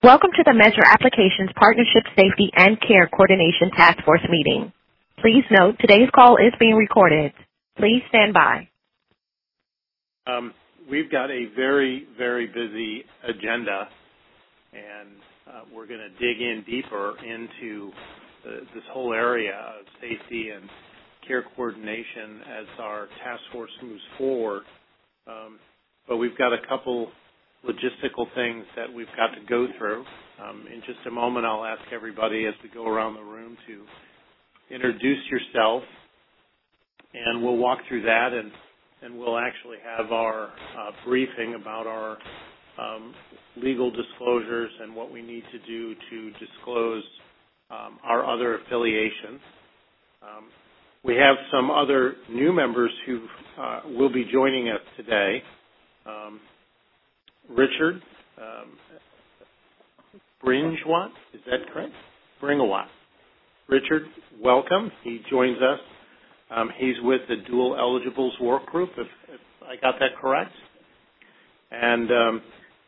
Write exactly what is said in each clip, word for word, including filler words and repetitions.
Welcome to the Measure Applications Partnership Safety and Care Coordination Task Force meeting. Please note today's call is being recorded. Please stand by. Um, we've got a very, very busy agenda, and uh, we're going to dig in deeper into the, this whole area of safety and care coordination as our task force moves forward. Um, but we've got a couple logistical things that we've got to go through. Um, in just a moment, I'll ask everybody as we go around the room to introduce yourself, and we'll walk through that, and, and we'll actually have our uh, briefing about our um, legal disclosures and what we need to do to disclose um, our other affiliations. Um, we have some other new members who uh, will be joining us today. Um, Richard um, Bringawat, is that correct? Bringawat. Richard, welcome. He joins us. Um, he's with the Dual Eligibles Work Group, if, if I got that correct. And um,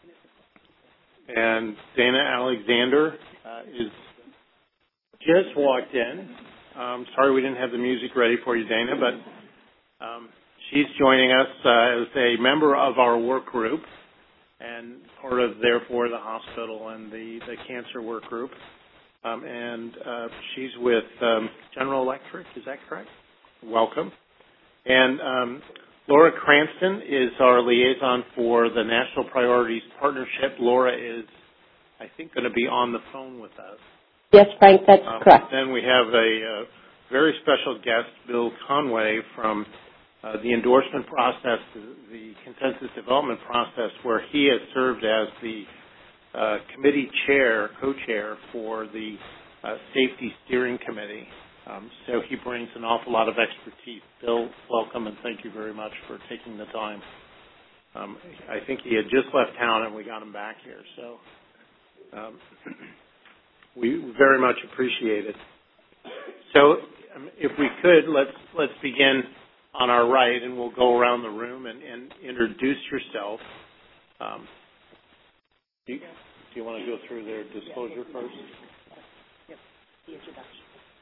and Dana Alexander uh, is just walked in. Um, sorry we didn't have the music ready for you, Dana, but um, she's joining us uh, as a member of our work group, and part of, therefore, the hospital and the, the cancer work group. Um, and uh, she's with um, General Electric, is that correct? Welcome. And um, Laura Cranston is our liaison for the National Priorities Partnership. Laura is, I think, going to be on the phone with us. Yes, Frank, that's um, correct. Then we have a, a very special guest, Bill Conway, from Uh, the endorsement process, the consensus development process, where he has served as the uh, committee chair, co-chair for the uh, safety steering committee. Um, so he brings an awful lot of expertise. Bill, welcome, and thank you very much for taking the time. Um, I think he had just left town, and we got him back here. So um, we very much appreciate it. So um, if we could, let's let's begin on our right, and we'll go around the room and, and introduce yourself. Um, do, you, do you want to go through their disclosure first? Yep, the introduction.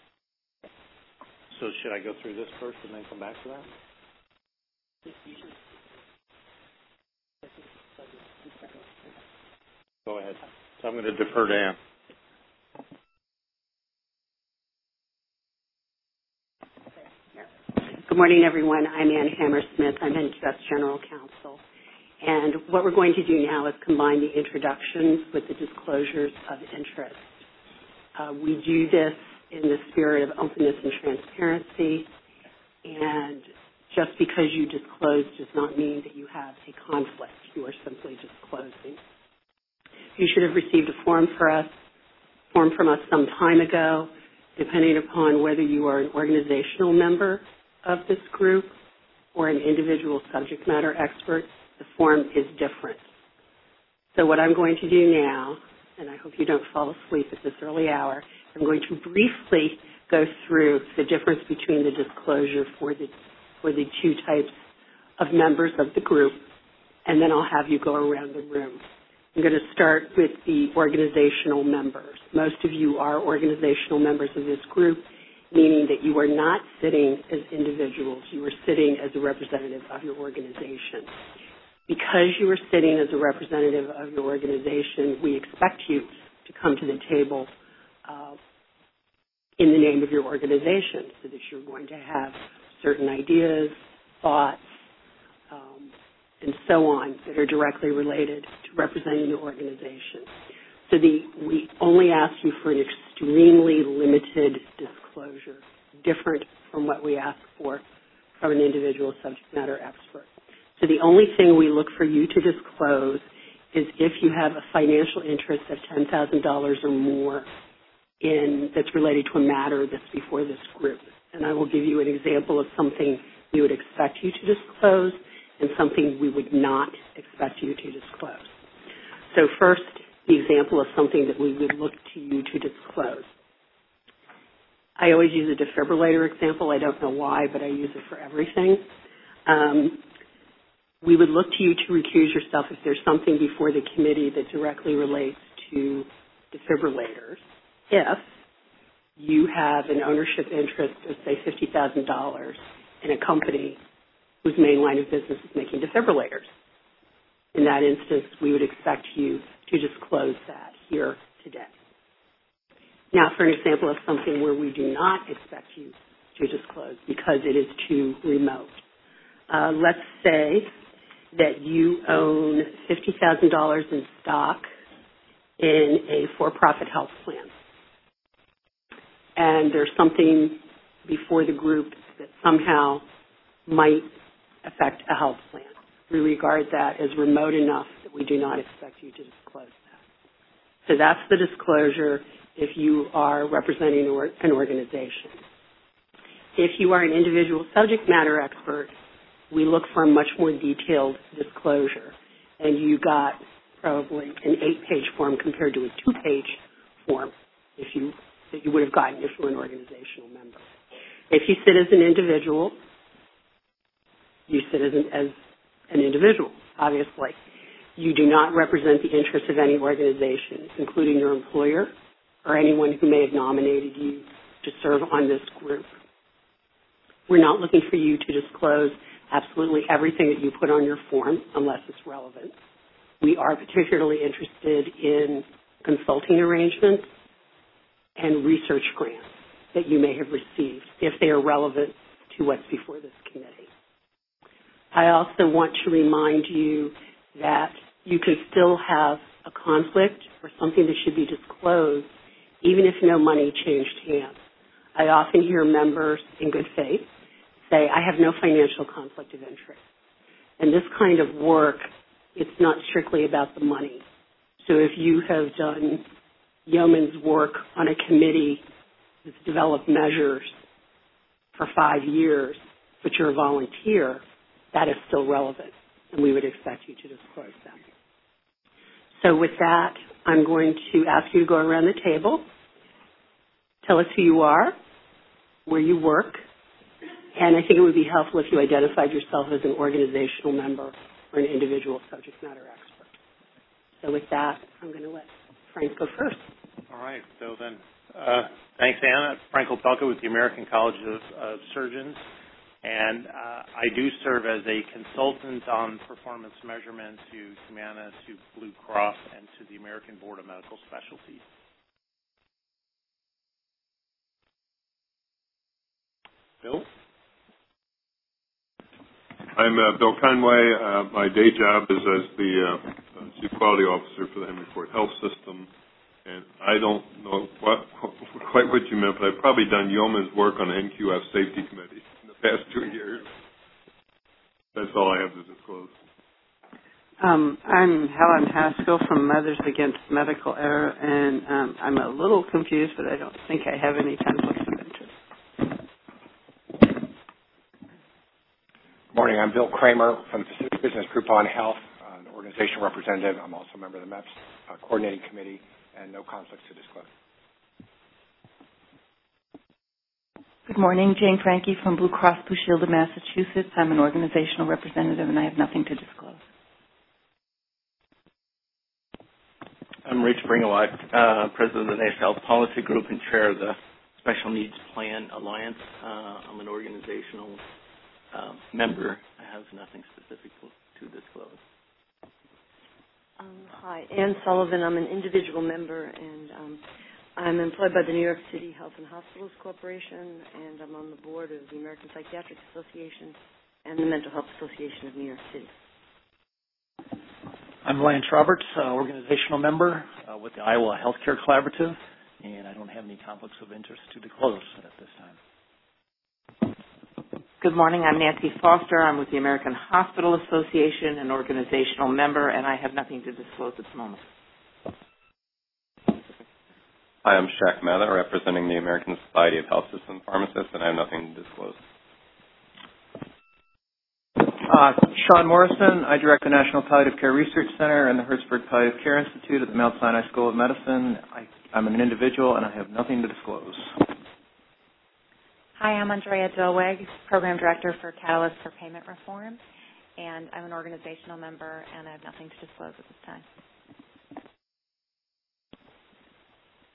So should I go through this first and then come back to that? Go ahead. So I'm going to defer to Ann. Good morning, everyone. I'm Ann Hammersmith. I'm N Q S General Counsel. And what we're going to do now is combine the introductions with the disclosures of interest. Uh, we do this in the spirit of openness and transparency, and just because you disclose does not mean that you have a conflict. You are simply disclosing. You should have received a form for us, form from us some time ago. Depending upon whether you are an organizational member of this group or an individual subject matter expert, the form is different. So what I'm going to do now, and I hope you don't fall asleep at this early hour, I'm going to briefly go through the difference between the disclosure for the, for the two types of members of the group, and then I'll have you go around the room. I'm going to start with the organizational members. Most of you are organizational members of this group, meaning that you are not sitting as individuals. You are sitting as a representative of your organization. Because you are sitting as a representative of your organization, we expect you to come to the table uh, in the name of your organization, so that you're going to have certain ideas, thoughts, um, and so on that are directly related to representing your organization. So the, we only ask you for an extremely limited disclosure, different from what we ask for from an individual subject matter expert. So the only thing we look for you to disclose is if you have a financial interest of ten thousand dollars or more in, that's related to a matter that's before this group. And I will give you an example of something we would expect you to disclose and something we would not expect you to disclose. So first, the example of something that we would look to you to disclose. I always use a defibrillator example. I don't know why, but I use it for everything. Um, we would look to you to recuse yourself if there's something before the committee that directly relates to defibrillators if you have an ownership interest of, say, fifty thousand dollars in a company whose main line of business is making defibrillators. In that instance, we would expect you to disclose that here today. Now, for an example of something where we do not expect you to disclose because it is too remote. Uh, let's say that you own fifty thousand dollars in stock in a for-profit health plan. And there's something before the group that somehow might affect a health plan. We regard that as remote enough that we do not expect you to disclose that. So that's the disclosure if you are representing an organization. If you are an individual subject matter expert, we look for a much more detailed disclosure. And you got probably an eight-page form compared to a two-page form if you, that you would have gotten if you were an organizational member. If you sit as an individual, you sit as an, as an individual, obviously. You do not represent the interests of any organization, including your employer or anyone who may have nominated you to serve on this group. We're not looking for you to disclose absolutely everything that you put on your form unless it's relevant. We are particularly interested in consulting arrangements and research grants that you may have received if they are relevant to what's before this committee. I also want to remind you that you can still have a conflict or something that should be disclosed even if no money changed hands. I often hear members in good faith say, I have no financial conflict of interest. And this kind of work, it's not strictly about the money. So if you have done yeoman's work on a committee that's developed measures for five years, but you're a volunteer, that is still relevant, and we would expect you to disclose them. So with that, I'm going to ask you to go around the table, tell us who you are, where you work, and I think it would be helpful if you identified yourself as an organizational member or an individual subject matter expert. So with that, I'm going to let Frank go first. All right. So then, uh, thanks, Anna. Frank Opelka with the American College of, of Surgeons. And uh, I do serve as a consultant on performance measurement to Humana, to Blue Cross, and to the American Board of Medical Specialties. Bill? I'm uh, Bill Conway. Uh, my day job is as the uh, Chief Quality Officer for the Henry Ford Health System. And I don't know what, quite what you meant, but I've probably done yeoman's work on the N Q F Safety Committee in the past two years. That's all I have to disclose. Um, I'm Helen Haskell from Mothers Against Medical Error, and um, I'm a little confused, but I don't think I have any conflicts of interest. Good morning. I'm Bill Kramer from the Pacific Business Group on Health, uh, an organization representative. I'm also a member of the M E P S uh, Coordinating Committee, and no conflicts to disclose. Good morning. Jane Franke from Blue Cross Blue Shield of Massachusetts. I'm an organizational representative, and I have nothing to disclose. I'm Rich Bringawat, uh, president of the National Health Policy Group and chair of the Special Needs Plan Alliance. Uh, I'm an organizational uh, member. I have nothing specific to disclose. Um, hi, Ann Sullivan. I'm an individual member, and um, I'm employed by the New York City Health and Hospitals Corporation, and I'm on the board of the American Psychiatric Association and the Mental Health Association of New York City. I'm Lance Roberts, uh, organizational member uh, with the Iowa Healthcare Collaborative, and I don't have any conflicts of interest to disclose at this time. Good morning. I'm Nancy Foster. I'm with the American Hospital Association, an organizational member, and I have nothing to disclose at the moment. Hi, I'm Shaq Mather, representing the American Society of Health System Pharmacists, and I have nothing to disclose. Uh, Sean Morrison. I direct the National Palliative Care Research Center and the Hertzberg Palliative Care Institute at the Mount Sinai School of Medicine. I, I'm an individual, and I have nothing to disclose. Hi, I'm Andrea Dilweg, Program Director for Catalyst for Payment Reform, and I'm an organizational member, and I have nothing to disclose at this time.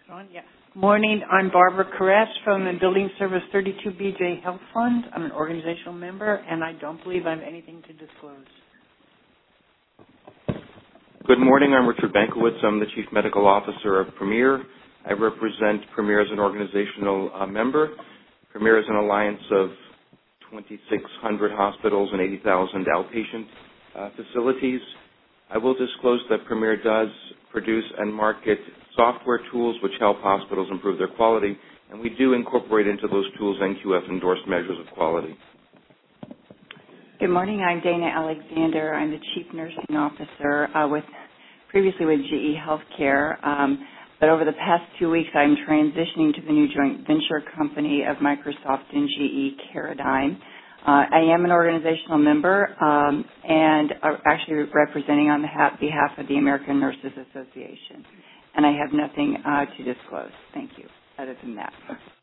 on? Yeah. Morning. I'm Barbara Koresh from the Building Service thirty-two B J Health Fund. I'm an organizational member, and I don't believe I have anything to disclose. Good morning. I'm Richard Bankowitz. I'm the Chief Medical Officer of Premier. I represent Premier as an organizational uh, member. Premier is an alliance of twenty-six hundred hospitals and eighty thousand outpatient uh, facilities. I will disclose that Premier does produce and market software tools which help hospitals improve their quality, and we do incorporate into those tools N Q F-endorsed measures of quality. Good morning. I'm Dana Alexander. I'm the Chief Nursing Officer uh, with previously with G E Healthcare. Um, but over the past two weeks, I'm transitioning to the new joint venture company of Microsoft and G E, Caradigm. Uh, I am an organizational member um, and uh, actually representing on behalf of the American Nurses Association. And I have nothing uh, to disclose. Thank you, other than that.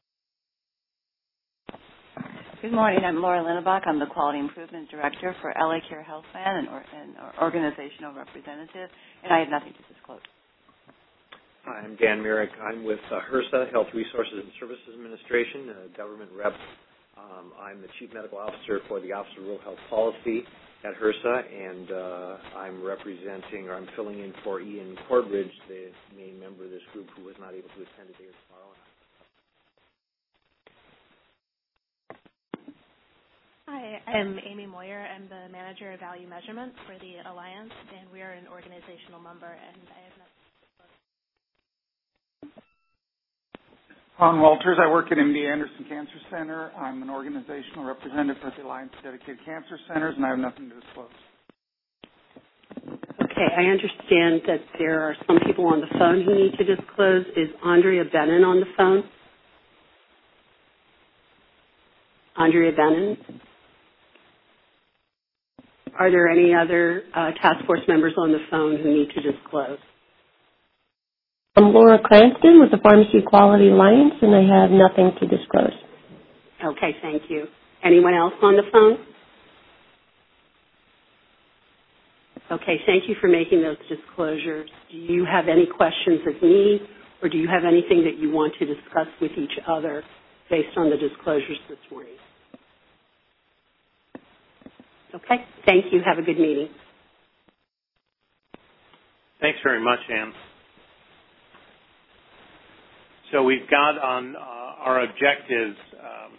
Good morning. I'm Laura Linnebach. I'm the Quality Improvement Director for L A Care Health Plan and, or, and or organizational representative, and I have nothing to disclose. Hi, I'm Dan Merrick. I'm with uh, HRSA, Health Resources and Services Administration, a government rep. Um, I'm the Chief Medical Officer for the Office of Rural Health Policy at HRSA, and uh, I'm representing, or I'm filling in for Ian Corbridge, the main member of this group who was not able to attend today or tomorrow. Hi, I'm Amy Moyer. I'm the Manager of Value Measurement for the Alliance, and we are an organizational member, and I have nothing. Ron Walters. I work at M D Anderson Cancer Center. I'm an organizational representative for the Alliance of Dedicated Cancer Centers, and I have nothing to disclose. Okay, I understand that there are some people on the phone who need to disclose. Is Andrea Bennon on the phone? Andrea Bennon? Are there any other uh, task force members on the phone who need to disclose? I'm Laura Cranston with the Pharmacy Quality Alliance, and I have nothing to disclose. Okay, thank you. Anyone else on the phone? Okay, thank you for making those disclosures. Do you have any questions of me, or do you have anything that you want to discuss with each other based on the disclosures this morning? Okay, thank you. Have a good meeting. Thanks very much, Ann. So we've got on uh, our objectives, um,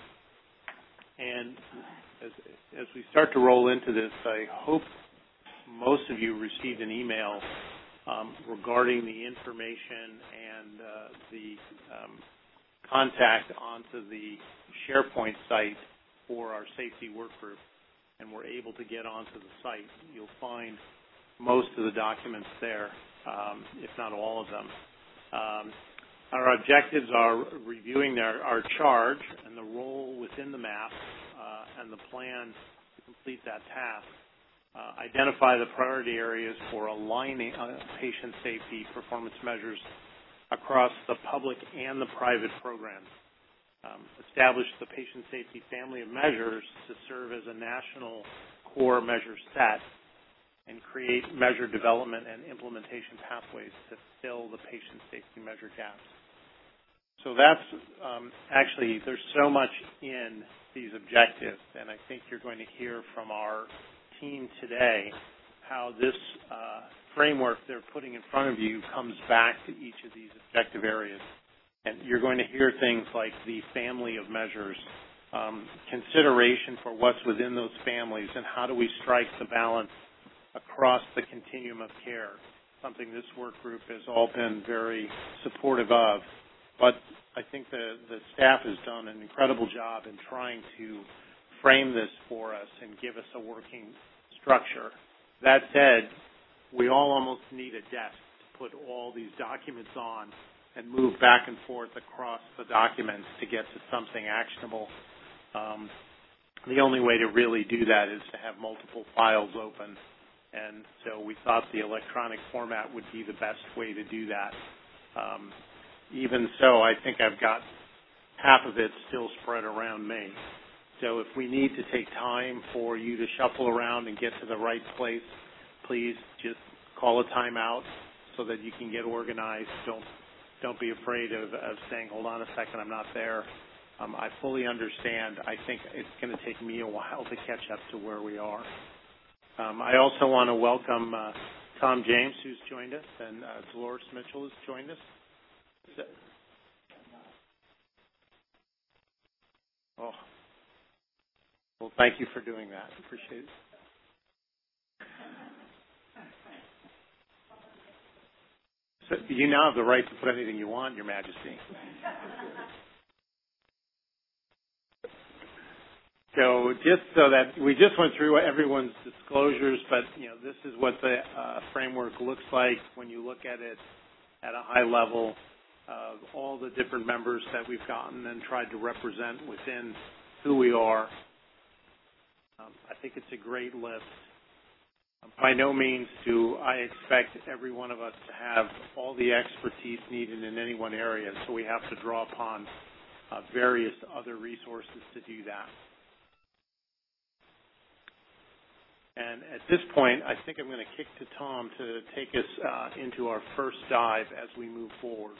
and as, as we start to roll into this, I hope most of you received an email um, regarding the information and uh, the um, contact onto the SharePoint site for our safety work group, and we're able to get onto the site. You'll find most of the documents there, um, if not all of them. Um, Our objectives are reviewing their, our charge and the role within the map uh, and the plan to complete that task. Uh, identify the priority areas for aligning uh, patient safety performance measures across the public and the private programs. Um, establish the patient safety family of measures to serve as a national core measure set, and create measure development and implementation pathways to fill the patient safety measure gaps. So that's um, actually, there's so much in these objectives, and I think you're going to hear from our team today how this uh, framework they're putting in front of you comes back to each of these objective areas. And you're going to hear things like the family of measures, um, consideration for what's within those families, and how do we strike the balance across the continuum of care, something this work group has all been very supportive of. But I think the, the staff has done an incredible job in trying to frame this for us and give us a working structure. That said, we all almost need a desk to put all these documents on and move back and forth across the documents to get to something actionable. Um, the only way to really do that is to have multiple files open. And so we thought the electronic format would be the best way to do that. Um, even so, I think I've got half of it still spread around me. So if we need to take time for you to shuffle around and get to the right place, please just call a timeout so that you can get organized. Don't don't be afraid of, of saying, hold on a second, I'm not there. Um, I fully understand. I think it's going to take me a while to catch up to where we are. Um, I also want to welcome uh, Tom James, who's joined us, and uh, Dolores Mitchell has joined us. Oh. Well, thank you for doing that. Appreciate it. So you now have the right to put anything you want, Your Majesty. So just so that we just went through everyone's disclosures, but you know this is what the uh, framework looks like when you look at it at a high level of all the different members that we've gotten and tried to represent within who we are. Um, I think it's a great list. Um, by no means do I expect every one of us to have all the expertise needed in any one area, so we have to draw upon uh, various other resources to do that. And at this point, I think I'm going to kick to Tom to take us uh, into our first dive as we move forward.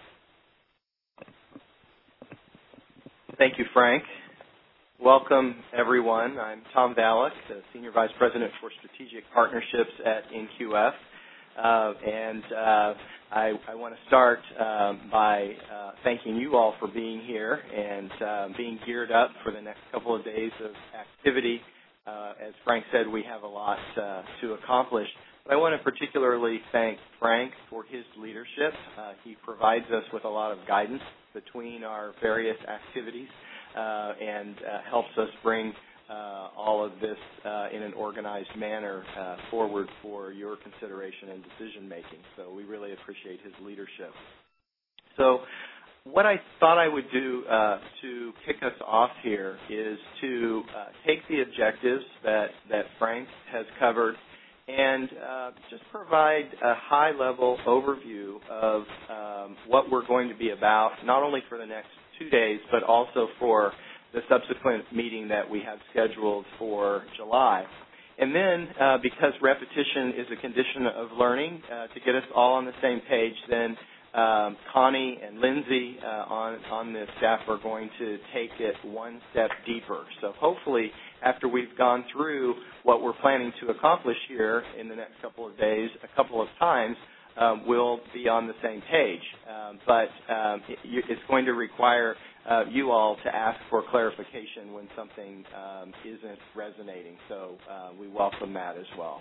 Thank you, Frank. Welcome, everyone. I'm Tom Valek, the Senior Vice President for Strategic Partnerships at N Q F. Uh, and uh, I, I want to start um, by uh, thanking you all for being here and uh, being geared up for the next couple of days of activity. Uh, as Frank said, we have a lot uh, to accomplish. But I want to particularly thank Frank for his leadership. Uh, he provides us with a lot of guidance between our various activities uh, and uh, helps us bring uh, all of this uh, in an organized manner uh, forward for your consideration and decision making. So we really appreciate his leadership. So what I thought I would do uh, to kick us off here is to uh, take the objectives that, that Frank has covered and uh, just provide a high-level overview of um, what we're going to be about, not only for the next two days, but also for the subsequent meeting that we have scheduled for July. And then, uh, because repetition is a condition of learning, uh, to get us all on the same page, then um, Connie and Lindsay uh, on, on the staff are going to take it one step deeper. So hopefully, after we've gone through what we're planning to accomplish here in the next couple of days a couple of times, um, we'll be on the same page. Um, but um, it, it's going to require uh, you all to ask for clarification when something um, isn't resonating. So uh, we welcome that as well.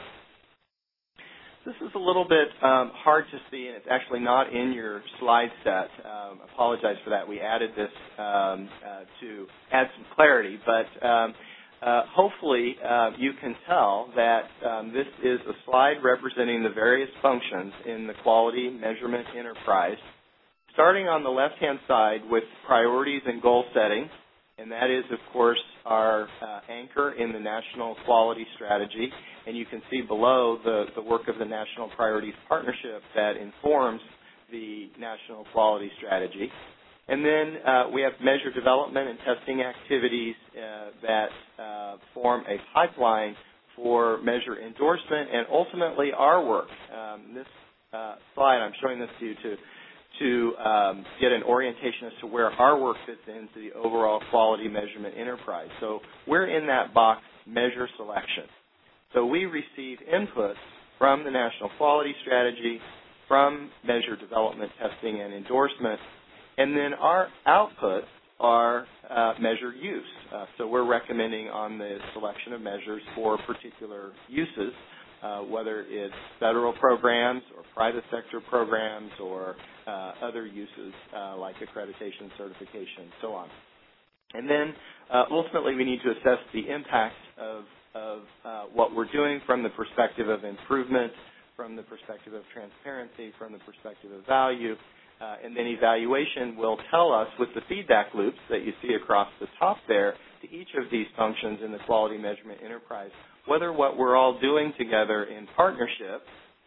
This is a little bit um, hard to see, and it's actually not in your slide set. Um, apologize for that. We added this um, uh, to add some clarity, but um, uh, hopefully uh, you can tell that um, this is a slide representing the various functions in the quality measurement enterprise, starting on the left-hand side with priorities and goal setting, and that is, of course, our uh, anchor in the National Quality Strategy. And you can see below the, the work of the National Priorities Partnership that informs the National Quality Strategy. And then uh, we have measure development and testing activities uh, that uh, form a pipeline for measure endorsement and ultimately our work. Um, this uh, slide, I'm showing this to you to to um, get an orientation as to where our work fits into the overall quality measurement enterprise. So we're in that box, measure selection. So we receive inputs from the National Quality Strategy, from measure development, testing, and endorsement, and then our outputs are uh, measure use. Uh, so we're recommending on the selection of measures for particular uses, uh, whether it's federal programs or private sector programs or uh, other uses uh, like accreditation, certification, so on. And then uh, ultimately we need to assess the impact of, of uh, what we're doing from the perspective of improvement, from the perspective of transparency, from the perspective of value. Uh, and then evaluation will tell us with the feedback loops that you see across the top there to each of these functions in the quality measurement enterprise, whether what we're all doing together in partnership,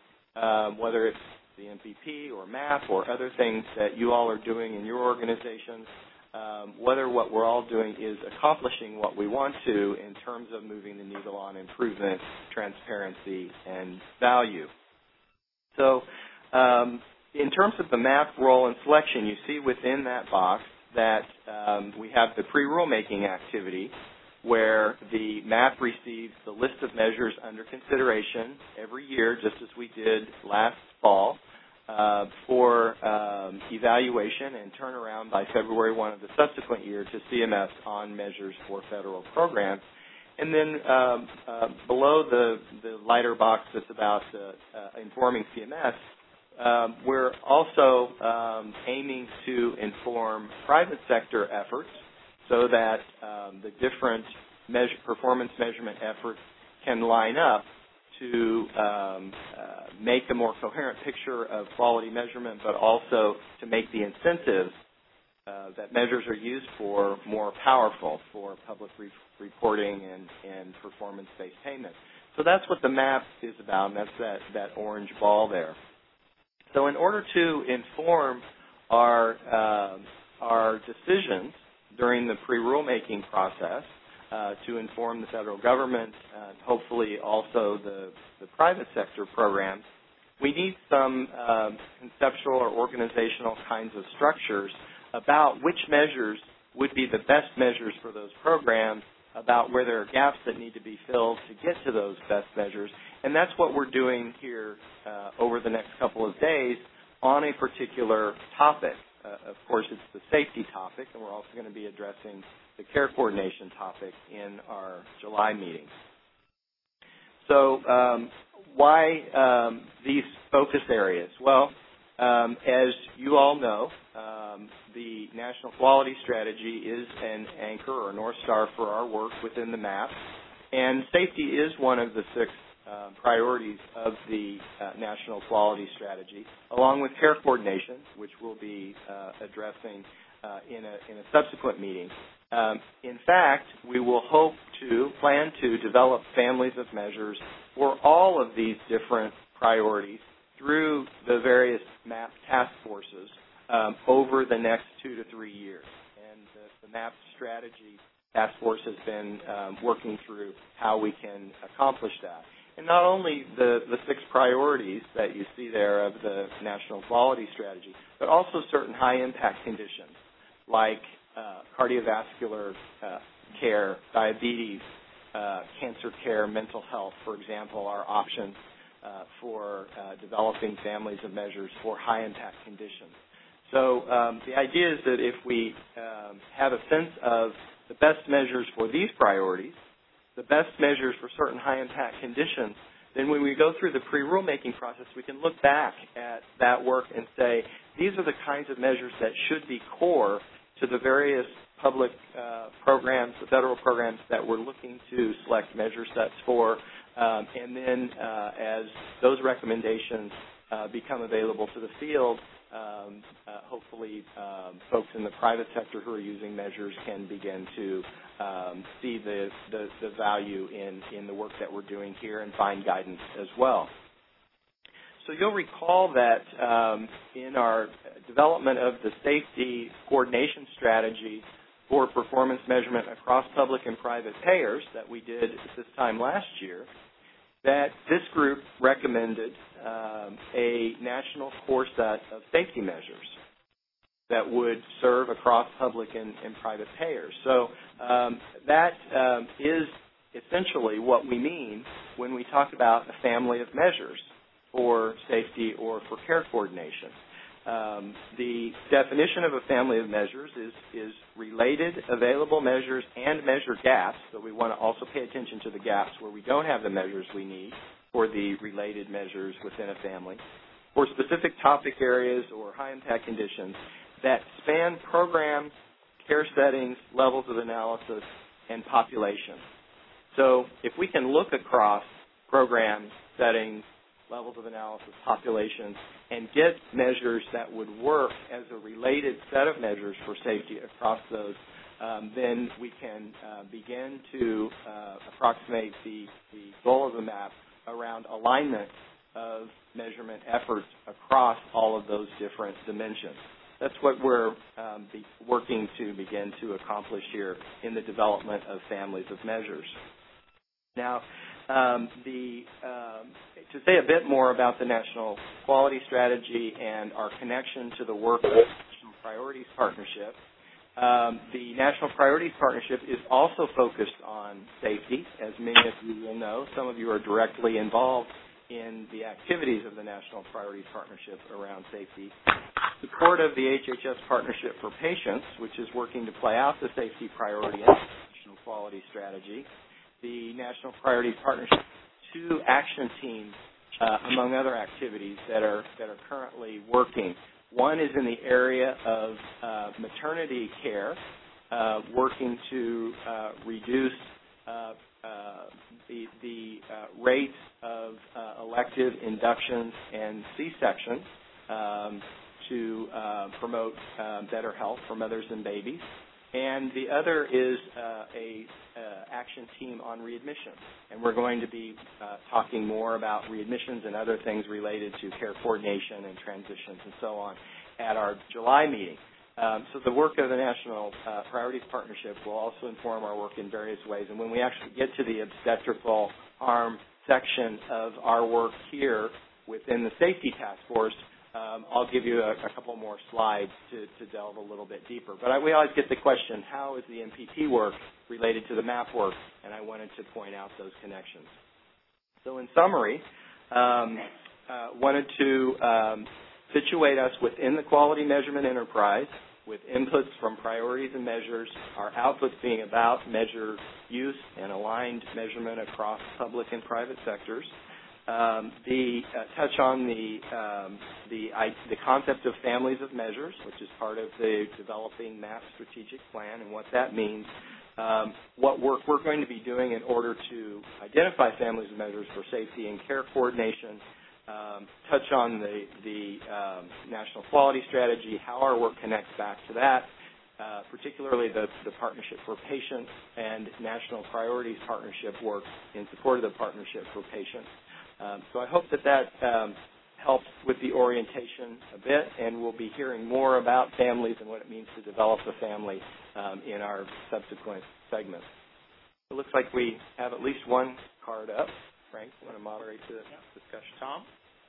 uh, whether it's the M P P or M A P or other things that you all are doing in your organizations, um, whether what we're all doing is accomplishing what we want to in terms of moving the needle on improvement, transparency, and value. So um, in terms of the MAP role and selection, you see within that box that um, we have the pre-rulemaking activity, where the MAP receives the list of measures under consideration every year, just as we did last fall, uh, for um, evaluation and turnaround by February first of the subsequent year to C M S on measures for federal programs. And then um, uh, below the, the lighter box that's about uh, uh, informing C M S, um, we're also um, aiming to inform private sector efforts so that um, the different measure, performance measurement efforts can line up to um, uh, make a more coherent picture of quality measurement, but also to make the incentives uh, that measures are used for more powerful for public re- reporting and, and performance-based payment. So that's what the MAP is about, and that's that, that orange ball there. So in order to inform our, uh, our decisions during the pre-rulemaking process, uh, to inform the federal government, uh, hopefully also the, the private sector programs, we need some uh, conceptual or organizational kinds of structures about which measures would be the best measures for those programs, about where there are gaps that need to be filled to get to those best measures. And that's what we're doing here uh, over the next couple of days on a particular topic. Uh, of course, it's the safety topic, and we're also going to be addressing the care coordination topic in our July meeting. So um, why um, these focus areas? Well, um, as you all know, um, the National Quality Strategy is an anchor or North Star for our work within the MAP, and safety is one of the six uh, priorities of the uh, National Quality Strategy, along with care coordination, which we'll be uh, addressing uh, in, a, in a subsequent meeting. Um, in fact, we will hope to plan to develop families of measures for all of these different priorities through the various MAP task forces um, over the next two to three years. And the, the MAP strategy task force has been um, working through how we can accomplish that. And not only the, the six priorities that you see there of the National Quality Strategy, but also certain high-impact conditions like Uh, cardiovascular uh, care, diabetes, uh, cancer care, mental health, for example, are options uh, for uh, developing families of measures for high-impact conditions. So um, the idea is that if we um, have a sense of the best measures for these priorities, the best measures for certain high-impact conditions, then when we go through the pre-rulemaking process, we can look back at that work and say, these are the kinds of measures that should be core to the various public uh, programs, the federal programs that we're looking to select measure sets for. Um, and then uh, as those recommendations uh, become available to the field, um, uh, hopefully um, folks in the private sector who are using measures can begin to um, see the, the, the value in, in the work that we're doing here and find guidance as well. So you'll recall that um, in our development of the safety coordination strategy for performance measurement across public and private payers that we did at this time last year, that this group recommended um, a national core set of safety measures that would serve across public and, and private payers. So um, that um, is essentially what we mean when we talk about a family of measures for safety or for care coordination. Um, the definition of a family of measures is, is related available measures and measure gaps, but we want to also pay attention to the gaps where we don't have the measures we need for the related measures within a family, for specific topic areas or high-impact conditions that span programs, care settings, levels of analysis, and population. So if we can look across programs, settings, levels of analysis, populations, and get measures that would work as a related set of measures for safety across those, um, then we can uh, begin to uh, approximate the, the goal of the MAP around alignment of measurement efforts across all of those different dimensions. That's what we're um, be working to begin to accomplish here in the development of families of measures. Now, um, the um, to say a bit more about the National Quality Strategy and our connection to the work of the National Priorities Partnership. Um, the National Priorities Partnership is also focused on safety. As many of you will know, some of you are directly involved in the activities of the National Priorities Partnership around safety. Support of the H H S Partnership for Patients, which is working to play out the safety priority and National Quality Strategy. The National Priorities Partnership, two action teams, uh, among other activities that are that are currently working. One is in the area of uh, maternity care, uh, working to uh, reduce uh, uh, the, the uh, rate of uh, elective inductions and C-sections um, to uh, promote uh, better health for mothers and babies. And the other is uh, a uh, action team on readmission. And we're going to be uh, talking more about readmissions and other things related to care coordination and transitions and so on at our July meeting. Um, so the work of the National uh, Priorities Partnership will also inform our work in various ways. And when we actually get to the obstetrical harm section of our work here within the Safety Task Force, Um, I'll give you a, a couple more slides to, to delve a little bit deeper. But I, we always get the question, how is the M P T work related to the MAP work? And I wanted to point out those connections. So in summary, um, uh, wanted to um, situate us within the quality measurement enterprise with inputs from priorities and measures, our outputs being about measure use and aligned measurement across public and private sectors. Um, the uh, touch on the um, the, I, the concept of families of measures, which is part of the developing MAP strategic plan and what that means. Um, what work we're going to be doing in order to identify families of measures for safety and care coordination. Um, touch on the, the um, National Quality Strategy, how our work connects back to that. Uh, particularly the, the Partnership for Patients and National Priorities Partnership work in support of the Partnership for Patients. Um, so I hope that that um, helps with the orientation a bit, and we'll be hearing more about families and what it means to develop a family um, in our subsequent segments. It looks like we have at least one card up. Frank, you want to moderate the discussion? Tom?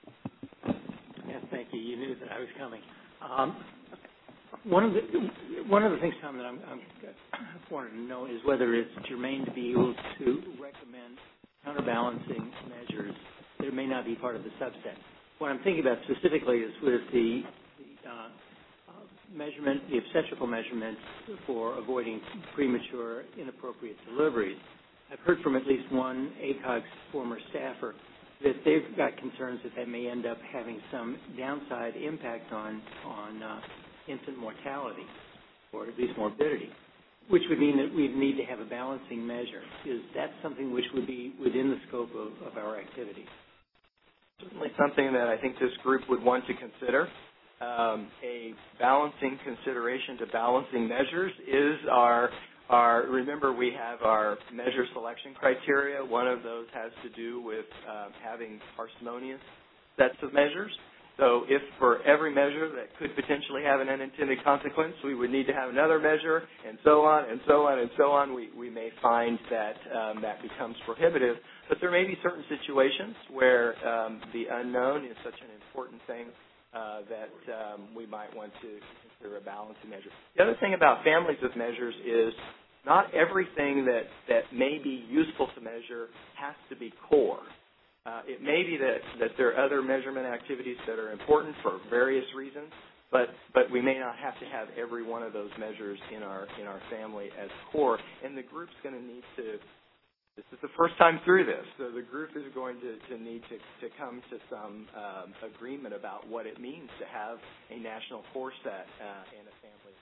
Yes, thank you. You knew that I was coming. Um, one of the one of the things, Tom, that I'm, I'm, I wanted to know is whether it's germane to be able to recommend counterbalancing measures that may not be part of the subset. What I'm thinking about specifically is with the, the uh, uh, measurement, the obstetrical measurements for avoiding premature, inappropriate deliveries. I've heard from at least one A C O G's former staffer that they've got concerns that that may end up having some downside impact on, on uh, infant mortality, or at least morbidity, which would mean that we'd need to have a balancing measure. Is that something which would be within the scope of, of our activity? Certainly something that I think this group would want to consider. Um, a balancing consideration to balancing measures is our, our, remember we have our measure selection criteria. One of those has to do with uh, having parsimonious sets of measures. So if for every measure that could potentially have an unintended consequence, we would need to have another measure, and so on, and so on, and so on, we, we may find that um, that becomes prohibitive. But there may be certain situations where um, the unknown is such an important thing uh, that um, we might want to consider a balancing measure. The other thing about families of measures is not everything that, that may be useful to measure has to be core. Uh, it may be that, that there are other measurement activities that are important for various reasons, but, but we may not have to have every one of those measures in our, in our family as core. And the group's going to need to, this is the first time through this, so the group is going to, to need to, to come to some um, agreement about what it means to have a national core set uh, in a family.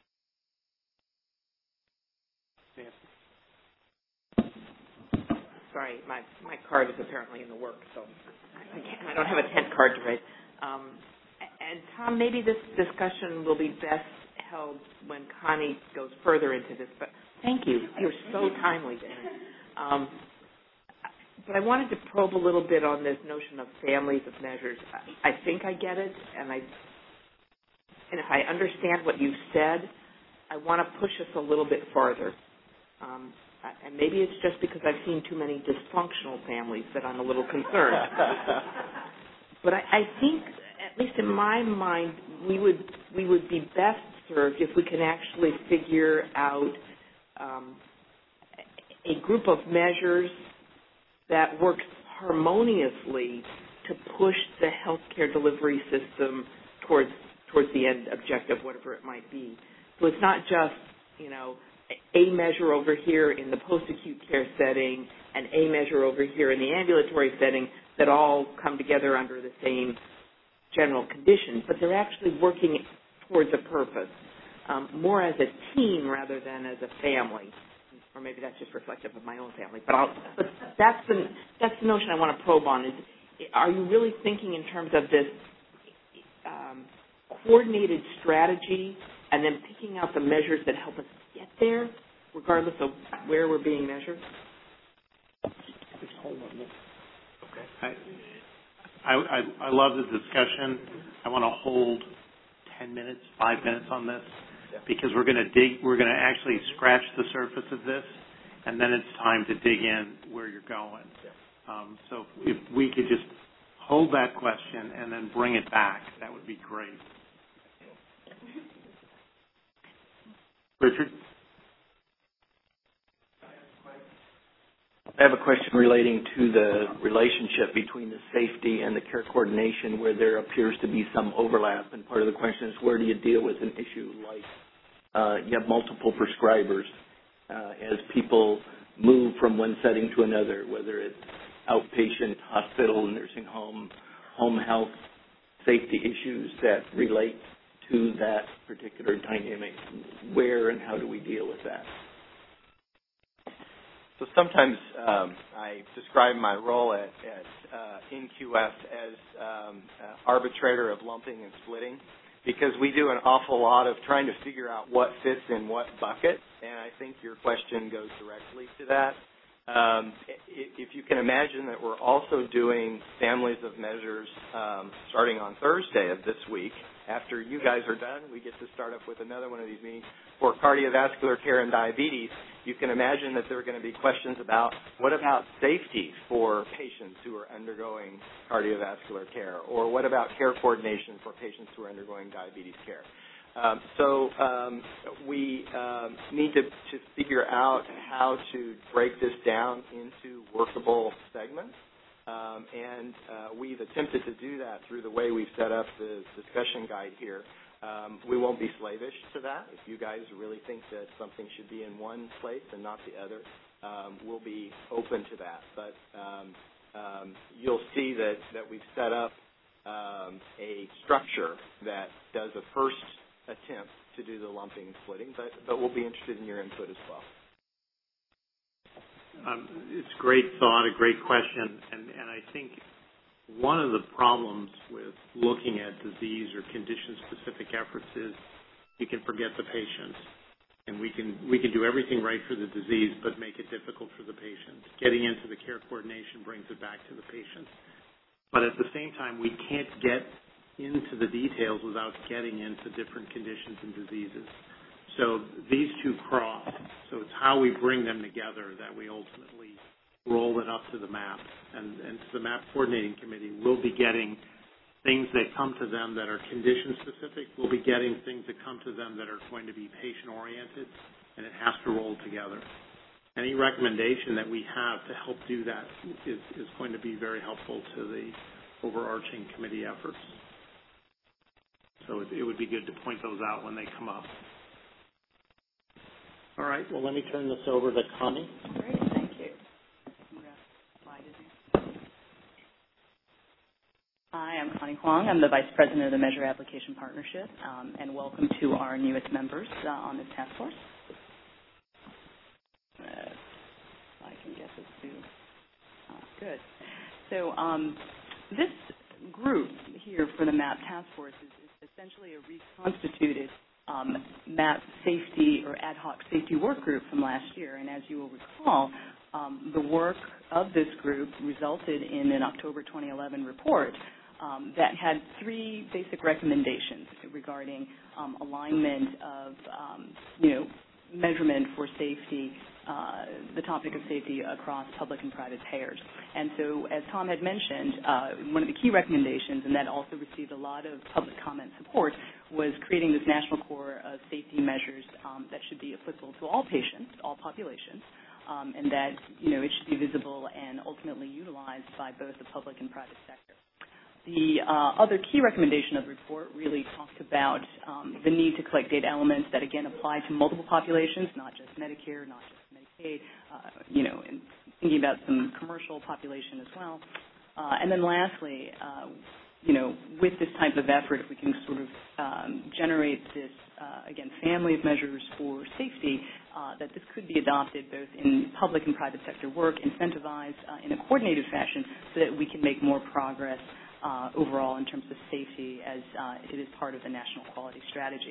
Yeah. Sorry, my, my card is apparently in the works, so I, can't, I don't have a tent card to write. Um, and Tom, maybe this discussion will be best held when Connie goes further into this, but thank you. You're so timely, Dan. Um, but I wanted to probe a little bit on this notion of families of measures. I, I think I get it, and I, and if I understand what you've said, I want to push us a little bit farther. Um, and maybe it's just because I've seen too many dysfunctional families that I'm a little concerned. But I, I think, at least in my mind, we would we would be best served if we can actually figure out um, a group of measures that works harmoniously to push the healthcare delivery system towards towards the end objective, whatever it might be. So it's not just, you know, a measure over here in the post-acute care setting and a measure over here in the ambulatory setting that all come together under the same general conditions, but they're actually working towards a purpose, um, more as a team rather than as a family. Or maybe that's just reflective of my own family. But, I'll, but that's the that's the notion I want to probe on. Is are you really thinking in terms of this um, coordinated strategy and then picking out the measures that help us get there, regardless of where we're being measured? Okay. I, I, I love the discussion. I want to hold ten minutes, five minutes on this, because we're going to dig, we're going to actually scratch the surface of this, and then it's time to dig in where you're going. Um, so if we could just hold that question and then bring it back, that would be great. Richard? I have a question relating to the relationship between the safety and the care coordination, where there appears to be some overlap. And part of the question is, where do you deal with an issue like uh, you have multiple prescribers uh, as people move from one setting to another, whether it's outpatient, hospital, nursing home, home health, safety issues that relate to that particular dynamic? Where and how do we deal with that? So sometimes um, I describe my role at, at uh, N Q F as um, uh, arbitrator of lumping and splitting, because we do an awful lot of trying to figure out what fits in what bucket, and I think your question goes directly to that. Um, if you can imagine that we're also doing families of measures um, starting on Thursday of this week. After you guys are done, we get to start up with another one of these meetings for cardiovascular care and diabetes. You can imagine that there are going to be questions about what about safety for patients who are undergoing cardiovascular care, or what about care coordination for patients who are undergoing diabetes care. Um, so um, we um, need to, to figure out how to break this down into workable segments. Um, and uh, we've attempted to do that through the way we've set up the discussion guide here. Um, we won't be slavish to that. If you guys really think that something should be in one place and not the other, um, we'll be open to that. But um, um, you'll see that, that we've set up um, a structure that does a first attempt to do the lumping and splitting, but, but we'll be interested in your input as well. Um, it's a great thought, a great question, and, and I think one of the problems with looking at disease or condition-specific efforts is you can forget the patient, and we can we can do everything right for the disease, but make it difficult for the patient. Getting into the care coordination brings it back to the patient, but at the same time, we can't get into the details without getting into different conditions and diseases. So these two cross. So it's how we bring them together that we ultimately roll it up to the MAP. And, and to the MAP Coordinating Committee, we'll be getting things that come to them that are condition-specific. We'll be getting things that come to them that are going to be patient-oriented, and it has to roll together. Any recommendation that we have to help do that is, is going to be very helpful to the overarching committee efforts. So it, it would be good to point those out when they come up. All right, well, let me turn this over to Connie. Great, thank you. Hi, I'm Connie Huang. I'm the Vice President of the Measure Application Partnership, um, and welcome to our newest members uh, on this task force. Uh, I can get this to, uh, good. So um, this group here for the MAP task force is, is essentially a reconstituted Um, MAP safety or ad hoc safety work group from last year. And as you will recall, um, the work of this group resulted in an October twenty eleven report um, that had three basic recommendations regarding um, alignment of, um, you know, measurement for safety uh, the topic of safety across public and private payers. And so, as Tom had mentioned, uh, one of the key recommendations, and that also received a lot of public comment support, was creating this national core of safety measures um, that should be applicable to all patients, all populations, um, and that, you know, it should be visible and ultimately utilized by both the public and private sector. The uh, other key recommendation of the report really talked about um, the need to collect data elements that, again, apply to multiple populations, not just Medicare, not just Medicaid, uh, you know, and thinking about some commercial population as well. Uh, and then lastly, uh, you know, with this type of effort, if we can sort of um, generate this, uh, again, family of measures for safety, uh, that this could be adopted both in public and private sector work, incentivized uh, in a coordinated fashion so that we can make more progress Uh, overall in terms of safety as uh, it is part of the national quality strategy.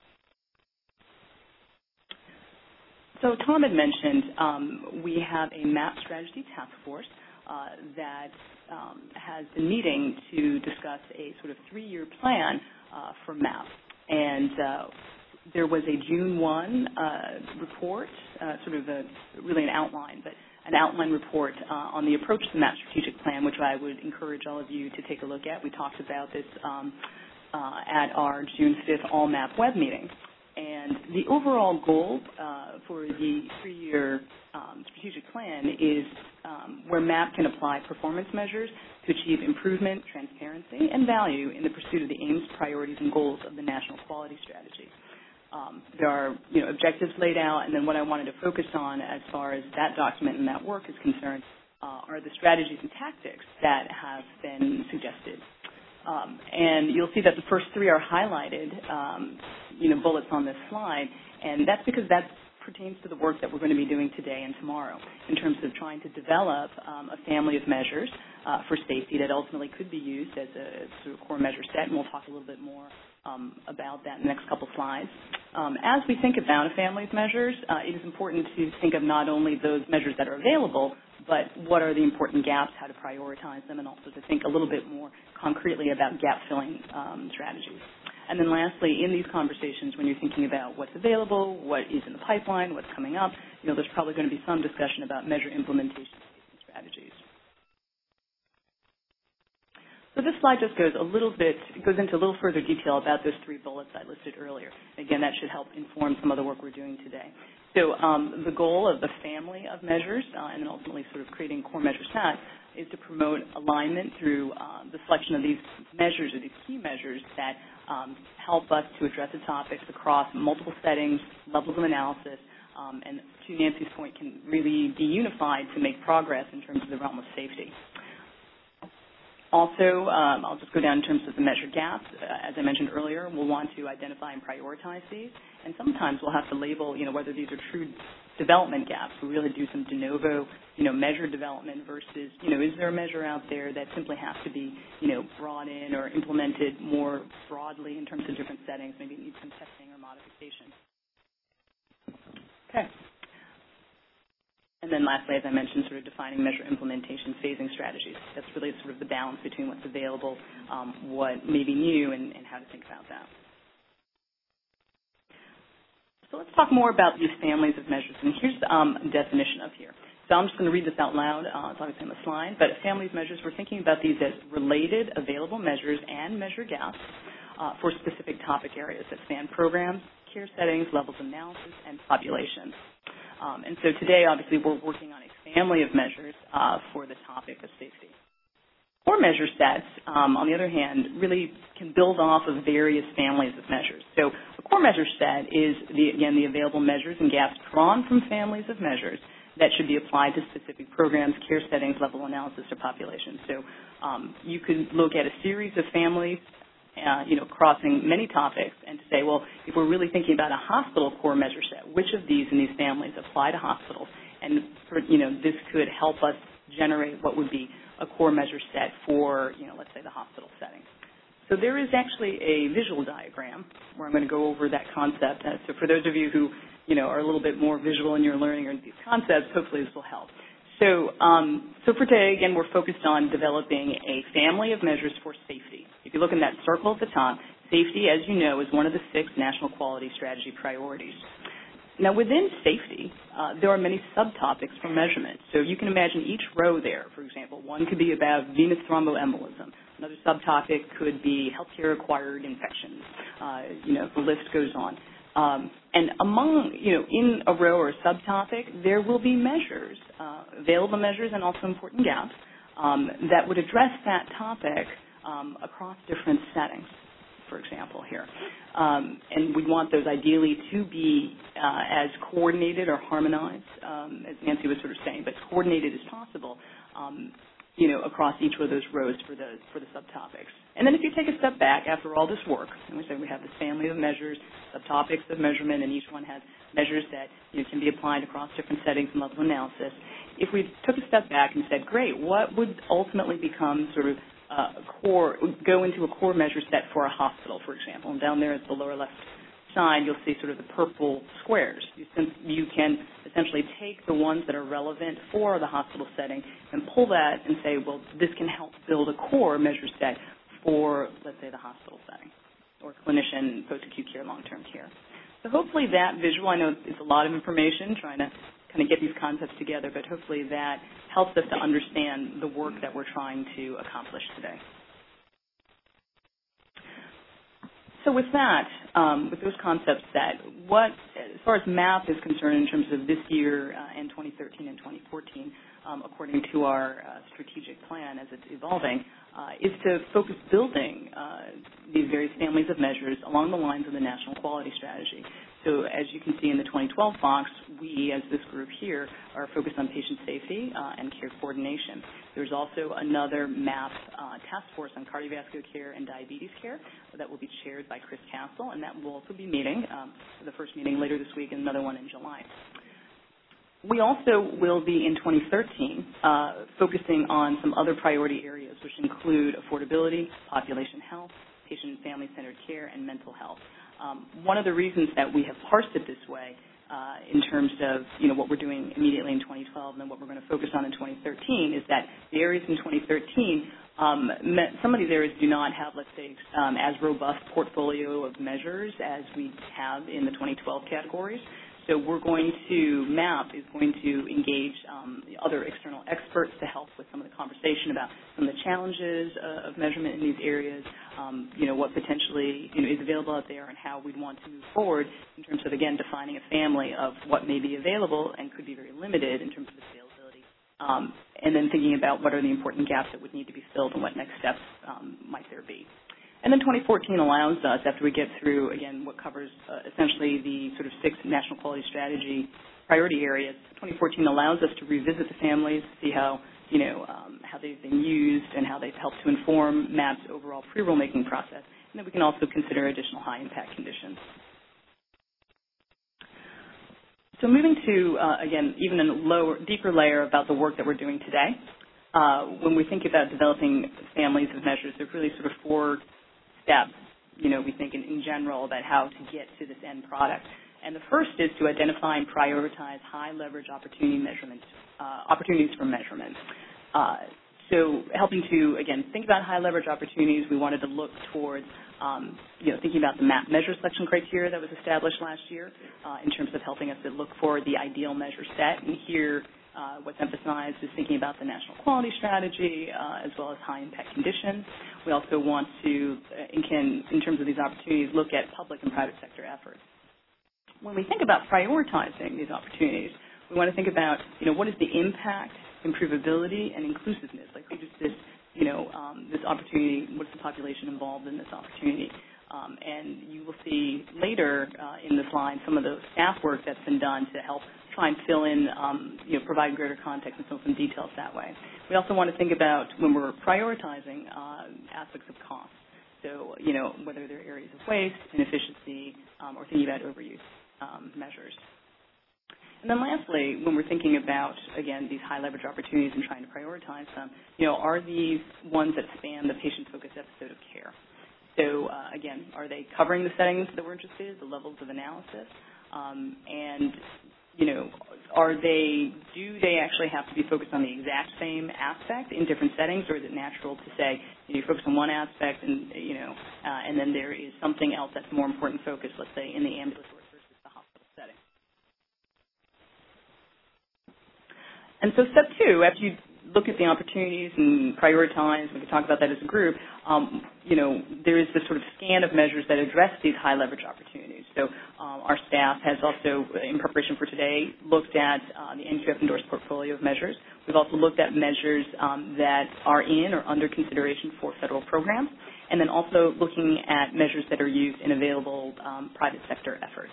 So Tom had mentioned um, we have a MAP strategy task force uh, that um, has been meeting to discuss a sort of three-year plan uh, for MAP. And uh, there was a June first uh, report, uh, sort of a, really an outline, but an outline report uh, on the approach to the MAP strategic plan, which I would encourage all of you to take a look at. We talked about this um, uh, at our June fifth All MAP web meeting. And the overall goal uh, for the three-year um, strategic plan is um, where MAP can apply performance measures to achieve improvement, transparency, and value in the pursuit of the aims, priorities, and goals of the national quality strategy. Um, there are, you know, objectives laid out, and then what I wanted to focus on as far as that document and that work is concerned uh, are the strategies and tactics that have been suggested. Um, and you'll see that the first three are highlighted, um, you know, bullets on this slide, and that's because that pertains to the work that we're going to be doing today and tomorrow in terms of trying to develop um, a family of measures uh, for safety that ultimately could be used as a sort of core measure set, and we'll talk a little bit more Um, about that in the next couple slides. Um, as we think about a family of measures, uh, it is important to think of not only those measures that are available, but what are the important gaps, how to prioritize them, and also to think a little bit more concretely about gap-filling um, strategies. And then lastly, in these conversations, when you're thinking about what's available, what is in the pipeline, what's coming up, you know, there's probably going to be some discussion about measure implementation strategies. So this slide just goes a little bit, goes into a little further detail about those three bullets I listed earlier. Again, that should help inform some of the work we're doing today. So um, the goal of the family of measures, uh, and then ultimately sort of creating core measure set, is to promote alignment through uh, the selection of these measures or these key measures that um, help us to address the topics across multiple settings, levels of analysis, um, and to Nancy's point, can really be unified to make progress in terms of the realm of safety. Also, um, I'll just go down in terms of the measure gaps. Uh, as I mentioned earlier, we'll want to identify and prioritize these, and sometimes we'll have to label, you know, whether these are true development gaps. We really do some de novo, you know, measure development versus, you know, is there a measure out there that simply has to be, you know, brought in or implemented more broadly in terms of different settings, maybe it needs some testing or modification. Okay. And then lastly, as I mentioned, sort of defining measure implementation phasing strategies. That's really sort of the balance between what's available, um, what may be new, and, and how to think about that. So let's talk more about these families of measures. And here's um, a definition up here. So I'm just going to read this out loud. Uh, it's obviously on the slide. But family of measures, we're thinking about these as related available measures and measure gaps uh, for specific topic areas that span programs, care settings, levels of analysis, and populations. Um, and so today, obviously, we're working on a family of measures uh, for the topic of safety. Core measure sets, um, on the other hand, really can build off of various families of measures. So a core measure set is, the, again, the available measures and gaps drawn from families of measures that should be applied to specific programs, care settings, level analysis, or populations. So um, you could look at a series of families Uh, you know, crossing many topics, and to say, well, if we're really thinking about a hospital core measure set, which of these in these families apply to hospitals? And, for, you know, this could help us generate what would be a core measure set for, you know, let's say the hospital setting. So there is actually a visual diagram where I'm going to go over that concept. Uh, so for those of you who, you know, are a little bit more visual in your learning or these concepts, hopefully this will help. So, um, so for today, again, we're focused on developing a family of measures for safety. If you look in that circle at the top, safety, as you know, is one of the six national quality strategy priorities. now, within safety, uh, there are many subtopics for measurement. So you can imagine each row there, for example. One could be about venous thromboembolism. Another subtopic could be healthcare-acquired infections. Uh, you know, the list goes on. Um, and among, you know, in a row or a subtopic, there will be measures, uh, available measures and also important gaps um, that would address that topic um, across different settings, for example, here. Um, and we want those ideally to be uh, as coordinated or harmonized, um, as Nancy was sort of saying, but as coordinated as possible, um, you know, across each of those rows for the for the subtopics. And then if you take a step back after all this work, and we say we have this family of measures, subtopics of measurement, and each one has measures that you know, can be applied across different settings and level of analysis. If we took a step back and said, great, what would ultimately become sort of uh, a core, go into a core measure set for a hospital, for example, and down there at the lower left side, you'll see sort of the purple squares. You, you can essentially take the ones that are relevant for the hospital setting and pull that and say, well, this can help build a core measure set for, let's say, the hospital setting or clinician, post-acute care, long-term care. So hopefully that visual, I know it's a lot of information trying to kind of get these concepts together, but hopefully that helps us to understand the work that we're trying to accomplish today. So with that, um, with those concepts set, what, as far as MAP is concerned in terms of this year uh, and twenty thirteen and twenty fourteen, um, according to our uh, strategic plan as it's evolving, uh, is to focus building uh, these various families of measures along the lines of the National Quality Strategy. So as you can see in the twenty twelve box, we as this group here are focused on patient safety uh, and care coordination. There's also another MAP uh, task force on cardiovascular care and diabetes care that will be chaired by Chris Castle, and that will also be meeting, um, the first meeting later this week and another one in July. We also will be in twenty thirteen uh, focusing on some other priority areas, which include affordability, population health, patient and family-centered care, and mental health. Um, one of the reasons that we have parsed it this way uh, in terms of you know what we're doing immediately in twenty twelve and then what we're going to focus on in twenty thirteen is that the areas in twenty thirteen, um, some of these areas do not have, let's say, um, as robust portfolio of measures as we have in the twenty twelve categories. So we're going to, MAP is going to engage um, other external experts to help with some of the conversation about some of the challenges uh, of measurement in these areas, um, you know, what potentially you know, is available out there and how we'd want to move forward in terms of, again, defining a family of what may be available and could be very limited in terms of availability. Um, and then thinking about what are the important gaps that would need to be filled and what next steps um, might there be. And then twenty fourteen allows us, after we get through, again, what covers uh, essentially the sort of six National Quality Strategy priority areas, twenty fourteen allows us to revisit the families, see how, you know, um, how they've been used and how they've helped to inform MAP's overall pre-rulemaking process. And then we can also consider additional high-impact conditions. So moving to, uh, again, even a lower, deeper layer about the work that we're doing today. Uh, when we think about developing families of measures, there are really sort of four steps, you know, we think in, in general about how to get to this end product. And the first is to identify and prioritize high leverage opportunity measurement, uh, opportunities for measurement. Uh, so helping to, again, think about high leverage opportunities, we wanted to look towards, um, you know, thinking about the MAP measure selection criteria that was established last year uh, in terms of helping us to look for the ideal measure set. And here, Uh, what's emphasized is thinking about the National Quality Strategy uh, as well as high-impact conditions. We also want to, uh, and can, in terms of these opportunities, look at public and private sector efforts. When we think about prioritizing these opportunities, we want to think about, you know, what is the impact, improvability, and inclusiveness? Like, who does this, you know, um, this opportunity, what's the population involved in this opportunity? Um, and you will see later uh, in this line some of the staff work that's been done to help try and fill in, um, you know, provide greater context and fill some details that way. We also want to think about when we're prioritizing uh, aspects of cost. So, you know, whether they're areas of waste, inefficiency, um, or thinking about overuse um, measures. And then lastly, when we're thinking about, again, these high leverage opportunities and trying to prioritize them, you know, are these ones that span the patient-focused episode of care? So, uh, again, are they covering the settings that we're interested in, the levels of analysis? Um, and, you know, are they, do they actually have to be focused on the exact same aspect in different settings, or is it natural to say, you know, you focus on one aspect and, you know, uh, and then there is something else that's more important focus, let's say, in the ambulatory versus the hospital setting? and so step two, after you look at the opportunities and prioritize, we can talk about that as a group, um, you know, there is this sort of scan of measures that address these high leverage opportunities. So um, our staff has also, in preparation for today, looked at uh, the N Q F endorsed portfolio of measures. We've also looked at measures um, that are in or under consideration for federal programs, and then also looking at measures that are used in available um, private sector efforts.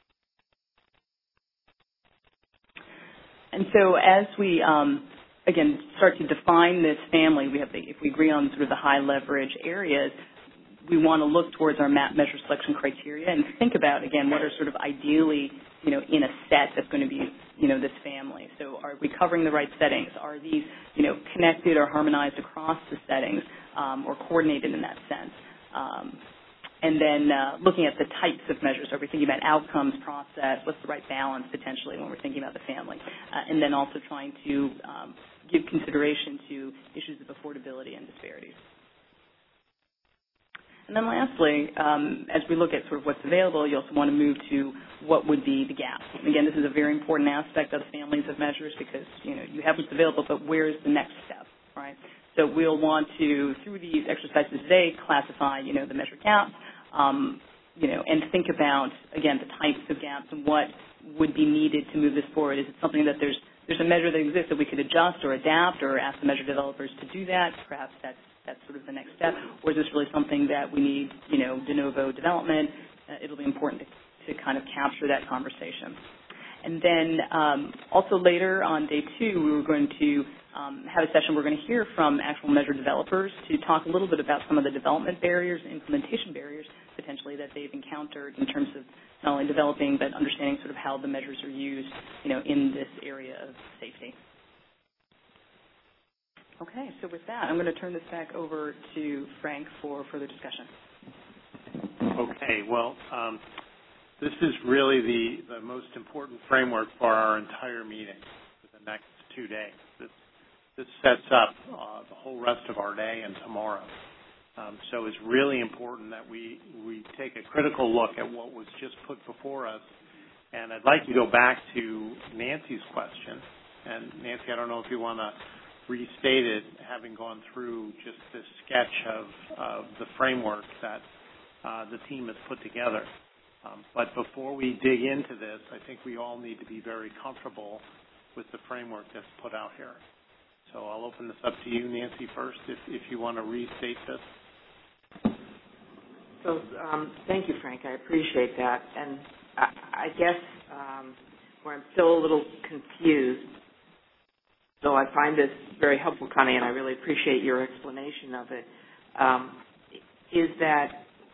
And so as we um, again, start to define this family, we have the, if we agree on sort of the high leverage areas, we want to look towards our MAP measure selection criteria and think about, again, what are sort of ideally, you know, in a set that's going to be, you know, this family. So are we covering the right settings? Are these, you know, connected or harmonized across the settings um, or coordinated in that sense? Um, and then uh, looking at the types of measures. Are we thinking about outcomes, process? What's the right balance potentially when we're thinking about the family? Uh, and then also trying to um, give consideration to issues of affordability and disparities. And then lastly, um, as we look at sort of what's available, you also want to move to what would be the gaps. And again, this is a very important aspect of families of measures because, you know, you have what's available, but where's the next step, right? So we'll want to, through these exercises today, classify, you know, the measure gaps, um, you know, and think about, again, the types of gaps and what would be needed to move this forward. Is it something that there's there's a measure that exists that we could adjust or adapt or ask the measure developers to do that? Perhaps that's that's sort of the next step. Or is this really something that we need, you know, de novo development? Uh, it'll be important to, to kind of capture that conversation. And then um, also later on day two, we were going to um, have a session. We're going to hear from actual measure developers to talk a little bit about some of the development barriers, implementation barriers, potentially that they've encountered in terms of not only developing but understanding sort of how the measures are used, you know, in this area of safety. Okay, so with that, I'm going to turn this back over to Frank for further discussion. Okay, well, um, this is really the, the most important framework for our entire meeting for the next two days. This, this sets up uh, the whole rest of our day and tomorrow. Um, so it's really important that we, we take a critical look at what was just put before us. And I'd like to go back to Nancy's question. And Nancy, I don't know if you want to restate it, having gone through just this sketch of, of the framework that uh, the team has put together. Um, but before we dig into this, I think we all need to be very comfortable with the framework that's put out here. So I'll open this up to you, Nancy, first, if, if you want to restate this. So um, thank you, Frank. I appreciate that. And I, I guess um, where I'm still a little confused, though I find this very helpful, Connie, and I really appreciate your explanation of it, um, is that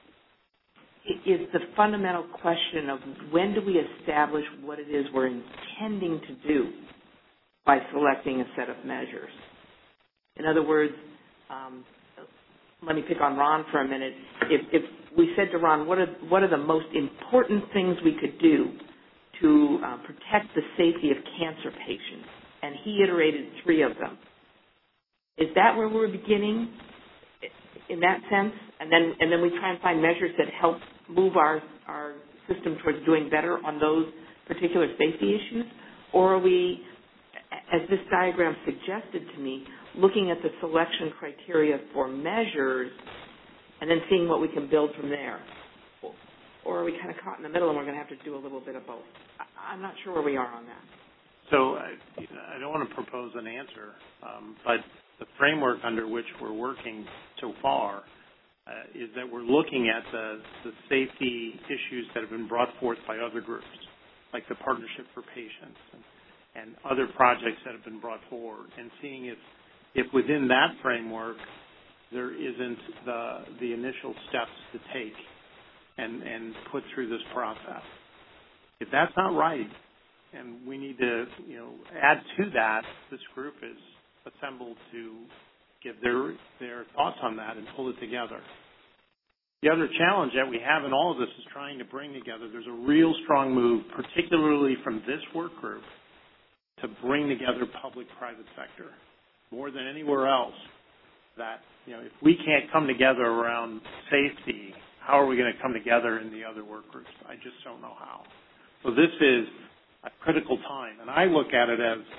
is the fundamental question of when do we establish what it is we're intending to do by selecting a set of measures. In other words, um, let me pick on Ron for a minute. If, if we said to Ron, what are, what are the most important things we could do to uh, protect the safety of cancer patients, and he iterated three of them, is that where we're beginning in that sense? And then, and then we try and find measures that help move our, our system towards doing better on those particular safety issues? Or are we, as this diagram suggested to me, looking at the selection criteria for measures and then seeing what we can build from there? Or are we kind of caught in the middle and we're going to have to do a little bit of both? I'm not sure where we are on that. So I, I don't want to propose an answer, um, but the framework under which we're working so far uh, is that we're looking at the, the safety issues that have been brought forth by other groups, like the Partnership for Patients and, and other projects that have been brought forward, and seeing if, if within that framework there isn't the, the initial steps to take and, and put through this process. If that's not right, and we need to, you know, add to that, this group is assembled to give their their thoughts on that and pull it together. The other challenge that we have in all of this is trying to bring together, there's a real strong move, particularly from this work group, to bring together public-private sector more than anywhere else. That, you know, if we can't come together around safety, how are we going to come together in the other work groups? I just don't know how. So this is a critical time, and I look at it as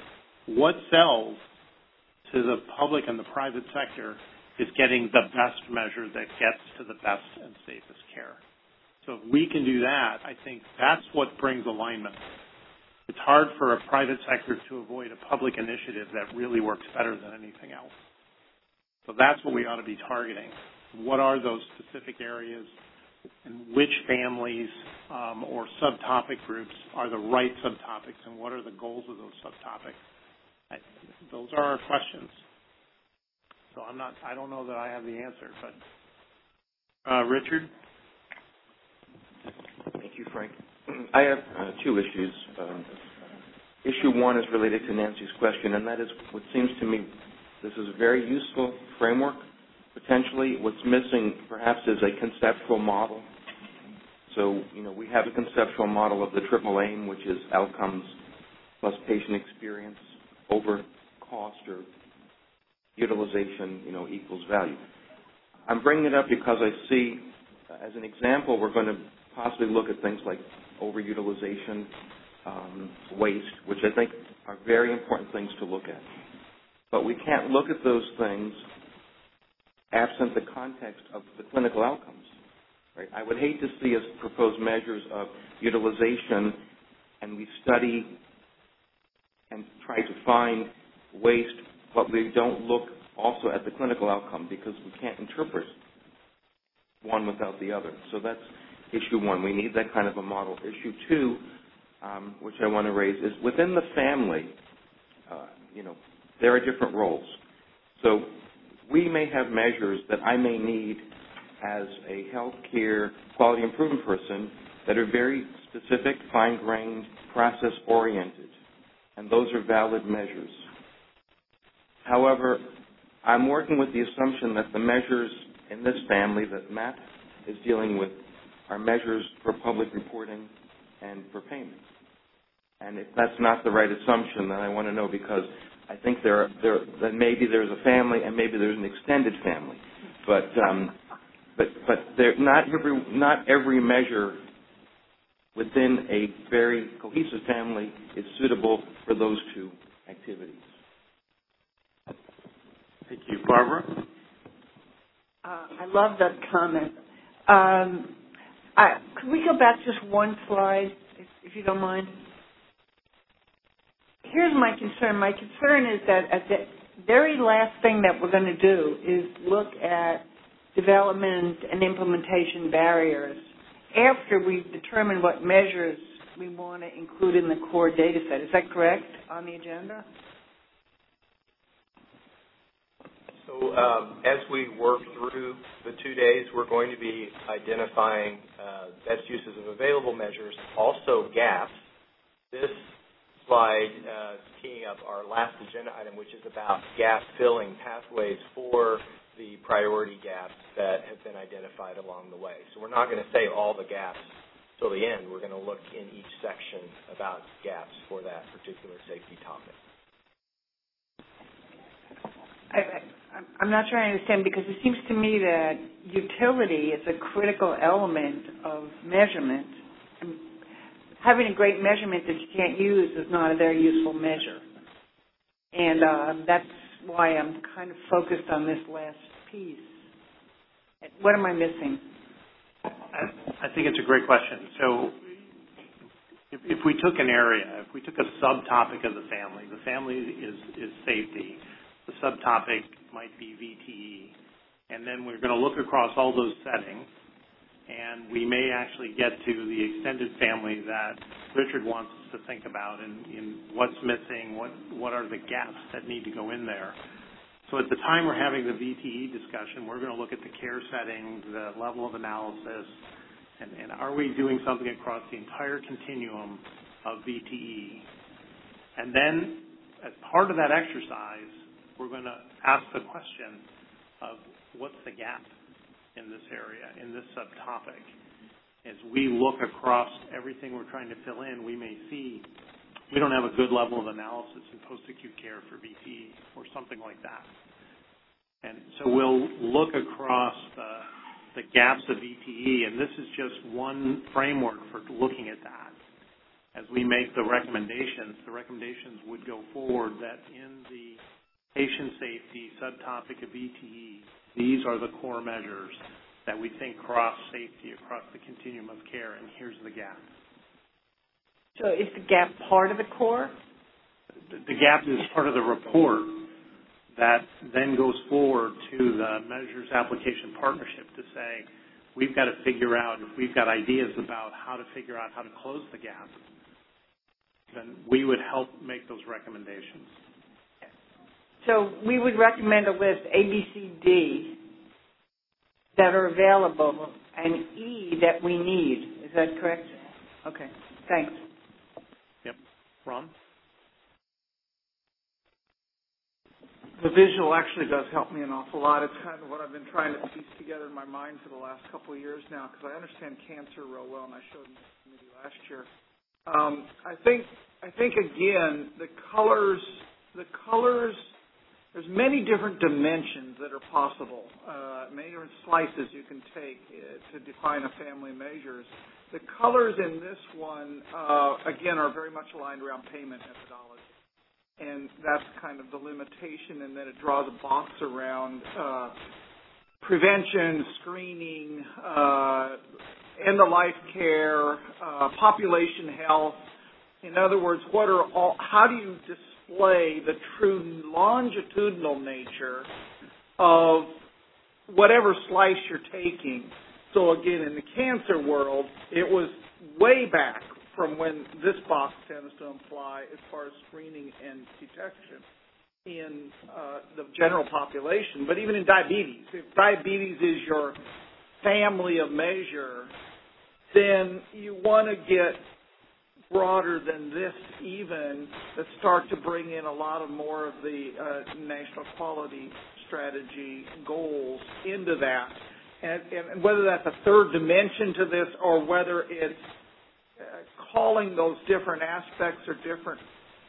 what sells to the public and the private sector is getting the best measure that gets to the best and safest care. So if we can do that, I think that's what brings alignment. It's hard for a private sector to avoid a public initiative that really works better than anything else. So that's what we ought to be targeting. What are those specific areas and which families um, or subtopic groups are the right subtopics and what are the goals of those subtopics? I, those are our questions. So I'm not, I don't know that I have the answer, but uh, Richard? Thank you, Frank. I have uh, two issues. Um, issue one is related to Nancy's question, and that is what seems to me this is a very useful framework. Potentially, what's missing perhaps is a conceptual model. So, you know, we have a conceptual model of the triple aim, which is outcomes plus patient experience over cost or utilization, you know, equals value. I'm bringing it up because I see, uh, as an example, we're going to possibly look at things like overutilization, um, waste, which I think are very important things to look at. But we can't look at those things absent the context of the clinical outcomes. Right? I would hate to see us propose measures of utilization and we study and try to find waste, but we don't look also at the clinical outcome because we can't interpret one without the other. So that's issue one. We need that kind of a model. Issue two, um, which I want to raise, is within the family, uh, you know, there are different roles. So we may have measures that I may need as a healthcare quality improvement person that are very specific, fine-grained, process-oriented, and those are valid measures. However, I'm working with the assumption that the measures in this family that Matt is dealing with are measures for public reporting and for payment. And if that's not the right assumption, then I want to know because I think there, are, there that maybe there's a family and maybe there's an extended family, but um, but but there, not every not every measure within a very cohesive family is suitable for those two activities. Thank you, Barbara. Uh, I love that comment. Um, I, could we go back just one slide, if, if you don't mind? Here's my concern. My concern is that at the very last thing that we're going to do is look at development and implementation barriers after we've determined what measures we want to include in the core data set. Is that correct on the agenda? So um, as we work through the two days, we're going to be identifying uh, best uses of available measures, also gaps. This slide uh, teeing up our last agenda item, which is about gap filling pathways for the priority gaps that have been identified along the way. So we're not going to say all the gaps till the end. We're going to look in each section about gaps for that particular safety topic. I, I, I'm not sure I understand because it seems to me that utility is a critical element of measurement. And having a great measurement that you can't use is not a very useful measure. And uh, that's why I'm kind of focused on this last piece. What am I missing? I, I think it's a great question. So if, if we took an area, if we took a subtopic of the family, the family is, is safety. The subtopic might be V T E. And then we're going to look across all those settings, and we may actually get to the extended family that Richard wants us to think about and, and what's missing, what, what are the gaps that need to go in there. So at the time we're having the V T E discussion, we're going to look at the care setting, the level of analysis, and, and are we doing something across the entire continuum of V T E. And then as part of that exercise, we're going to ask the question of what's the gap in this area, in this subtopic. As we look across everything we're trying to fill in, we may see we don't have a good level of analysis in post-acute care for V T E or something like that. And so we'll look across the, the gaps of V T E, and this is just one framework for looking at that. as we make the recommendations, the recommendations would go forward that in the patient safety subtopic of E T E, these are the core measures that we think cross safety across the continuum of care, and here's the gap. So is the gap part of the core? The, the gap is part of the report that then goes forward to the measures application partnership to say, we've got to figure out, if we've got ideas about how to figure out how to close the gap, then we would help make those recommendations. So we would recommend a list A, B, C, D that are available and E that we need. Is that correct? Okay. Thanks. Yep. Ron? The visual actually does help me an awful lot. It's kind of what I've been trying to piece together in my mind for the last couple of years now, because I understand cancer real well, and I showed in the committee last year. Um, I think, I think again, the colors, the colors. There's many different dimensions that are possible, uh, many different slices you can take uh, to define a family measures. The colors in this one, uh, again, are very much aligned around payment methodology. And that's kind of the limitation, and then it draws a box around uh, prevention, screening, uh, end-of-life care, uh, population health. In other words, what are all? How do you display the true longitudinal nature of whatever slice you're taking? So again, in the cancer world, it was way back from when this box tends to apply as far as screening and detection in uh, the general population. But even in diabetes, if diabetes is your family of measure, then you want to get broader than this even, that start to bring in a lot of more of the uh, national quality strategy goals into that. And, and whether that's a third dimension to this or whether it's uh, calling those different aspects or different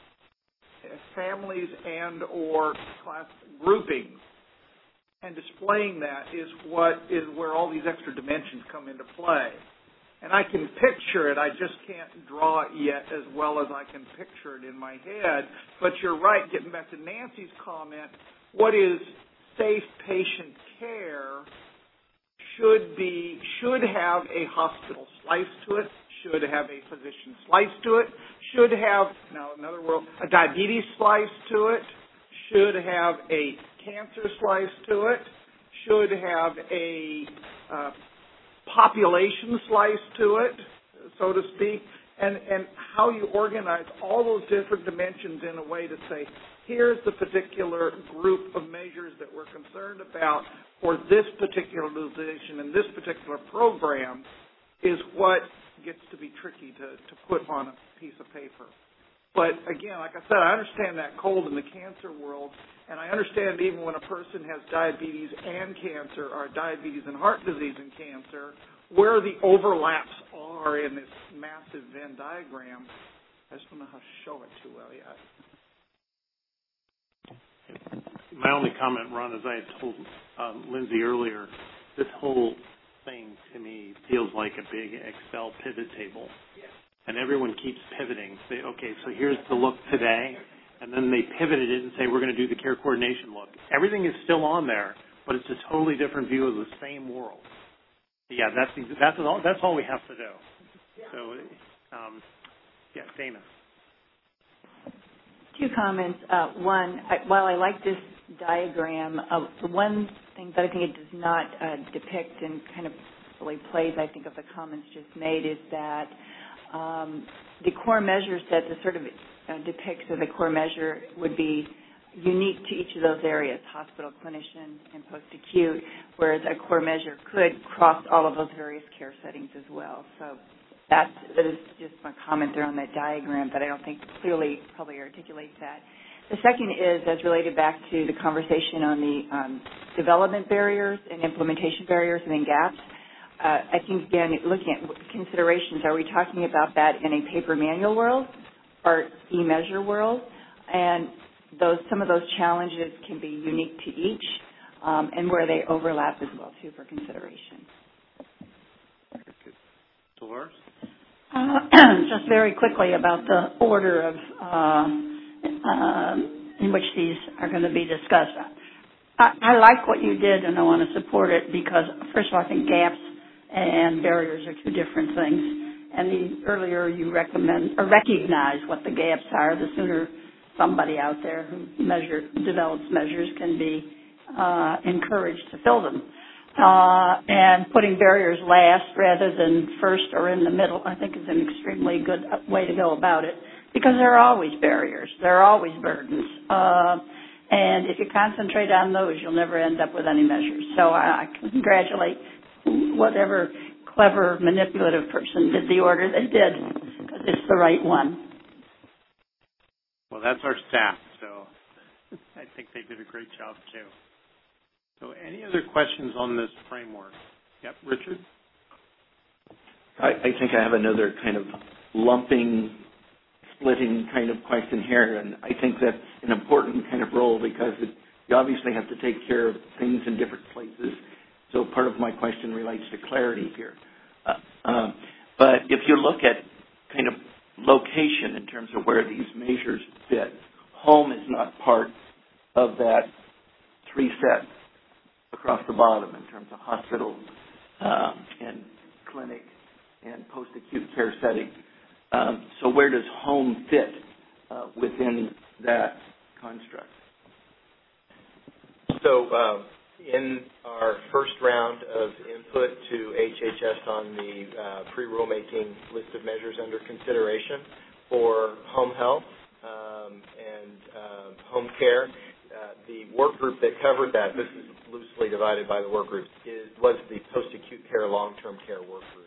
uh, families and or class groupings and displaying that is what is where all these extra dimensions come into play. And I can picture it, I just can't draw it yet as well as I can picture it in my head. But you're right, getting back to Nancy's comment, what is safe patient care should be, should have a hospital slice to it, should have a physician slice to it, should have, now in another word, a diabetes slice to it, should have a cancer slice to it, should have a uh, population slice to it, so to speak, and, and how you organize all those different dimensions in a way to say, here's the particular group of measures that we're concerned about for this particular position and this particular program is what gets to be tricky to, to put on a piece of paper. But again, like I said, I understand that cold in the cancer world, and I understand even when a person has diabetes and cancer, or diabetes and heart disease and cancer, where the overlaps are in this massive Venn diagram. I just don't know how to show it too well yet. My only comment, Ron, as I had told um, Lindsay earlier, this whole thing to me feels like a big Excel pivot table. And everyone keeps pivoting. Say, okay, so here's the look today, and then they pivoted it and say, we're going to do the care coordination look. Everything is still on there, but it's a totally different view of the same world. Yeah, that's that's all, that's all we have to do. So, um, yeah, Dana. Two comments. Uh, one, I, while I like this diagram, uh, the one thing that I think it does not uh, depict and kind of really plays, I think, of the comments just made is that Um, the core measure set, the sort of uh, depicts of the core measure would be unique to each of those areas, hospital, clinician, and post-acute, whereas a core measure could cross all of those various care settings as well. So that's, that is just my comment there on that diagram, but I don't think clearly probably articulates that. The second is, as related back to the conversation on the um, development barriers and implementation barriers and then gaps, Uh, I think, again, looking at considerations, are we talking about that in a paper manual world or e-measure world? And those some of those challenges can be unique to each um, and where they overlap as well, too, for consideration. Dolores? Uh, just very quickly about the order of uh, uh, in which these are going to be discussed. I, I like what you did, and I want to support it because, first of all, I think gaps and barriers are two different things. And the earlier you recommend or recognize what the gaps are, the sooner somebody out there who measure develops measures can be uh, encouraged to fill them. Uh, and putting barriers last rather than first or in the middle, I think is an extremely good way to go about it because there are always barriers. There are always burdens. Uh, and if you concentrate on those, you'll never end up with any measures. So I, I congratulate whatever clever, manipulative person did the order they did because it's the right one. Well, that's our staff, so I think they did a great job, too. So any other questions on this framework? Yep, Richard? I, I think I have another kind of lumping, splitting kind of question here, and I think that's an important kind of role because it, you obviously have to take care of things in different places. So part of my question relates to clarity here. Uh, um, but if you look at kind of location in terms of where these measures fit, home is not part of that three set across the bottom in terms of hospital um, and clinic and post-acute care setting. Um, so where does home fit uh, within that construct? So uh, in our first round of input to H H S on the uh, pre-rulemaking list of measures under consideration for home health um, and uh, home care, uh, the work group that covered that, this is loosely divided by the work groups, is, was the post-acute care long-term care work group.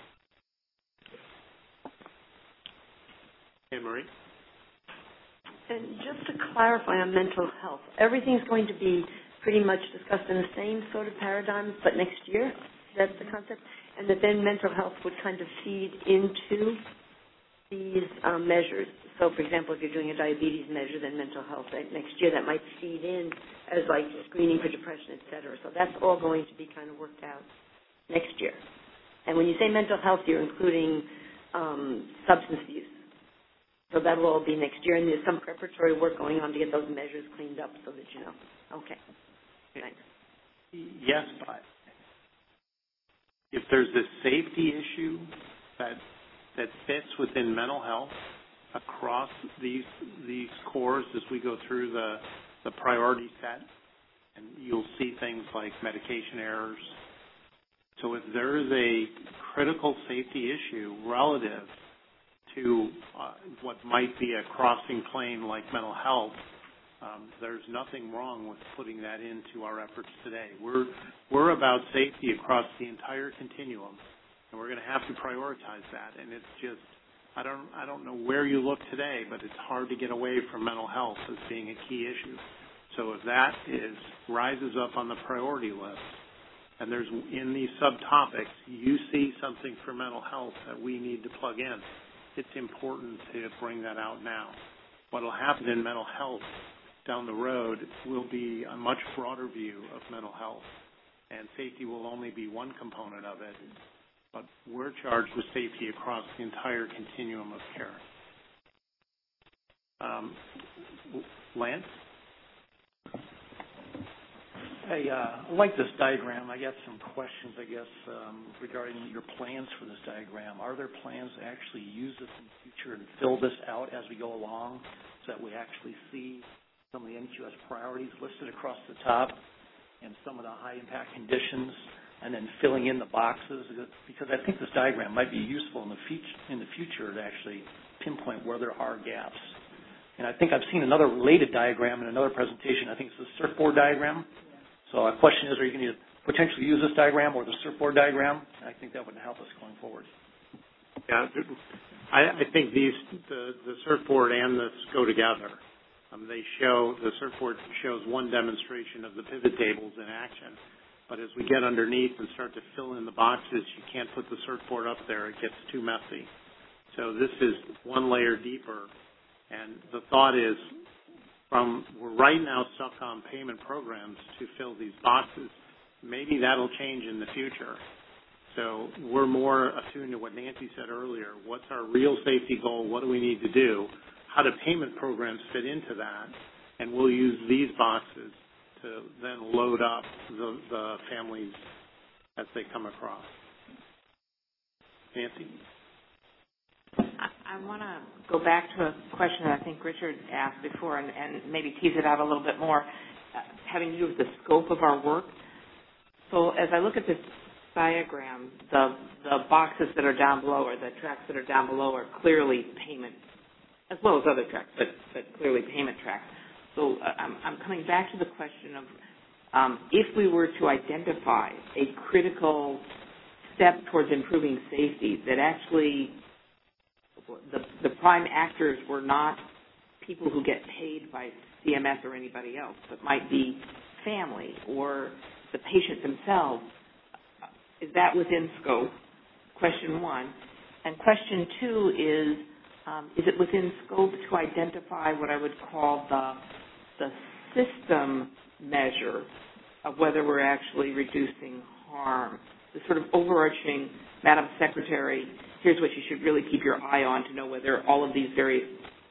Anne Marie? And just to clarify on mental health, everything's going to be pretty much discussed in the same sort of paradigm, but next year, that's the concept, and that then mental health would kind of feed into these um, measures. So, for example, if you're doing a diabetes measure, then mental health next year, that might feed in as like screening for depression, et cetera. So that's all going to be kind of worked out next year. And when you say mental health, you're including um, substance use. So that will all be next year, and there's some preparatory work going on to get those measures cleaned up so that you know. Okay. Thanks. Yes, but if there's a safety issue that that fits within mental health across these these cores as we go through the the priority set, and you'll see things like medication errors. So if there is a critical safety issue relative to uh, what might be a crossing plane like mental health, um, there's nothing wrong with putting that into our efforts today. We're we're about safety across the entire continuum, and we're going to have to prioritize that. And it's just I don't I don't know where you look today, but it's hard to get away from mental health as being a key issue. So if that is rises up on the priority list, and there's in these subtopics you see something for mental health that we need to plug in, it's important to bring that out now. What will happen in mental health down the road will be a much broader view of mental health, and safety will only be one component of it. But we're charged with safety across the entire continuum of care. Um, Lance? Hey, uh, I like this diagram. I got some questions, I guess, um, regarding your plans for this diagram. Are there plans to actually use this in the future and fill this out as we go along so that we actually see some of the N Q S priorities listed across the top and some of the high-impact conditions, and then filling in the boxes? Because I think this diagram might be useful in the, future, in the future to actually pinpoint where there are gaps. And I think I've seen another related diagram in another presentation. I think it's the surfboard diagram. So our question is, are you going to potentially use this diagram or the surfboard diagram? I think that would help us going forward. Yeah, I, I think these the, the surfboard and this go together. Um, they show the surfboard shows one demonstration of the pivot tables in action, but as we get underneath and start to fill in the boxes, you can't put the surfboard up there; it gets too messy. So this is one layer deeper, and the thought is. From, we're right now stuck on payment programs to fill these boxes. Maybe that'll change in the future. So we're more attuned to what Nancy said earlier. What's our real safety goal? What do we need to do? How do payment programs fit into that? And we'll use these boxes to then load up the, the families as they come across. Nancy? I, I want to go back to a question that I think Richard asked before and, and maybe tease it out a little bit more, uh, having to do with the scope of our work. So as I look at this diagram, the the boxes that are down below or the tracks that are down below are clearly payment, as well as other tracks, but, but clearly payment tracks. So uh, I'm, I'm coming back to the question of um, if we were to identify a critical step towards improving safety that actually the, the prime actors were not people who get paid by C M S or anybody else, but might be family or the patient themselves. Is that within scope? Question one. And question two is, um, is it within scope to identify what I would call the, the system measure of whether we're actually reducing harm? The sort of overarching, Madam Secretary, here's what you should really keep your eye on to know whether all of these various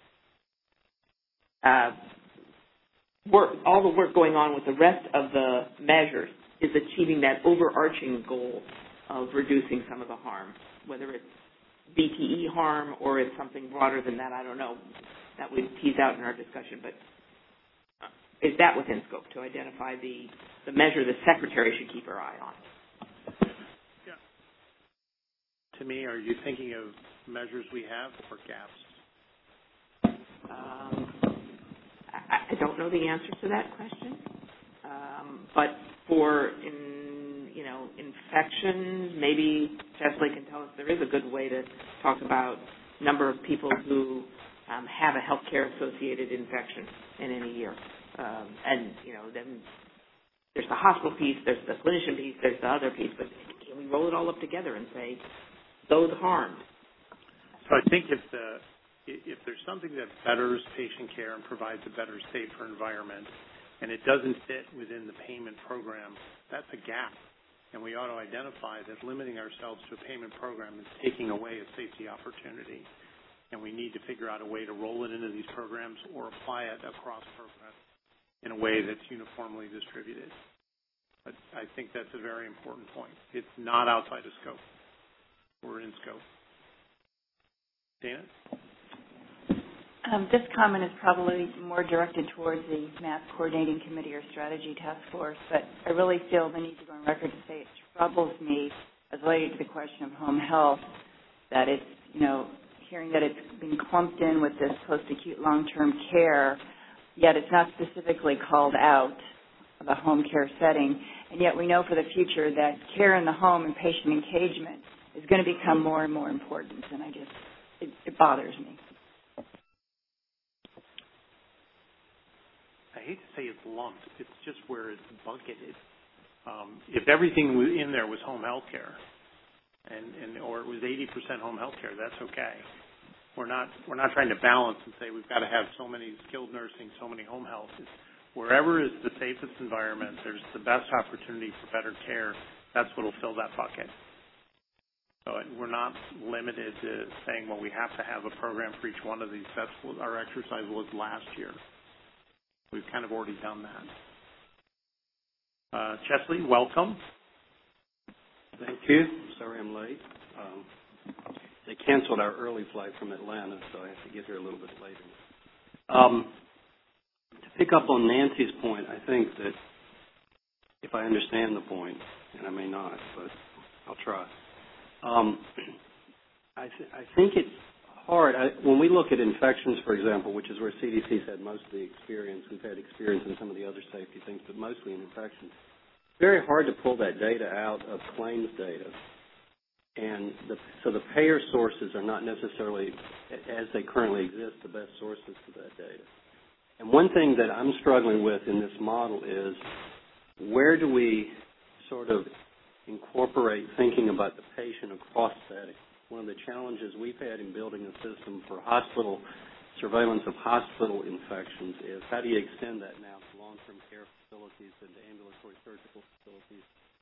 uh, work, all the work going on with the rest of the measures is achieving that overarching goal of reducing some of the harm, whether it's B T E harm or it's something broader than that, I don't know. That would tease out in our discussion, but is that within scope to identify the, the measure the Secretary should keep her eye on? Yeah. To me, are you thinking of measures we have or gaps? Um, I, I don't know the answer to that question. Um, but for, in, you know, infections, maybe Chesley can tell us there is a good way to talk about number of people who um, have a healthcare-associated infection in any year. Um, and, you know, then there's the hospital piece, there's the clinician piece, there's the other piece, but can we roll it all up together and say, those harmed? So I think if the if there's something that betters patient care and provides a better, safer environment, and it doesn't fit within the payment program, that's a gap. And we ought to identify that limiting ourselves to a payment program is taking away a safety opportunity. And we need to figure out a way to roll it into these programs or apply it across programs in a way that's uniformly distributed. But I think that's a very important point. It's not outside of scope. We're in scope. Dana? Um, this comment is probably more directed towards the MAP Coordinating Committee or Strategy Task Force, but I really feel the need to go on record to say it troubles me as related to the question of home health, that it's, you know, hearing that it's been clumped in with this post-acute long-term care, yet it's not specifically called out of a home care setting, and yet we know for the future that care in the home and patient engagement is going to become more and more important, and I just, it, it bothers me. I hate to say it's lumped. It's just where it's bucketed. Um, if everything was in there was home health care, and, and or it was eighty percent home health care, that's okay. We're not we're not trying to balance and say we've got to have so many skilled nursing, so many home health. It's wherever is the safest environment, there's the best opportunity for better care. That's what will fill that bucket. So we're not limited to saying, well, we have to have a program for each one of these. That's what our exercise was last year. We've kind of already done that. Uh, Chesley, welcome. Thank you. Sorry I'm late. Um, they canceled our early flight from Atlanta, so I have to get here a little bit later. Um, to pick up on Nancy's point, I think that if I understand the point, and I may not, but I'll try. Um, I, th- I think it's hard. I, when we look at infections, for example, which is where C D C's had most of the experience, we've had experience in some of the other safety things, but mostly in infections, it's very hard to pull that data out of claims data. And the, so the payer sources are not necessarily, as they currently exist, the best sources for that data. And one thing that I'm struggling with in this model is where do we sort of incorporate thinking about the patient across settings? One of the challenges we've had in building a system for hospital surveillance of hospital infections is how do you extend that now to long-term care facilities and to ambulatory surgical facilities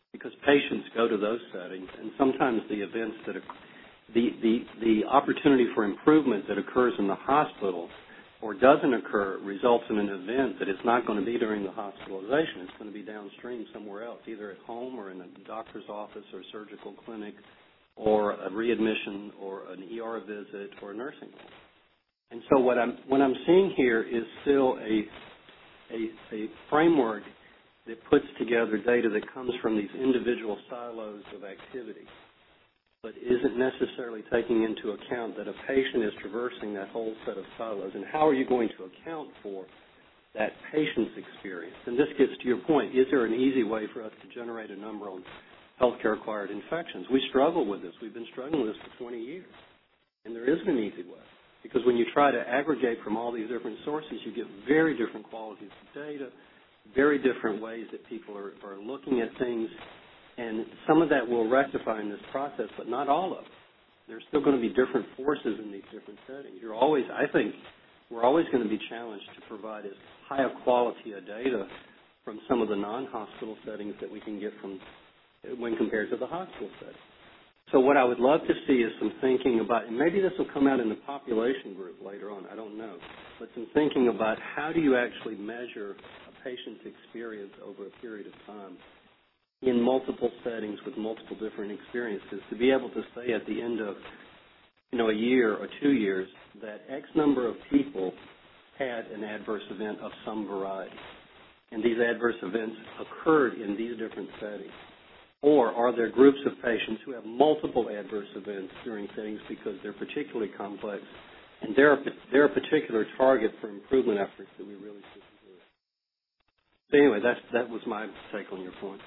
because patients go to those settings, and sometimes the events that are, the, the, the opportunity for improvement that occurs in the hospital or doesn't occur results in an event that is not going to be during the hospitalization. It's going to be downstream somewhere else, either at home or in a doctor's office or surgical clinic or a readmission or an E R visit or a nursing home. And so what I'm, what I'm seeing here is still a, a, a framework that puts together data that comes from these individual silos of activity, but isn't necessarily taking into account that a patient is traversing that whole set of silos. And how are you going to account for that patient's experience? And this gets to your point. Is there an easy way for us to generate a number on healthcare-acquired infections? We struggle with this. We've been struggling with this for twenty years. And there isn't an easy way. Because when you try to aggregate from all these different sources, you get very different qualities of data, very different ways that people are, are looking at things. And some of that will rectify in this process, but not all of it. There's still going to be different forces in these different settings. You're always, I think, we're always going to be challenged to provide as high a quality of data from some of the non-hospital settings that we can get from when compared to the hospital setting. So what I would love to see is some thinking about, and maybe this will come out in the population group later on, I don't know, but some thinking about how do you actually measure a patient's experience over a period of time in multiple settings with multiple different experiences, to be able to say at the end of, you know, a year or two years that X number of people had an adverse event of some variety, and these adverse events occurred in these different settings. Or are there groups of patients who have multiple adverse events during settings because they're particularly complex, and they're a, they're a particular target for improvement efforts that we really should do. So anyway, that's, that was my take on your point.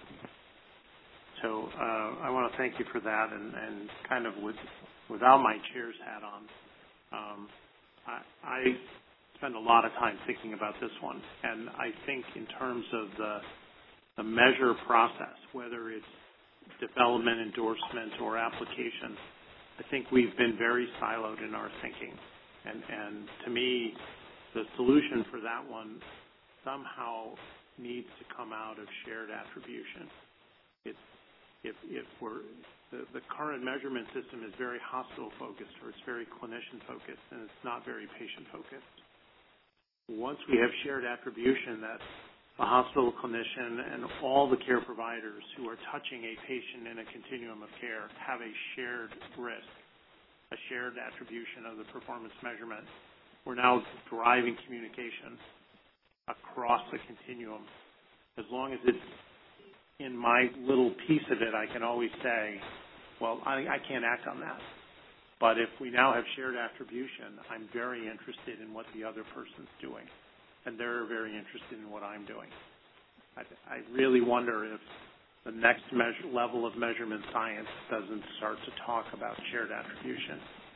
So uh, I want to thank you for that, and, and kind of with, without my chair's hat on, um, I, I spend a lot of time thinking about this one, and I think in terms of the, the measure process, whether it's development, endorsement, or application, I think we've been very siloed in our thinking. And, and to me, the solution for that one somehow needs to come out of shared attribution. It's, if, if we're, the, the current measurement system is very hospital-focused, or it's very clinician-focused, and it's not very patient-focused. Once we have shared attribution, that a hospital clinician and all the care providers who are touching a patient in a continuum of care have a shared risk, a shared attribution of the performance measurement. We're now driving communication across the continuum. As long as it's in my little piece of it, I can always say, well, I, I can't act on that. But if we now have shared attribution, I'm very interested in what the other person's doing, and they're very interested in what I'm doing. I, I really wonder if the next measure, level of measurement science doesn't start to talk about shared attribution.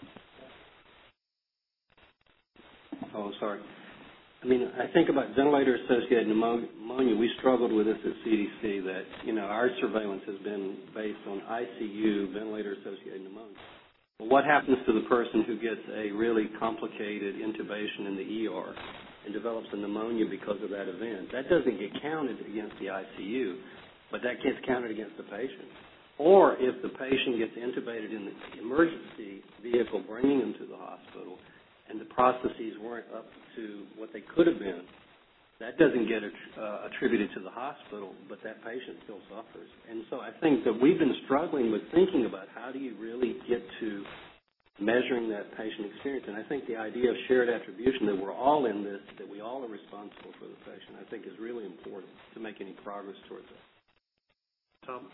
Oh, sorry. I mean, I think about ventilator-associated pneumonia. We struggled with this at C D C, that, you know, our surveillance has been based on I C U ventilator-associated pneumonia. Well, what happens to the person who gets a really complicated intubation in the E R and develops a pneumonia because of that event? That doesn't get counted against the I C U, but that gets counted against the patient. Or if the patient gets intubated in the emergency vehicle bringing him to the hospital and the processes weren't up to what they could have been, that doesn't get uh, attributed to the hospital, but that patient still suffers. And so I think that we've been struggling with thinking about how do you really get to measuring that patient experience. And I think the idea of shared attribution, that we're all in this, that we all are responsible for the patient, I think is really important to make any progress towards that. Tom?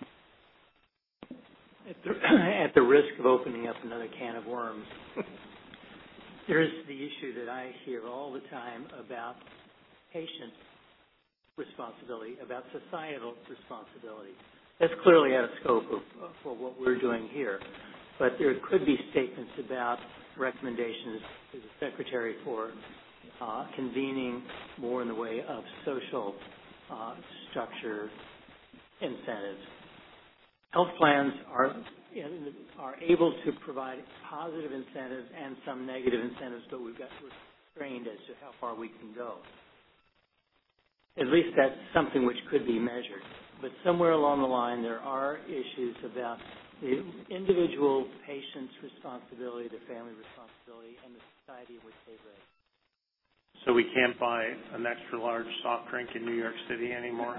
At the, at the risk of opening up another can of worms, there's the issue that I hear all the time about patient responsibility, about societal responsibility. That's clearly out of scope of, for what we're doing here. But there could be statements about recommendations to the Secretary for uh, convening more in the way of social uh, structure incentives. Health plans are are able to provide positive incentives and some negative incentives, but we've got restrained as to how far we can go. At least that's something which could be measured. but somewhere along the line there are issues about the individual patient's responsibility, their family responsibility, and the society in which they live. So we can't buy an extra large soft drink in New York City anymore?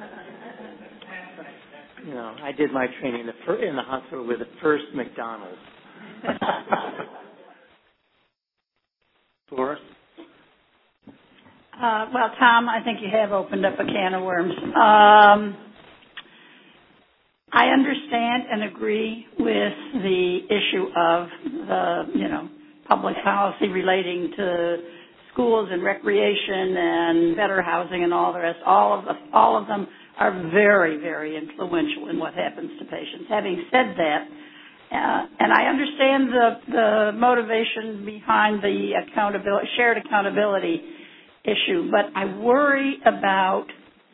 You know, I did my training in the, fir- in the hospital with the first McDonald's. Flores? Uh, well, Tom, I think you have opened up a can of worms. Um, I understand and agree with the issue of the, you know, public policy relating to schools and recreation and better housing and all the rest. All of the, all of them are very, very influential in what happens to patients. Having said that, uh, and I understand the the motivation behind the accountability, shared accountability issue, but I worry about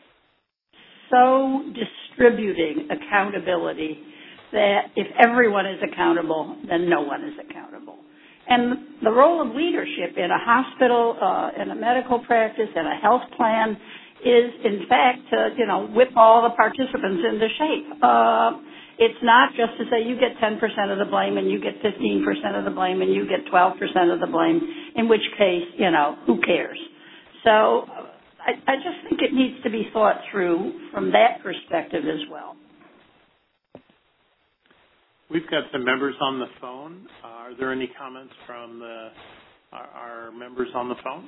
so distributing accountability that if everyone is accountable, then no one is accountable. And the role of leadership in a hospital, uh, in a medical practice, in a health plan is, in fact, to, you know, whip all the participants into shape. Uh, it's not just to say you get ten percent of the blame and you get fifteen percent of the blame and you get twelve percent of the blame, in which case, you know, who cares? So I, I just think it needs to be thought through from that perspective as well. We've got some members on the phone. Uh, are there any comments from the, our, our members on the phone?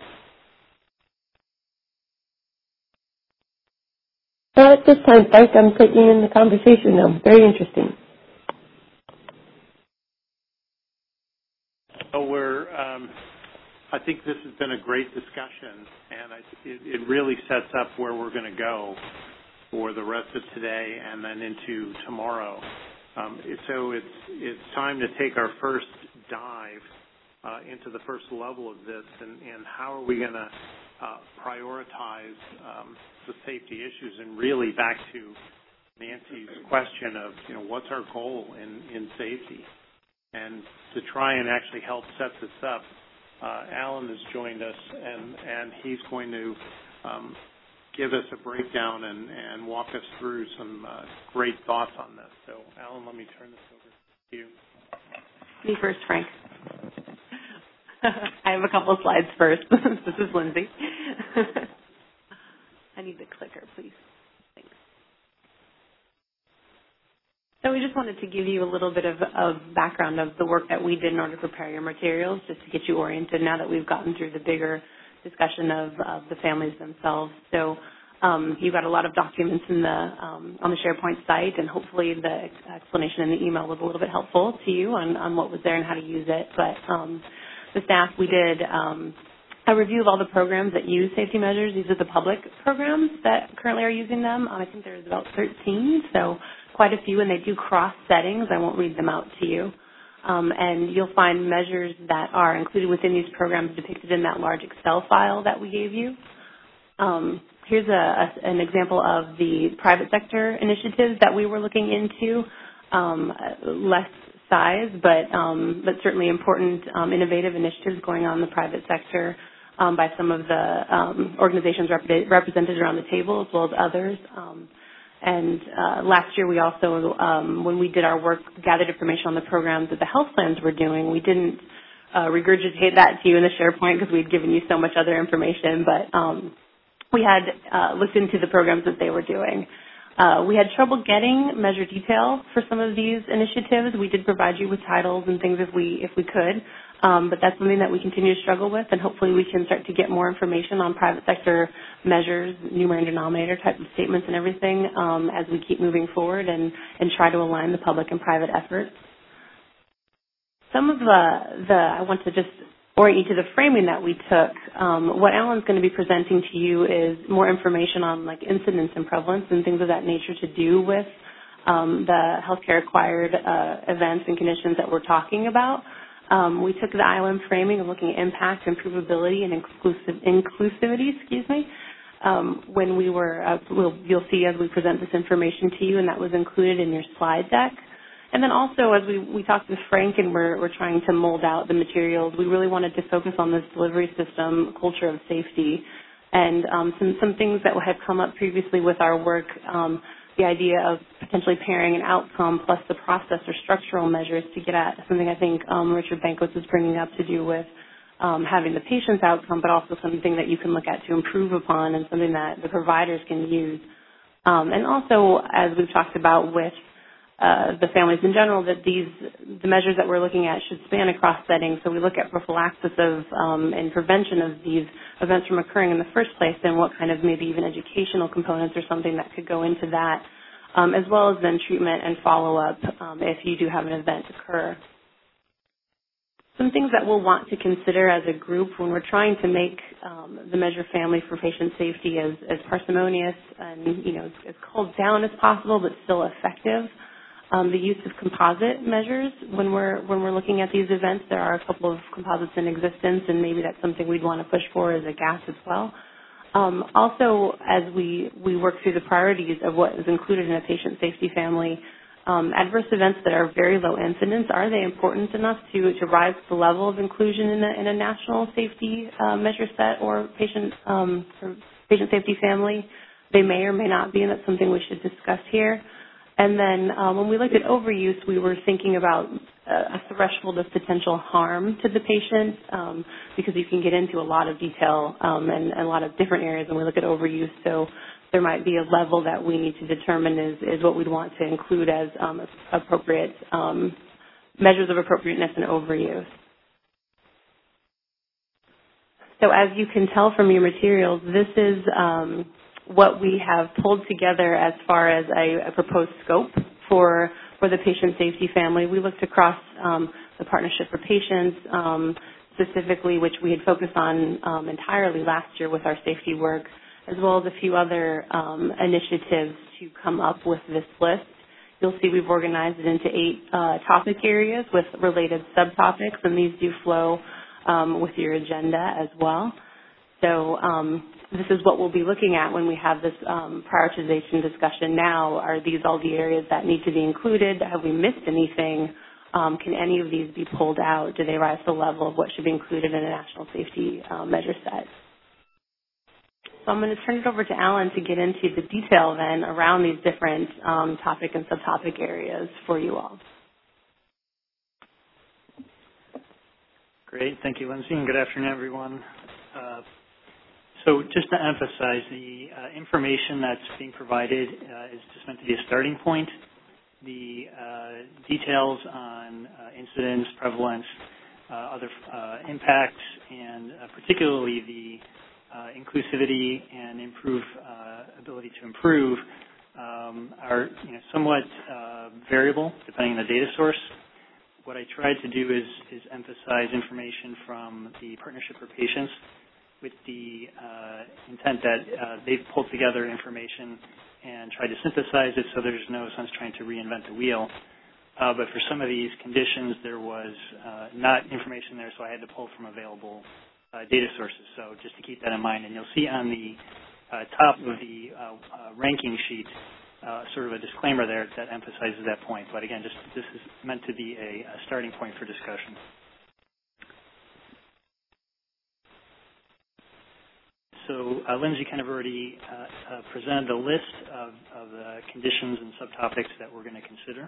Not at this time, Frank. I'm taking in the conversation now. Very interesting. So we're, um, I think this has been a great discussion, and I, it, it really sets up where we're going to go for the rest of today and then into tomorrow. Um, so it's it's time to take our first dive uh, into the first level of this, and, and how are we going to uh, prioritize um, the safety issues, and really back to Nancy's question of, you know, what's our goal in, in safety, and to try and actually help set this up. Uh, Alan has joined us, and, and he's going to um, give us a breakdown and, and walk us through some uh, great thoughts on this. So, Alan, let me turn this over to you. Me first, Frank. I have a couple of slides first. This is Lindsay. I need the clicker, please. Thanks. So we just wanted to give you a little bit of, of background of the work that we did in order to prepare your materials, just to get you oriented now that we've gotten through the bigger discussion of, of the families themselves. So um, you got a lot of documents in the um, on the SharePoint site, and hopefully the explanation in the email was a little bit helpful to you on, on what was there and how to use it. But um, the staff, we did um, a review of all the programs that use safety measures. These are the public programs that currently are using them. Um, I think there's about thirteen, so quite a few, and they do cross settings. I won't read them out to you. Um, and you'll find measures that are included within these programs depicted in that large Excel file that we gave you. Um, here's a, a, an example of the private sector initiatives that we were looking into, um, less size, but um, but certainly important um, innovative initiatives going on in the private sector um, by some of the um, organizations rep- represented around the table, as well as others. Um, And uh, last year we also, um, when we did our work, gathered information on the programs that the health plans were doing. We didn't uh, regurgitate that to you in the SharePoint because we'd given you so much other information, but um, we had uh, looked into the programs that they were doing. Uh, we had trouble getting measure detail for some of these initiatives. We did provide you with titles and things if we if we could, um, but that's something that we continue to struggle with, and hopefully we can start to get more information on private sector measures, numerator and denominator type of statements and everything um, as we keep moving forward and, and try to align the public and private efforts. Some of the, the I want to just orient you to the framing that we took. Um, what Alan's going to be presenting to you is more information on like incidence and prevalence and things of that nature to do with um, the healthcare acquired uh, events and conditions that we're talking about. Um, we took the I L M framing of looking at impact, improvability, and inclusive, inclusivity, excuse me, um, when we were, uh, we'll, you'll see as we present this information to you, and that was included in your slide deck. And then also, as we, we talked with Frank and we're, we're trying to mold out the materials, we really wanted to focus on this delivery system culture of safety and um, some, some things that have come up previously with our work, um, the idea of potentially pairing an outcome plus the process or structural measures to get at something I think um, Richard Bankwitz is bringing up to do with um, having the patient's outcome, but also something that you can look at to improve upon and something that the providers can use. Um, and also, as we've talked about with uh, the families in general, that these the measures that we're looking at should span across settings. So we look at prophylaxis of um, and prevention of these events from occurring in the first place, and what kind of maybe even educational components or something that could go into that, um, as well as then treatment and follow-up um, if you do have an event occur. Some things that we'll want to consider as a group when we're trying to make um, the measure family for patient safety as, as parsimonious and, you know, as culled down as possible but still effective. Um, the use of composite measures when we're when we're looking at these events. There are a couple of composites in existence, and maybe that's something we'd want to push for as a G A S as well. Um, also, as we, we work through the priorities of what is included in a patient safety family, um, adverse events that are very low incidence, are they important enough to, to rise to the level of inclusion in a, in a national safety uh, measure set or patient, um, or patient safety family? They may or may not be, and that's something we should discuss here. And then um, when we looked at overuse, we were thinking about a threshold of potential harm to the patient um, because you can get into a lot of detail um, and, and a lot of different areas when we look at overuse. So there might be a level that we need to determine is, is what we'd want to include as um, appropriate um, measures of appropriateness and overuse. So as you can tell from your materials, this is um, what we have pulled together as far as a, a proposed scope for for the patient safety family. We looked across um, the Partnership for Patients, um, specifically, which we had focused on um, entirely last year with our safety work, as well as a few other um, initiatives to come up with this list. You'll see we've organized it into eight uh, topic areas with related subtopics, and these do flow um, with your agenda as well. So um, this is what we'll be looking at when we have this um, prioritization discussion now. Are these all the areas that need to be included? Have we missed anything? Um, can any of these be pulled out? Do they rise to the level of what should be included in a national safety um, measure set? So I'm going to turn it over to Alan to get into the detail then around these different um, topic and subtopic areas for you all. Great. Thank you, Lindsay, and good afternoon, everyone. Uh, So just to emphasize, the uh, information that's being provided uh, is just meant to be a starting point. The uh, details on uh, incidence, prevalence, uh, other uh, impacts, and uh, particularly the uh, inclusivity and improve uh, ability to improve um, are you know, somewhat uh, variable depending on the data source. What I tried to do is, is emphasize information from the Partnership for Patients with the uh, intent that uh, they've pulled together information and tried to synthesize it so there's no sense trying to reinvent the wheel. Uh, but for some of these conditions, there was uh, not information there, so I had to pull from available uh, data sources. So just to keep that in mind. And you'll see on the uh, top of the uh, uh, ranking sheet uh, sort of a disclaimer there that emphasizes that point. But again, just this is meant to be a, a starting point for discussion. So uh, Lindsay kind of already uh, uh, presented the list of, of the conditions and subtopics that we're going to consider.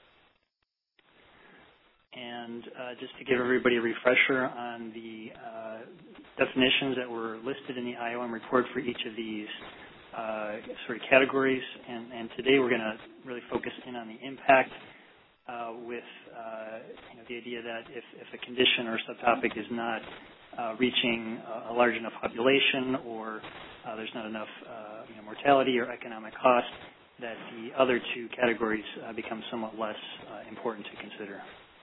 And uh, just to give everybody a refresher on the uh, definitions that were listed in the I O M report for each of these uh, sort of categories. And, and today we're going to really focus in on the impact uh, with uh, you know, the idea that if, if a condition or subtopic is not Uh, reaching a, a large enough population, or uh, there's not enough uh, you know, mortality or economic cost, that the other two categories uh, become somewhat less uh, important to consider.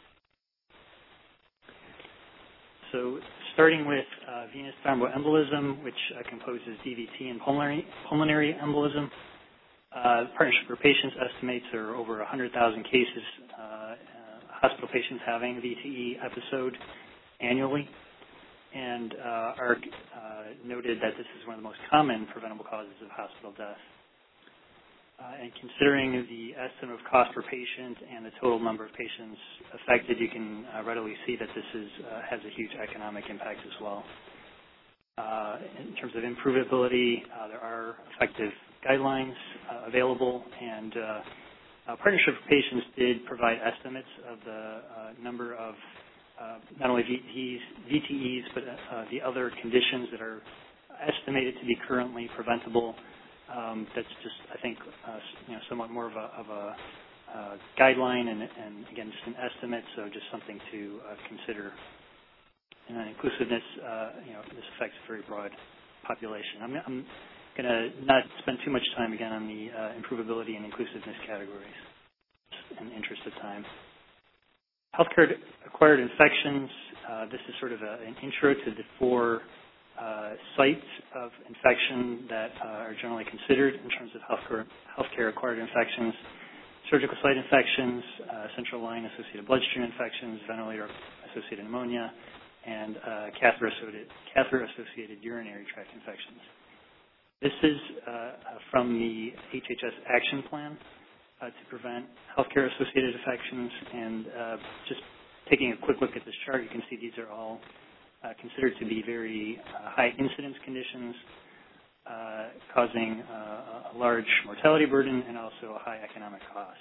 So starting with uh, venous thromboembolism, which uh, composes D V T and pulmonary, pulmonary embolism, uh, Partnership for Patients estimates there are over one hundred thousand cases, uh, uh, hospital patients having V T E episode annually. And uh, ARC uh, noted that this is one of the most common preventable causes of hospital death. Uh, and considering the estimate of cost per patient and the total number of patients affected, you can uh, readily see that this is, uh, has a huge economic impact as well. Uh, in terms of improvability, uh, there are effective guidelines uh, available, and uh, uh, Partnership for Patients did provide estimates of the uh, number of uh, not only V T Es, V T Es but uh, the other conditions that are estimated to be currently preventable. Um, that's just, I think, uh, you know, somewhat more of a, of a uh, guideline, and, and again, just an estimate, so just something to uh, consider. And then inclusiveness, uh, you know, this affects a very broad population. I'm, I'm going to not spend too much time again on the uh, improvability and inclusiveness categories, just in the interest of time. Healthcare-acquired infections, uh, this is sort of a, an intro to the four uh, sites of infection that uh, are generally considered in terms of healthcare, healthcare-acquired infections: surgical site infections, uh, central line-associated bloodstream infections, ventilator-associated pneumonia, and uh, catheter-associated, catheter-associated urinary tract infections. This is uh, from the H H S Action Plan uh, to prevent healthcare-associated infections. And uh, just taking a quick look at this chart, you can see these are all uh, considered to be very uh, high incidence conditions, uh, causing uh, a large mortality burden and also a high economic cost.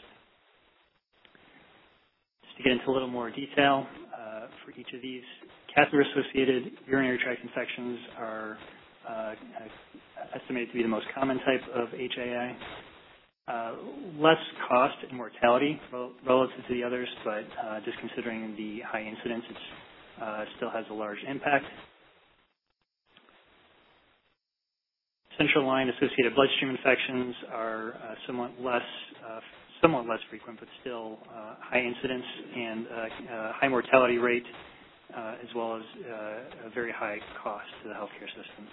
Just to get into a little more detail uh, for each of these, catheter-associated urinary tract infections are uh, estimated to be the most common type of H A I. Uh, less cost and mortality rel relative to the others, but uh, just considering the high incidence, it uh, still has a large impact. Central line-associated bloodstream infections are uh, somewhat less, uh, somewhat less frequent, but still uh, high incidence and uh, uh, high mortality rate, uh, as well as uh, a very high cost to the healthcare system.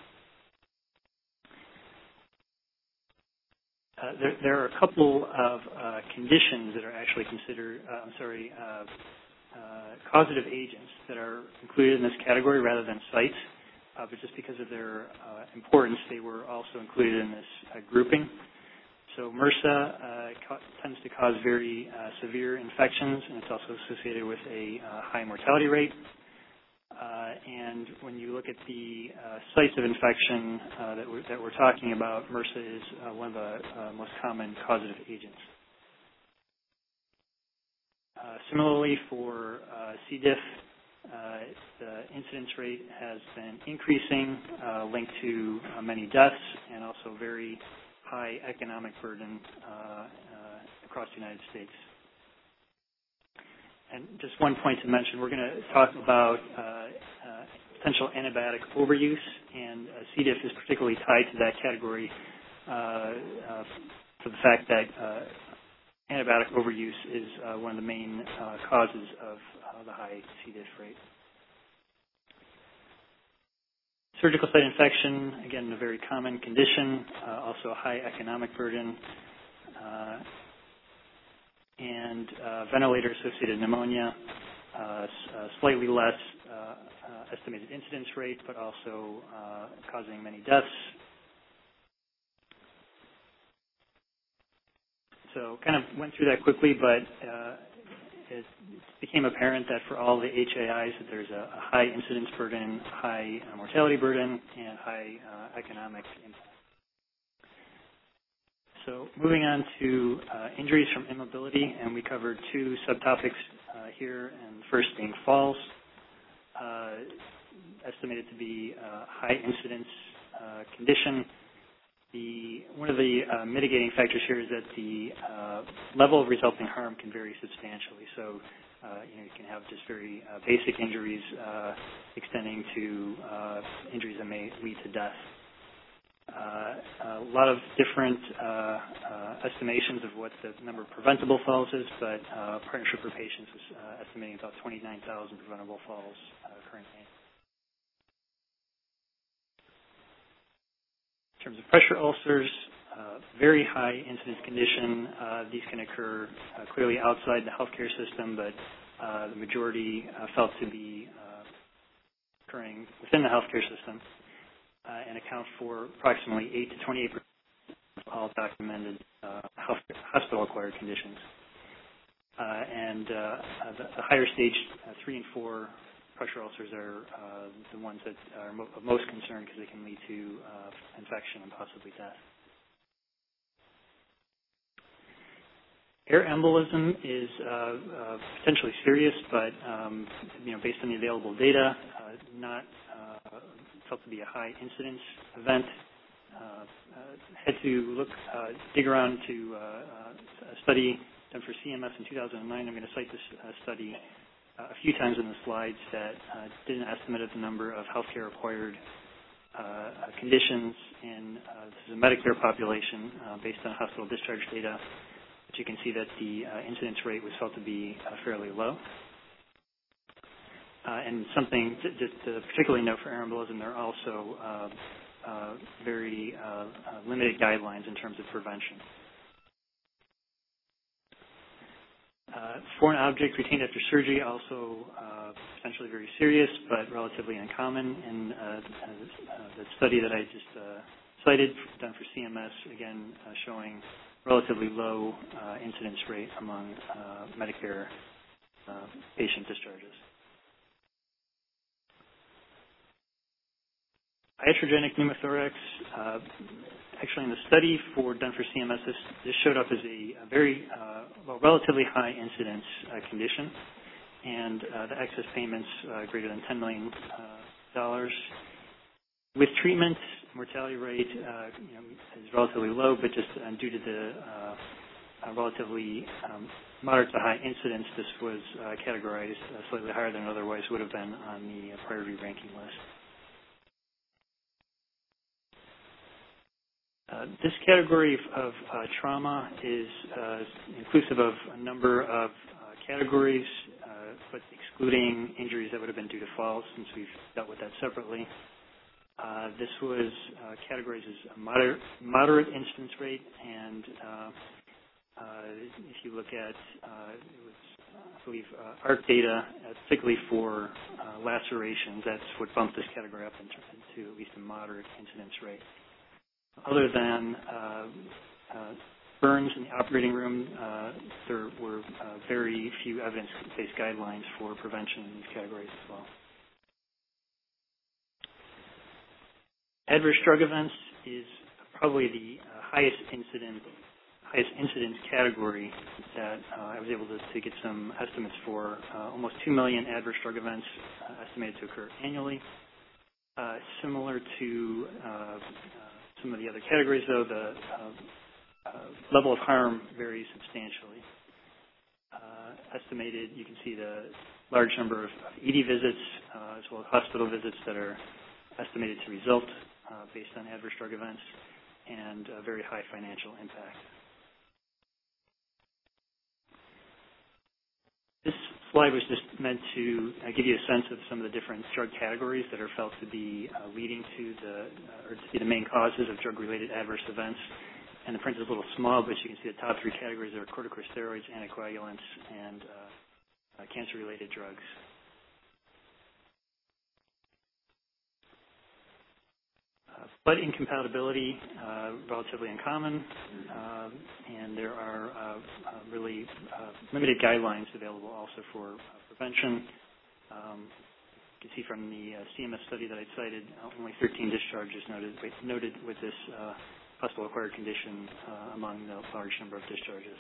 Uh, there, there are a couple of uh, conditions that are actually considered, uh, I'm sorry, uh, uh, causative agents that are included in this category rather than sites, uh, but just because of their uh, importance, they were also included in this uh, grouping. So MRSA uh, tends to cause very uh, severe infections, and it's also associated with a uh, high mortality rate. Uh, and when you look at the uh, sites of infection uh, that, we're, that we're talking about, MRSA is uh, one of the uh, most common causative agents. Uh, similarly, for uh, C. diff, uh, the incidence rate has been increasing, uh, linked to uh, many deaths and also very high economic burden uh, uh, across the United States. And just one point to mention, we're going to talk about uh, uh, potential antibiotic overuse, and uh, C. diff is particularly tied to that category uh, uh, for the fact that uh, antibiotic overuse is uh, one of the main uh, causes of uh, the high C. diff rate. Surgical site infection, again, a very common condition, uh, also a high economic burden. Uh, and uh, ventilator-associated pneumonia, uh, uh, slightly less uh, uh, estimated incidence rate, but also uh, causing many deaths. So kind of went through that quickly, but uh, it became apparent that for all the H A Is that there's a, a high incidence burden, high uh, mortality burden, and high uh, economic impact. So moving on to uh, injuries from immobility, and we covered two subtopics uh, here, and the first being falls, uh, estimated to be a high incidence uh, condition. The, one of the uh, mitigating factors here is that the uh, level of resulting harm can vary substantially. So uh, you know, you can have just very uh, basic injuries uh, extending to uh, injuries that may lead to death. Uh, a lot of different uh, uh, estimations of what the number of preventable falls is, but uh, Partnership for Patients is uh, estimating about twenty-nine thousand preventable falls uh, currently. In terms of pressure ulcers, uh, very high incidence condition. Uh, these can occur uh, clearly outside the healthcare system, but uh, the majority uh, felt to be uh, occurring within the healthcare system. Uh, and account for approximately eight to twenty-eight percent of all documented uh, hospital-acquired conditions. Uh, and uh, the, the higher stage uh, three and four pressure ulcers are uh, the ones that are mo of most concern because they can lead to uh, infection and possibly death. Air embolism is uh, uh, potentially serious, but um, you know, based on the available data, uh, not uh, felt to be a high incidence event. Uh, uh, had to look, uh, dig around to uh, uh, a study done for C M S in two thousand nine. I'm going to cite this uh, study uh, a few times in the slides that uh, did an estimate of the number of healthcare-acquired uh, conditions in uh, this is a Medicare population uh, based on hospital discharge data. But you can see that the uh, incidence rate was felt to be uh, fairly low. Uh, and something to, just to particularly note for air embolism, there are also uh, uh, very uh, uh, limited guidelines in terms of prevention. Uh, foreign objects retained after surgery, also uh, potentially very serious, but relatively uncommon. In uh, uh, the study that I just uh, cited, done for C M S, again uh, showing relatively low uh, incidence rate among uh, Medicare uh, patient discharges. Iatrogenic pneumothorax, uh, actually in the study for done for C M S, this, this showed up as a, a very, uh, well, relatively high incidence uh, condition, and uh, the excess payments uh, greater than ten million dollars. Uh, With treatment, mortality rate uh, you know, is relatively low, but just uh, due to the uh, uh, relatively um, moderate to high incidence, this was uh, categorized uh, slightly higher than it otherwise would have been on the uh, priority ranking list. Uh, this category of, of uh, trauma is uh, inclusive of a number of uh, categories, uh, but excluding injuries that would have been due to falls, since we've dealt with that separately. Uh, this was uh, categorized as a moderate, moderate incidence rate, and uh, uh, if you look at, uh, it was, I believe, uh, A R C data, uh, particularly for uh, lacerations, that's what bumped this category up into, into at least a moderate incidence rate. Other than uh, uh, burns in the operating room, uh, there were uh, very few evidence-based guidelines for prevention in these categories as well. Adverse drug events is probably the uh, highest incident, highest incidence category that uh, I was able to, to get some estimates for. Uh, almost two million adverse drug events uh, estimated to occur annually. Uh, similar to uh, some of the other categories, though, the uh, uh, level of harm varies substantially. Uh, estimated, you can see the large number of E D visits uh, as well as hospital visits that are estimated to result uh, based on adverse drug events, and uh, very high financial impact. This slide was just meant to uh, give you a sense of some of the different drug categories that are felt to be uh, leading to the, uh, or to be the main causes of drug-related adverse events. And the print is a little small, but you can see the top three categories are corticosteroids, anticoagulants, and uh, uh, cancer-related drugs. Uh, blood incompatibility, uh, relatively uncommon, uh, and there are uh, uh, really uh, limited guidelines available also for uh, prevention. Um, you can see from the uh, C M S study that I cited, uh, only thirteen discharges noted, noted with this uh, hospital-acquired condition uh, among the large number of discharges.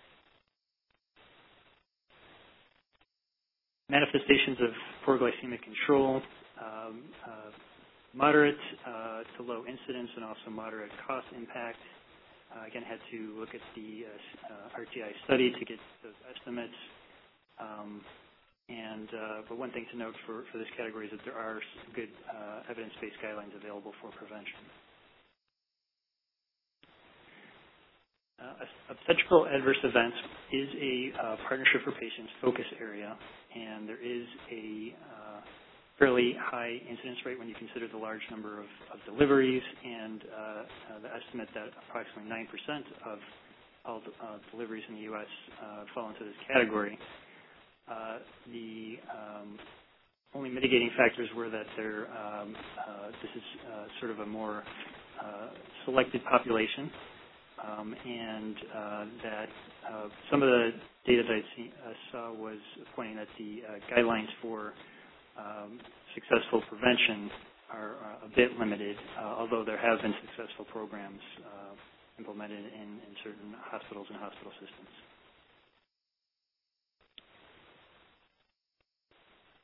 Manifestations of poor glycemic control. Um, uh, Moderate uh, to low incidence and also moderate cost impact. Uh, again, had to look at the uh, R T I study to get those estimates. Um, and uh, but one thing to note for, for this category is that there are good uh, evidence-based guidelines available for prevention. Uh, obstetrical adverse events is a uh, Partnership for Patients focus area, and there is a uh, fairly high incidence rate when you consider the large number of, of deliveries, and uh, uh, the estimate that approximately nine percent of all uh, deliveries in the U S uh, fall into this category. Uh, the um, only mitigating factors were that there, um, uh, this is uh, sort of a more uh, selected population, um, and uh, that uh, some of the data that I see, uh, saw was pointing that the uh, guidelines for Um, successful prevention are uh, a bit limited, uh, although there have been successful programs uh, implemented in, in certain hospitals and hospital systems.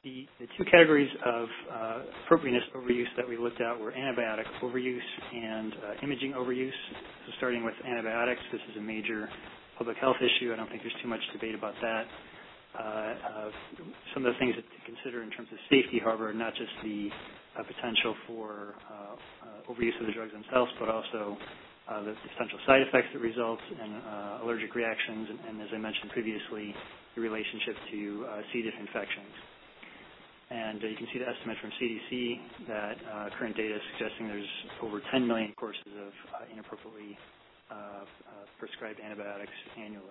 the, the two categories of uh, appropriateness overuse that we looked at were antibiotic overuse and uh, imaging overuse. So starting with antibiotics, this is a major public health issue. I don't think there's too much debate about that. Uh, uh, some of the things to consider in terms of safety, however, are not just the uh, potential for uh, uh, overuse of the drugs themselves, but also uh, the potential side effects that result in uh, allergic reactions, and, and as I mentioned previously, the relationship to uh, C. diff infections. And uh, you can see the estimate from C D C that uh, current data is suggesting there's over ten million courses of uh, inappropriately uh, uh, prescribed antibiotics annually.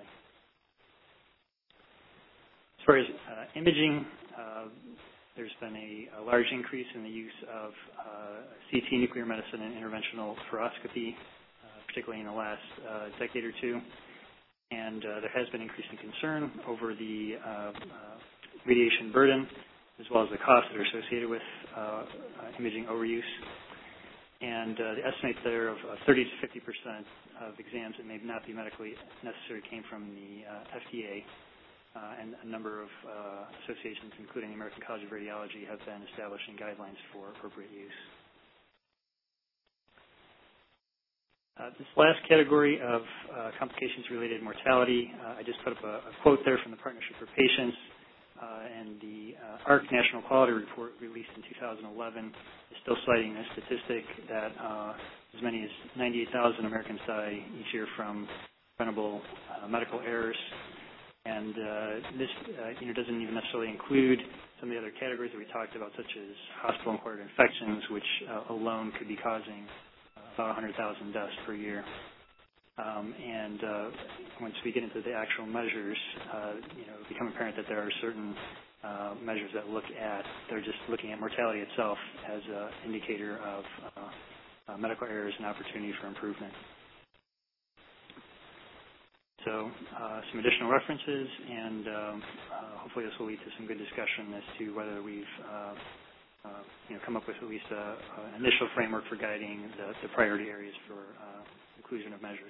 As far as uh, imaging, uh, there's been a, a large increase in the use of uh, C T, nuclear medicine, and interventional fluoroscopy, uh, particularly in the last uh, decade or two. And uh, there has been increasing concern over the uh, uh, radiation burden, as well as the costs that are associated with uh, uh, imaging overuse. And uh, the estimates there of uh, thirty to fifty percent of exams that may not be medically necessary came from the uh, F D A, uh, and a number of uh, associations, including the American College of Radiology, have been establishing guidelines for appropriate use. Uh, this last category of uh, complications-related mortality, uh, I just put up a, a quote there from the Partnership for Patients, uh, and the uh, A R C National Quality Report released in two thousand eleven is still citing a statistic that uh, as many as ninety-eight thousand Americans die each year from preventable uh, medical errors. And uh, this uh, you know, doesn't even necessarily include some of the other categories that we talked about, such as hospital-acquired infections, which uh, alone could be causing about one hundred thousand deaths per year. Um, and uh, once we get into the actual measures, uh, you know, it becomes apparent that there are certain uh, measures that look at, they're just looking at mortality itself as an indicator of uh, uh, medical errors and opportunity for improvement. So uh, some additional references, and um, uh, hopefully this will lead to some good discussion as to whether we've uh, Uh, you know, come up with at least an initial framework for guiding the, the priority areas for uh, inclusion of measures.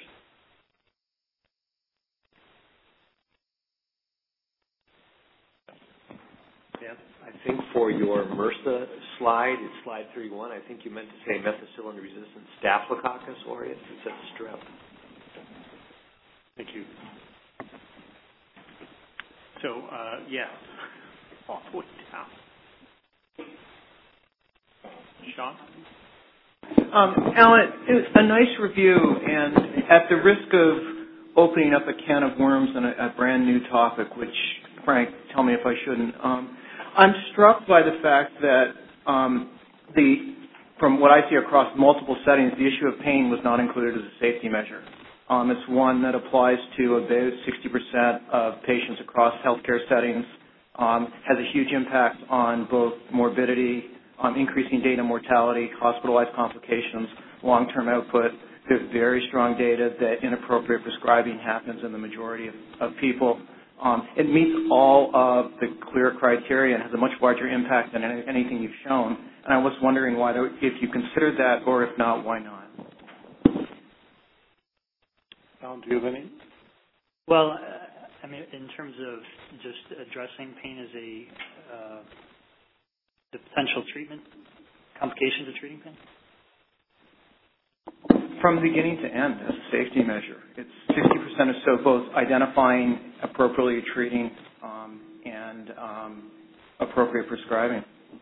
Yeah, I think for your MRSA slide, it's slide thirty-one, I think you meant to say methicillin-resistant staphylococcus aureus instead of strep. Thank you. So, uh, yeah, all the way down. Sean? Um, Alan, it was a nice review, and at the risk of opening up a can of worms on a, a brand new topic, which, Frank, tell me if I shouldn't, um, I'm struck by the fact that um, the, from what I see across multiple settings, the issue of pain was not included as a safety measure. Um, it's one that applies to about sixty percent of patients across healthcare settings, um, has a huge impact on both morbidity, Um, increasing data mortality, hospitalized complications, long-term output. There's very strong data that inappropriate prescribing happens in the majority of, of people. Um, it meets all of the clear criteria and has a much larger impact than any, anything you've shown. And I was wondering why, if you considered that, or if not, why not? Alan, do you have any? Well, uh, I mean, in terms of just addressing pain as a uh, the potential treatment, complications of treating pain? From beginning to end as a safety measure. It's sixty percent or so both identifying, appropriately treating, um, and um, appropriate prescribing.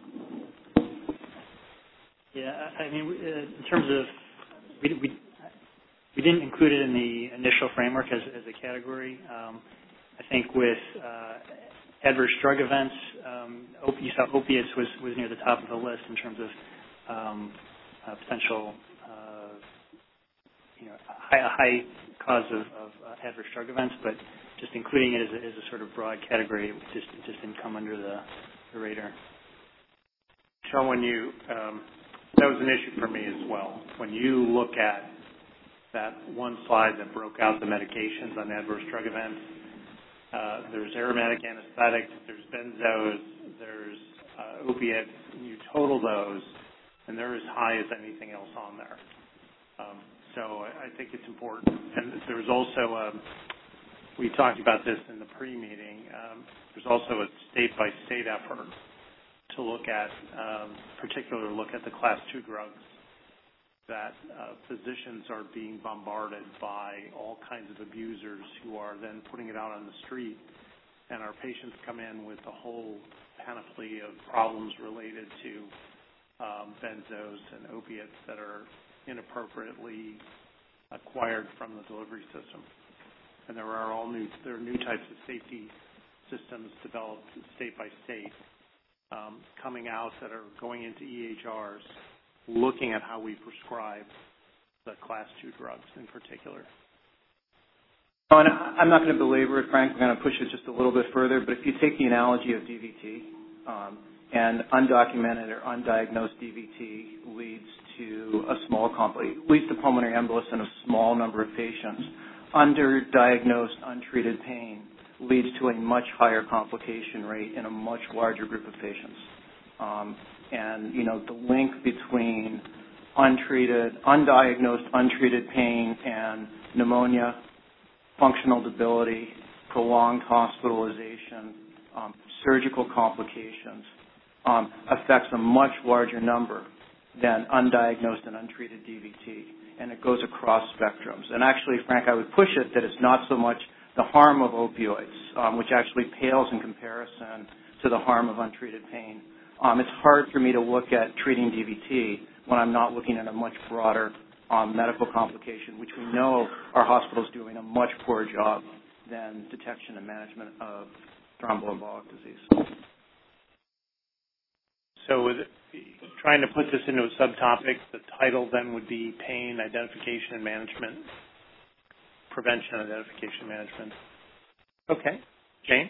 Yeah, I mean, uh, in terms of, we, we, we didn't include it in the initial framework as, as a category. Um, I think with uh, adverse drug events, um, op- you saw opiates was, was near the top of the list in terms of um, uh, potential, uh, you know, high, a high cause of, of uh, adverse drug events, but just including it as a, as a sort of broad category, it just, it just didn't come under the, the radar. Sean, when you, um, that was an issue for me as well. When you look at that one slide that broke out the medications on adverse drug events, Uh, there's aromatic anesthetics, there's benzos, there's uh, opiates, and you total those, and they're as high as anything else on there. Um, so I, I think it's important. And there's also, a, we talked about this in the pre-meeting, um, there's also a state-by-state effort to look at, um, particularly look at the class two drugs that uh, physicians are being bombarded by all kinds of abusers who are then putting it out on the street, and our patients come in with a whole panoply of problems related to um, benzos and opiates that are inappropriately acquired from the delivery system. And there are all new there are new types of safety systems developed state by state um, coming out that are going into E H Rs, looking at how we prescribe the class two drugs in particular. Oh, and I'm not going to belabor it, Frank. I'm going to push it just a little bit further. But if you take the analogy of D V T, um, and undocumented or undiagnosed D V T leads to a small compli- leads to pulmonary embolus in a small number of patients. Underdiagnosed, untreated pain leads to a much higher complication rate in a much larger group of patients. Um, and, you know, the link between untreated, undiagnosed, untreated pain and pneumonia, functional debility, prolonged hospitalization, um, surgical complications, um, affects a much larger number than undiagnosed and untreated D V T. And it goes across spectrums. And actually, Frank, I would push it that it's not so much the harm of opioids, um, which actually pales in comparison to the harm of untreated pain. Um, it's hard for me to look at treating D V T when I'm not looking at a much broader um, medical complication, which we know our hospitals doing a much poorer job than detection and management of thromboembolic disease. So with trying to put this into a subtopic, the title then would be pain identification and management, prevention and identification management. Okay. Jane?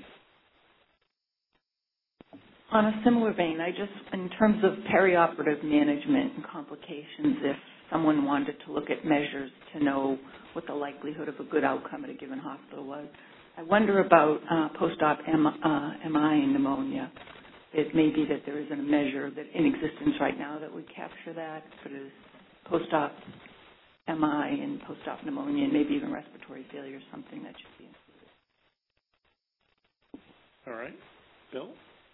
On a similar vein, I just, in terms of perioperative management and complications, if someone wanted to look at measures to know what the likelihood of a good outcome at a given hospital was, I wonder about uh, post-op M- uh, M I and pneumonia. It may be that there isn't a measure that in existence right now that would capture that, but is post-op M I and post-op pneumonia and maybe even respiratory failure something that should be included. All right. Bill?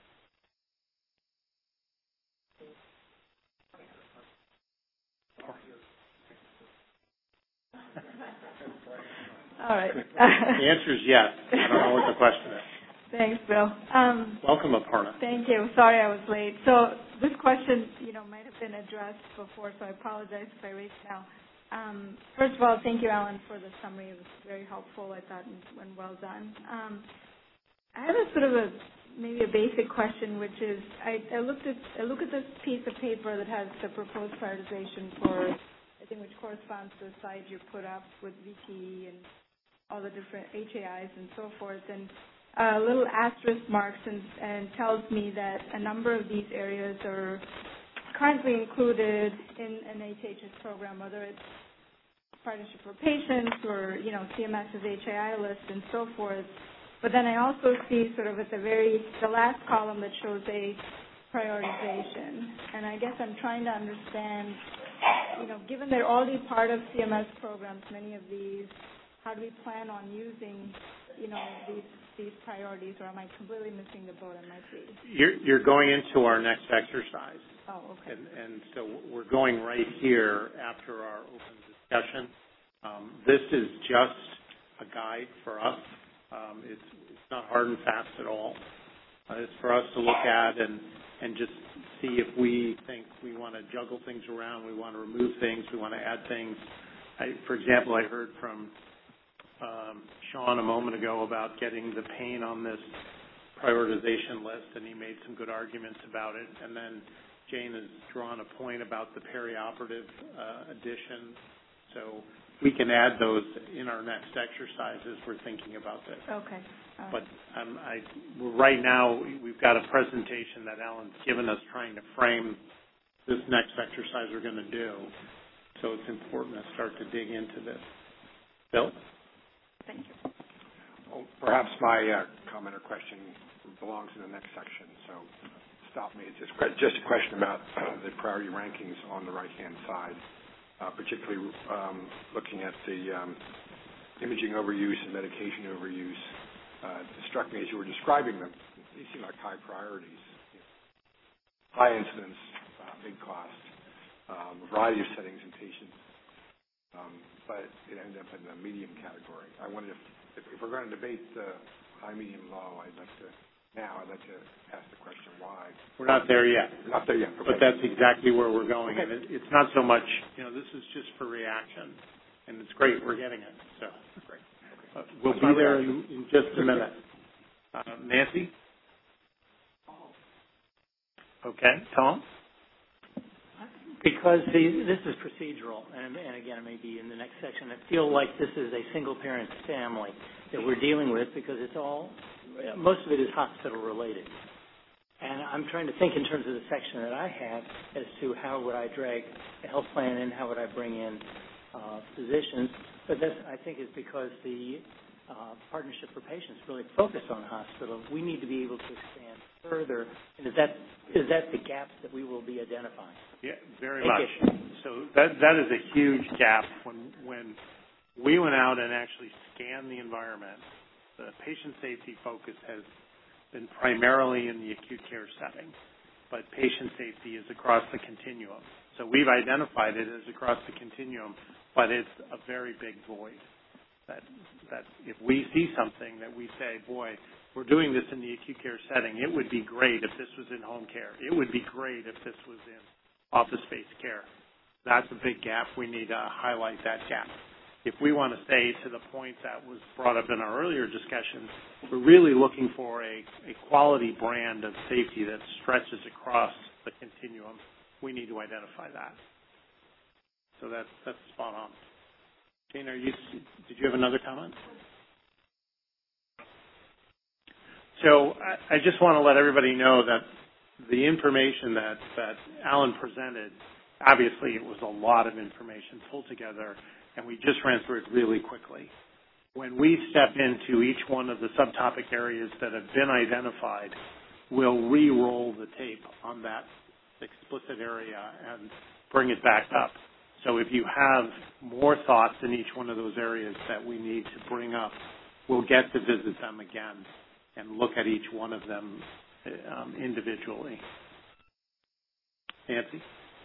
All right. The answer is yes. I don't know what the question is. Thanks, Bill. Um, Welcome, Aparna. Thank you. Sorry I was late. So this question, you know, might have been addressed before, so I apologize if I raise it now. Um, first of all, thank you, Alan, for the summary. It was very helpful, I thought, and well done. Um, I have a sort of a maybe a basic question, which is I, I looked at I look at this piece of paper that has the proposed prioritization for, I think, which corresponds to the slide you put up with V T E and all the different H A Is and so forth, and uh, little asterisk marks and, and tells me that a number of these areas are currently included in an H H S program, whether it's Partnership for Patients or, you know, CMS's H A I list and so forth. But then I also see sort of at the very, the last column that shows a prioritization. And I guess I'm trying to understand, you know, given they're already part of C M S programs, many of these, how do we plan on using, you know, these these priorities, or am I completely missing the boat? I might be. You're, you're going into our next exercise. Oh, okay. And, and so we're going right here after our open discussion. Um, this is just a guide for us. Um, it's, it's not hard and fast at all. Uh, it's for us to look at and, and just see if we think we want to juggle things around, we want to remove things, we want to add things. I, for example, I heard from um, Sean a moment ago about getting the pain on this prioritization list, and he made some good arguments about it. And then Jane has drawn a point about the perioperative uh, addition. So we can add those in our next exercise as we're thinking about this. Okay. Right. But um, I, right now, we've got a presentation that Alan's given us trying to frame this next exercise we're going to do. So it's important to start to dig into this. Bill? Thank you. Well, perhaps my uh, comment or question belongs in the next section, so stop me. It's just, just a question about uh, the priority rankings on the right-hand side. Uh, particularly um, looking at the um, imaging overuse and medication overuse. Uh, it struck me as you were describing them, these seem like high priorities. high incidence, uh, big cost, um, a variety of settings and patients, um, but it ended up in the medium category. I wondered if, if, if we're going to debate uh, high, medium, low, I'd like to, now I'd like to ask the question why. We're not there yet. We're not there yet. Okay. But that's exactly where we're going. Okay. And it, it's not so much, you know, this is just for reaction. And it's great we're getting it. So great. Uh, we'll be there in, in just a minute. Uh, Nancy? Okay. Tom? Because the, this is procedural, and, and again, it may be in the next section, I feel like this is a single-parent family that we're dealing with because it's all, most of it is hospital-related. And I'm trying to think in terms of the section that I have as to how would I drag the health plan in, how would I bring in uh, physicians. But this, I think, is because the uh, Partnership for Patients really focus on hospital. We need to be able to expand further. And is that is that the gaps that we will be identifying? Yeah, very Thank much. you. So that that is a huge gap. When when we went out and actually scanned the environment, the patient safety focus has been primarily in the acute care setting, but patient safety is across the continuum. So we've identified it as across the continuum, but it's a very big void. That that if we see something that we say, boy, we're doing this in the acute care setting, it would be great if this was in home care. It would be great if this was in office-based care. That's a big gap. We need to highlight that gap. If we want to stay to the point that was brought up in our earlier discussion, we're really looking for a, a quality brand of safety that stretches across the continuum. We need to identify that. So that's, that's spot on. Jane, are you, did you have another comment? So I, I just want to let everybody know that the information that, that Alan presented, obviously it was a lot of information pulled together, and we just ran through it really quickly. When we step into each one of the subtopic areas that have been identified, we'll re-roll the tape on that explicit area and bring it back up. So if you have more thoughts in each one of those areas that we need to bring up, we'll get to visit them again and look at each one of them um, individually. Nancy?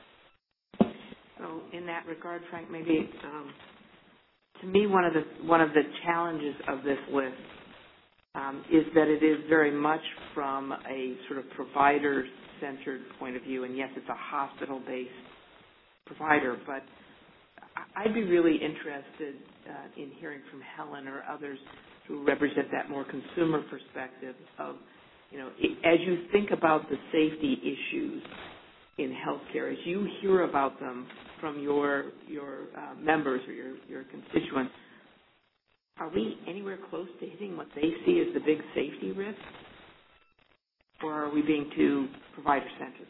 So in that regard, Frank, maybe um, to me one of the one of the challenges of this list um, is that it is very much from a sort of provider-centered point of view, and yes, it's a hospital-based provider, but I'd be really interested uh, in hearing from Helen or others who represent that more consumer perspective of, you know, as you think about the safety issues in healthcare, as you hear about them from your your uh, members or your, your constituents, are we anywhere close to hitting what they see as the big safety risks? Or are we being too provider-centered?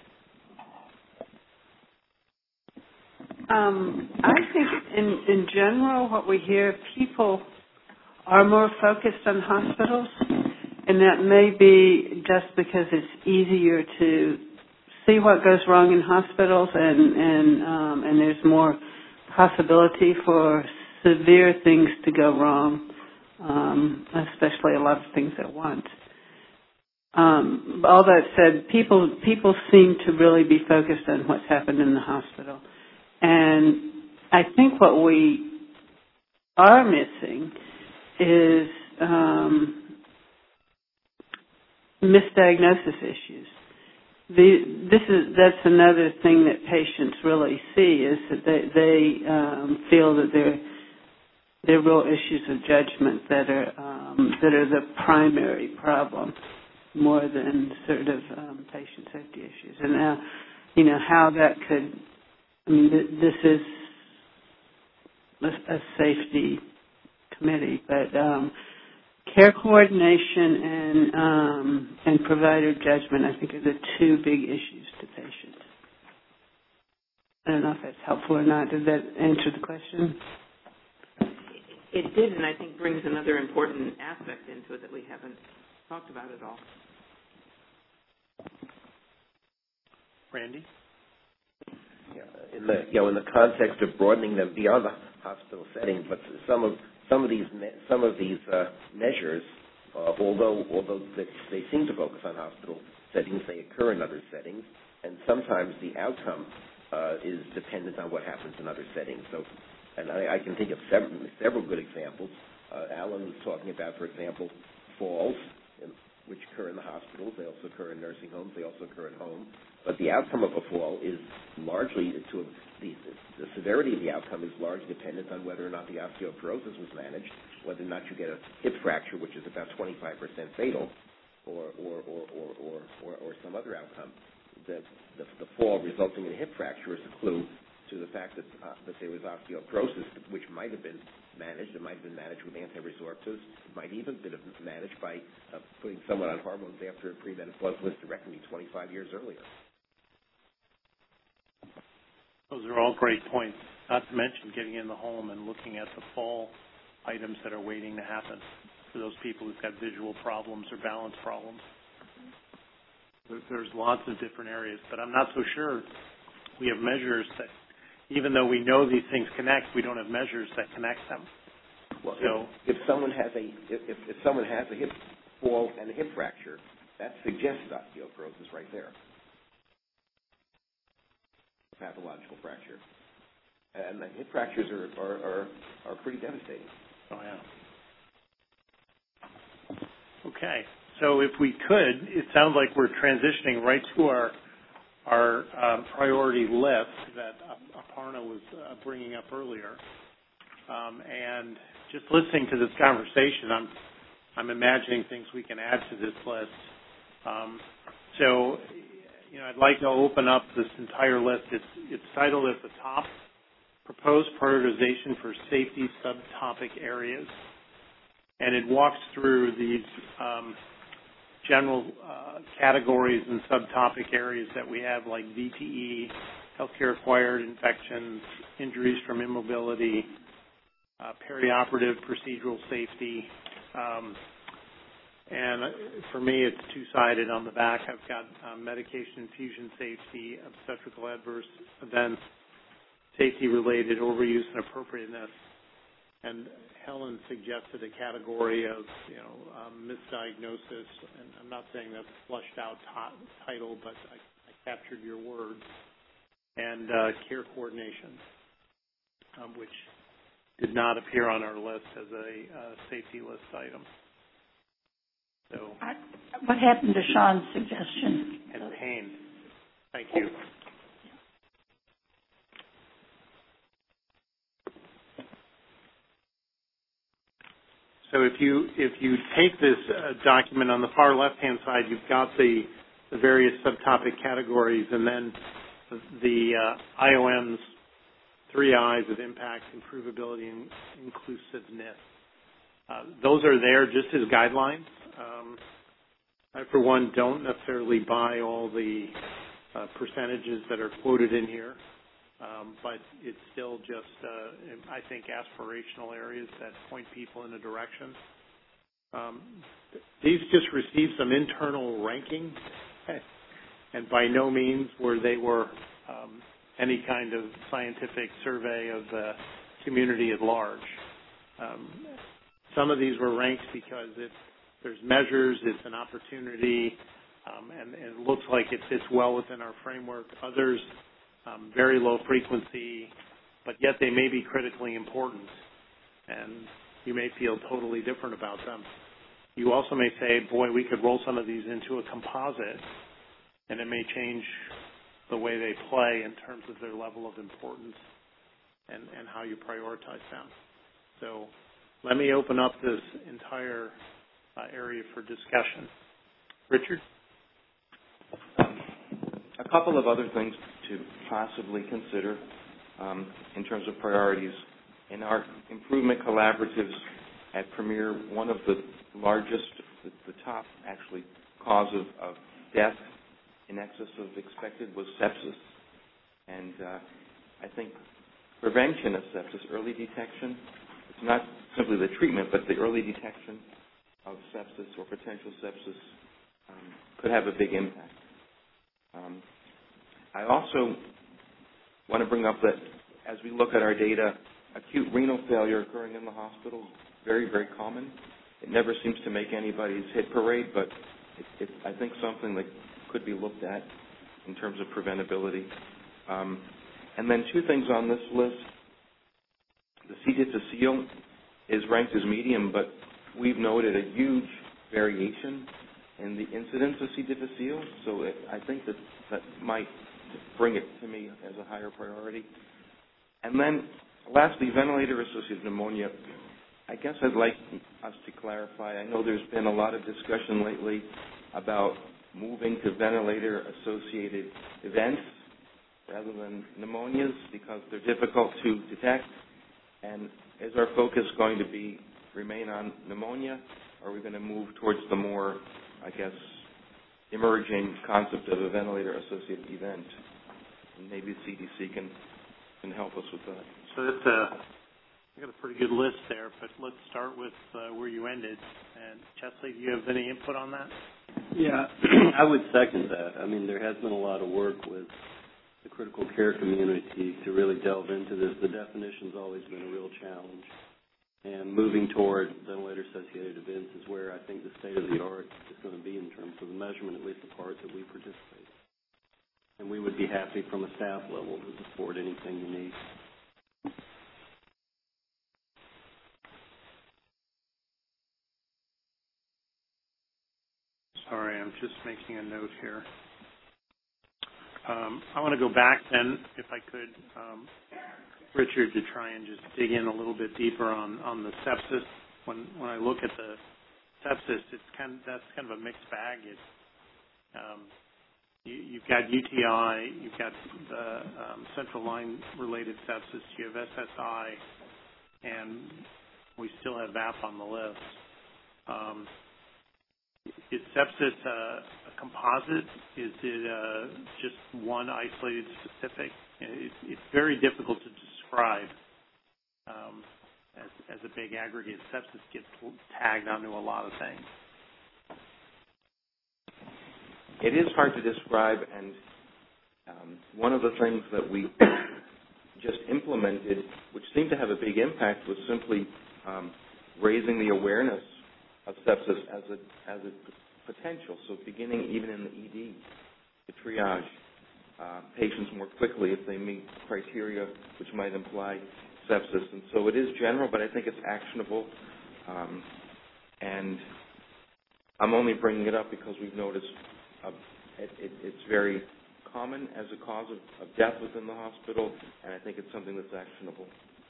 Um, I think in, in general what we hear, people are more focused on hospitals, and that may be just because it's easier to see what goes wrong in hospitals, and and um, and there's more possibility for severe things to go wrong, um, especially a lot of things at once. Um, all that said, people people seem to really be focused on what's happened in the hospital, and I think what we are missing is um, misdiagnosis issues. The, this is that's another thing that patients really see, is that they, they um, feel that there there are real issues of judgment that are um, that are the primary problem, more than sort of um, patient safety issues. And now, you know, how that could. I mean, th- this is a, a safety committee, but um, care coordination and um, and provider judgment, I think, are the two big issues to patients. I don't know if that's helpful or not. Did that answer the question? It did, and I think brings another important aspect into it that we haven't talked about at all. Randy? Yeah, in the you know in the context of broadening them beyond the hospital setting, but some of some of these me- some of these uh, measures, uh, although although they, they seem to focus on hospital settings, they occur in other settings, and sometimes the outcome uh, is dependent on what happens in other settings. So, and I, I can think of several, several good examples. Uh, Alan was talking about, for example, falls, in, which occur in the hospitals. They also occur in nursing homes. They also occur at home. But the outcome of a fall is largely, to a, the, the severity of the outcome is largely dependent on whether or not the osteoporosis was managed, whether or not you get a hip fracture, which is about twenty-five percent fatal, or or or or or, or, or some other outcome. The, the, the fall resulting in a hip fracture is a clue to the fact that uh, that there was osteoporosis, which might have been managed. It might have been managed with anti-resorptives. It might even have been managed by uh, putting someone on hormones after a premenopause hysterectomy twenty-five years earlier. Those are all great points, not to mention getting in the home and looking at the fall items that are waiting to happen for those people who've got visual problems or balance problems. There's lots of different areas, but I'm not so sure we have measures that, even though we know these things connect, we don't have measures that connect them. Well, so if, if someone has a if, if someone has a hip fall and a hip fracture, that suggests osteoporosis right there. Pathological fracture, and the hip fractures are are, are, are pretty devastating. Oh yeah. Okay, so if we could, it sounds like we're transitioning right to our our um, priority list that Aparna was uh, bringing up earlier, um, and just listening to this conversation, I'm I'm imagining things we can add to this list. Um, so. You know, I'd like to open up this entire list. It's, it's titled at the top, Proposed Prioritization for Safety Subtopic Areas. And it walks through these um, general uh, categories and subtopic areas that we have, like V T E, healthcare-acquired infections, injuries from immobility, uh, perioperative procedural safety, um, and for me, it's two-sided. On the back, I've got um, medication infusion safety, obstetrical adverse events, safety-related overuse and appropriateness. And Helen suggested a category of, you know, um, misdiagnosis. And I'm not saying that's a flushed-out t- title, but I, I captured your words. And uh, care coordination, um, which did not appear on our list as a uh, safety list item. So, I, what happened to Sean's suggestion? And pain. Thank you. So if you if you take this uh, document on the far left-hand side, you've got the, the various subtopic categories, and then the, the uh, I O M's three I's of impact, improvability, and inclusiveness. Uh, those are there just as guidelines. Um, I, for one, don't necessarily buy all the uh, percentages that are quoted in here, um, but it's still just, uh, I think, aspirational areas that point people in a direction. Um, these just received some internal ranking, and by no means were they were um, any kind of scientific survey of the community at large. Um, some of these were ranked because it's There's measures, it's an opportunity, um, and, and it looks like it fits well within our framework. Others, um, very low frequency, but yet they may be critically important, and you may feel totally different about them. You also may say, boy, we could roll some of these into a composite, and it may change the way they play in terms of their level of importance and, and how you prioritize them. So let me open up this entire Uh, area for discussion. Richard? A couple of other things to possibly consider um, in terms of priorities. In our improvement collaboratives at Premier, one of the largest, the, the top actually, cause of, of death in excess of expected was sepsis. And uh, I think prevention of sepsis, early detection, it's not simply the treatment, but the early detection of sepsis or potential sepsis um, could have a big impact. Um, I also want to bring up that as we look at our data, acute renal failure occurring in the hospital is very, very common. It never seems to make anybody's hit parade, but it, it's, I think, something that could be looked at. in terms of preventability. Um, and then two things on this list. The C. difficile is ranked as medium, but we've noted a huge variation in the incidence of C. difficile, so it, I think that that might bring it to me as a higher priority. And then lastly, ventilator-associated pneumonia. I guess I'd like us to clarify. I know there's been a lot of discussion lately about moving to ventilator-associated events rather than pneumonias because they're difficult to detect. And is our focus going to be remain on pneumonia, or are we going to move towards the more, I guess, emerging concept of a ventilator-associated event? And maybe the C D C can can help us with that. So that's a, I got a pretty good list there, but let's start with uh, where you ended. And Chesley, do you have any input on that? Yeah, I would second that. I mean, there has been a lot of work with the critical care community to really delve into this. The definition's always been a real challenge. And moving toward ventilator-associated events is where I think the state of the art is going to be in terms of the measurement, at least the part that we participate in. And we would be happy from a staff level to support anything you need. Sorry, I'm just making a note here. Um, I want to go back then, if I could, um, Richard, to try and just dig in a little bit deeper on, on the sepsis. When when I look at the sepsis, it's kind of, that's kind of a mixed bag. It's, um, you, you've got U T I, you've got the um, central line related sepsis, you have S S I, and we still have V A P on the list. Um, Is sepsis uh, a composite? Is it uh, just one isolated specific? It's, it's very difficult to describe um, as, as a big aggregate. Sepsis gets tagged onto a lot of things. It is hard to describe, and um, one of the things that we just implemented, which seemed to have a big impact, was simply um, raising the awareness of sepsis as a as a potential. So beginning even in the E D, to triage uh, patients more quickly if they meet criteria which might imply sepsis. And so it is general, but I think it's actionable. Um, and I'm only bringing it up because we've noticed uh, it, it, it's very common as a cause of, of death within the hospital, and I think it's something that's actionable.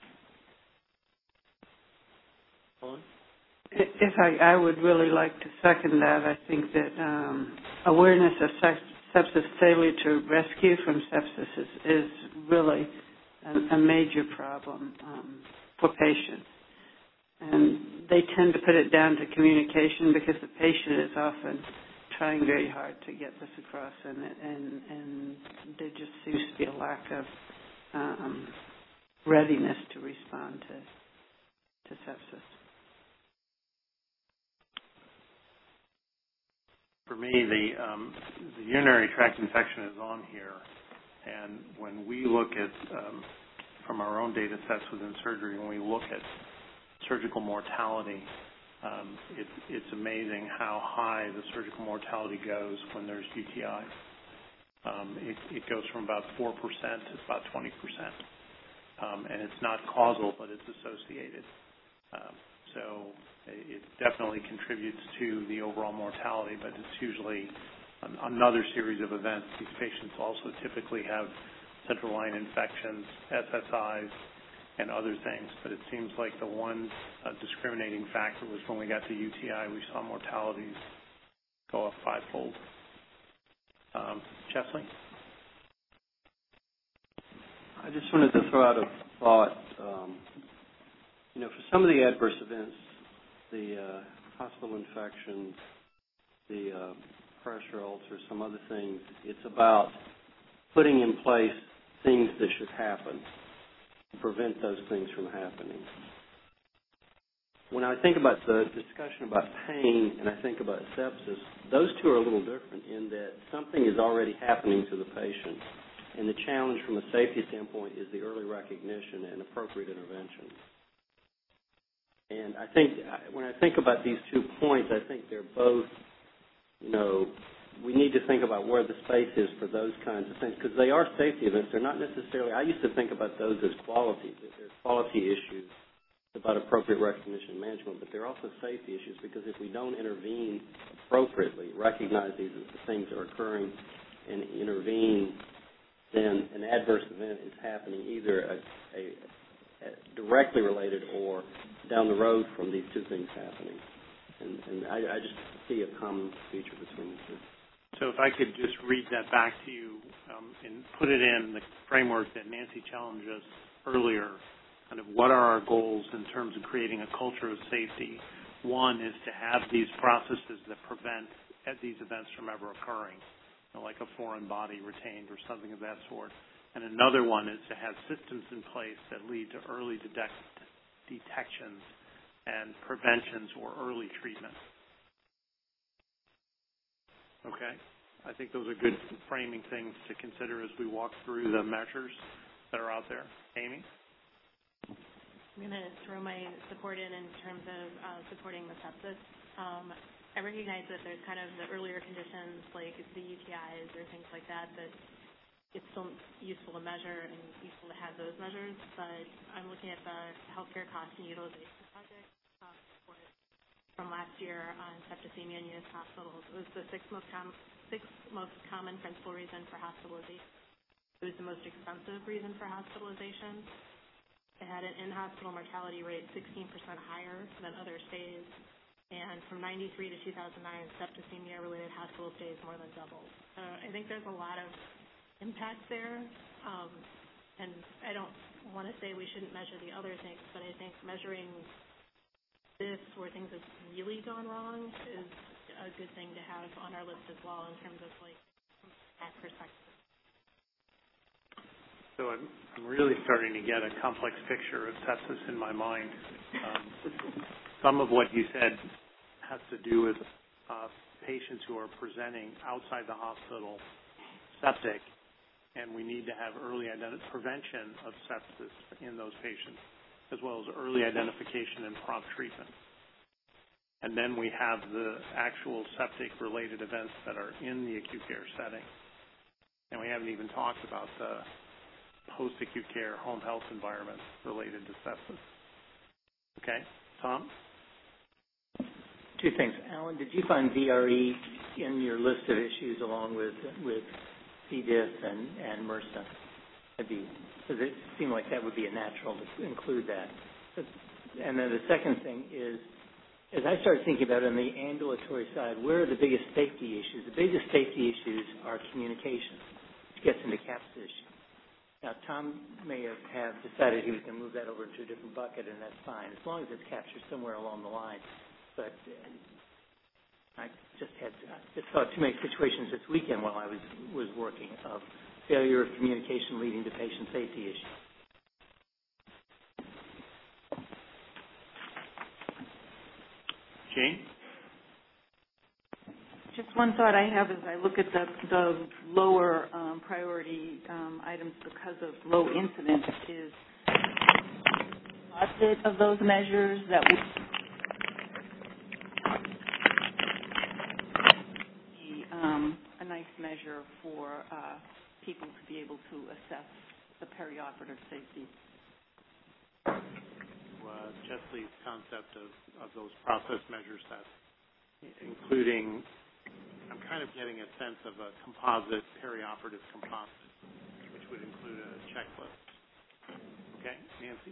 Hold on. If I, I would really like to second that. I think that um, awareness of sepsis failure to rescue from sepsis is, is really a, a major problem um, for patients. And they tend to put it down to communication because the patient is often trying very hard to get this across, and, and, and there just seems to be a lack of um, readiness to respond to, to sepsis. For me, the, um, the urinary tract infection is on here, and when we look at, um, from our own data sets within surgery, when we look at surgical mortality, um, it, it's amazing how high the surgical mortality goes when there's U T I. Um, it, it goes from about four percent to about twenty percent, um, and it's not causal, but it's associated. Um, so it definitely contributes to the overall mortality, but it's usually an, another series of events. These patients also typically have central line infections, S S Is, and other things, but it seems like the one uh, discriminating factor was when we got to U T I, we saw mortalities go up fivefold. Um, Chesley? I just wanted to throw out a thought. Um, you know, for some of the adverse events, the uh, hospital infections, the uh, pressure ulcers, some other things, it's about putting in place things that should happen to prevent those things from happening. When I think about the discussion about pain and I think about sepsis, those two are a little different in that something is already happening to the patient. And the challenge from a safety standpoint is the early recognition and appropriate intervention. And I think when I think about these two points, I think they're both, you know, we need to think about where the space is for those kinds of things, because they are safety events. They're not necessarily, I used to think about those as quality. They're quality issues about appropriate recognition and management, but they're also safety issues, because if we don't intervene appropriately, recognize these as the things that are occurring and intervene, then an adverse event is happening, either a, a, a directly related or down the road from these two things happening. And, and I, I just see a common feature between the two. So if I could just read that back to you um, and put it in the framework that Nancy challenged us earlier, kind of what are our goals in terms of creating a culture of safety. One is to have these processes that prevent these events from ever occurring, you know, like a foreign body retained or something of that sort. And another one is to have systems in place that lead to early detect detections and preventions or early treatment. Okay? I think those are good framing things to consider as we walk through the measures that are out there. Amy? I'm going to throw my support in in terms of uh, supporting the sepsis. Um, I recognize that there's kind of the earlier conditions like the U T Is or things like that that it's still useful to measure and useful to have those measures, but I'm looking at the healthcare cost and utilization project uh, report from last year on septicemia in U S hospitals. It was the sixth most, com- sixth most common principal reason for hospitalization. It was the most expensive reason for hospitalization. It had an in-hospital mortality rate sixteen percent higher than other stays, and from ninety-three to two thousand nine, septicemia-related hospital stays more than doubled. Uh, I think there's a lot of impact there, um, and I don't want to say we shouldn't measure the other things, but I think measuring this where things have really gone wrong is a good thing to have on our list as well in terms of like that perspective. So I'm, I'm really starting to get a complex picture of sepsis in my mind. Um, some of what you said has to do with uh, patients who are presenting outside the hospital septic, and we need to have early identi- prevention of sepsis in those patients, as well as early identification and prompt treatment. And then we have the actual septic-related events that are in the acute care setting. And we haven't even talked about the post-acute care home health environment related to sepsis. Okay, Tom? Two things. Alan, did you find V R E in your list of issues along with with C. diff and, and MRSA? That'd be, because it seemed like that would be a natural to include that. But, and then the second thing is, as I start thinking about it on the ambulatory side, where are the biggest safety issues? The biggest safety issues are communication, which gets into CAPS issue. Now, Tom may have, have decided he was going to move that over to a different bucket, and that's fine, as long as it's captured somewhere along the line. But uh, I just had I just saw too many situations this weekend while I was was working of failure of communication leading to patient safety issues. Jane? Just one thought I have as I look at the, the lower um, priority um, items because of low incidence is opposite of those measures that would be um, a nice measure for uh, people to be able to assess the perioperative safety. Uh, Chesley's concept of, of those process measure sets, including, I'm kind of getting a sense of a composite, perioperative composite, which would include a checklist. Okay, Nancy?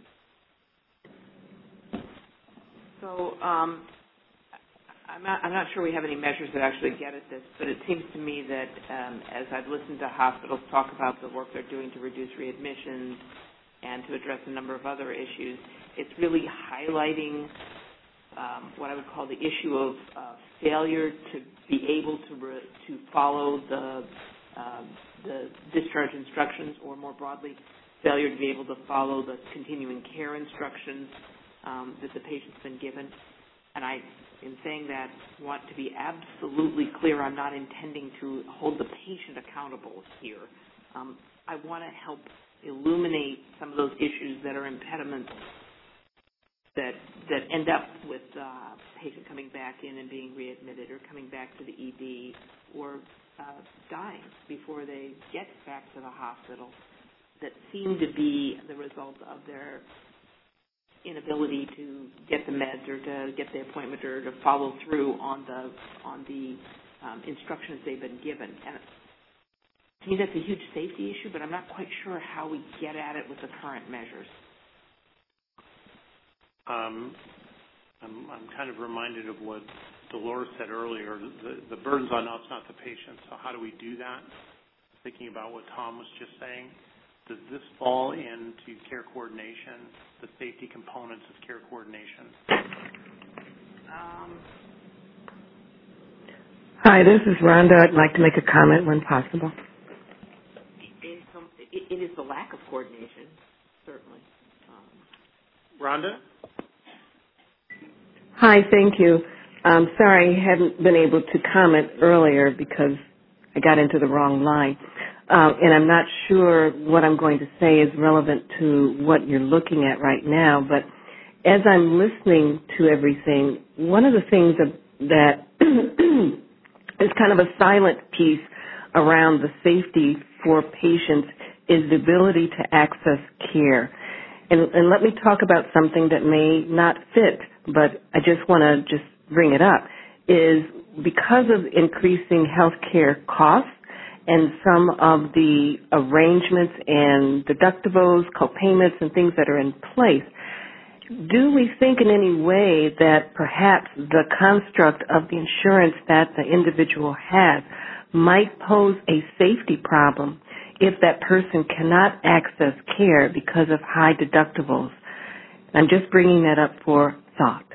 So um, I'm, not, I'm not sure we have any measures that actually get at this, but it seems to me that um, as I've listened to hospitals talk about the work they're doing to reduce readmissions and to address a number of other issues, it's really highlighting um, what I would call the issue of uh, failure to be able to re- to follow the um, the discharge instructions, or more broadly, failure to be able to follow the continuing care instructions um, that the patient's been given. And I, in saying that, want to be absolutely clear I'm not intending to hold the patient accountable here. Um, I want to help illuminate some of those issues that are impediments that that end up with uh, patient coming back in and being readmitted, or coming back to the E D, or uh, dying before they get back to the hospital, that seem to be the result of their inability to get the meds or to get the appointment or to follow through on the on the um, instructions they've been given. And to me, that's a huge safety issue, but I'm not quite sure how we get at it with the current measures. Um, I'm, I'm kind of reminded of what Dolores said earlier. The, the burden's on us, not the patient. So how do we do that? Thinking about what Tom was just saying, does this fall into care coordination, the safety components of care coordination? Um, Hi, this is Rhonda. I'd like to make a comment when possible. it, it is the lack of coordination, certainly. Um, Rhonda? Hi, thank you. I'm sorry I hadn't been able to comment earlier because I got into the wrong line. Uh, and I'm not sure what I'm going to say is relevant to what you're looking at right now, but as I'm listening to everything, one of the things that is kind of a silent piece around the safety for patients is the ability to access care. And, and let me talk about something that may not fit, but I just want to just bring it up, is because of increasing healthcare costs and some of the arrangements and deductibles, co-payments, and things that are in place, do we think in any way that perhaps the construct of the insurance that the individual has might pose a safety problem if that person cannot access care because of high deductibles? I'm just bringing that up for thought.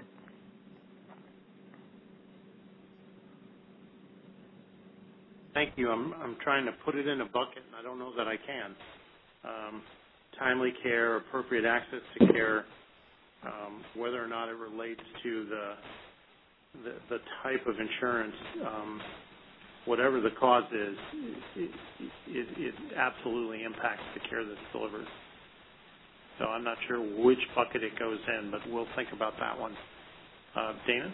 Thank you. I'm, I'm trying to put it in a bucket, and I don't know that I can. Um, timely care, appropriate access to care, um, whether or not it relates to the the, the type of insurance, um, whatever the cause is, it, it, it absolutely impacts the care that's delivered. So I'm not sure which bucket it goes in, but we'll think about that one. Uh, Dana?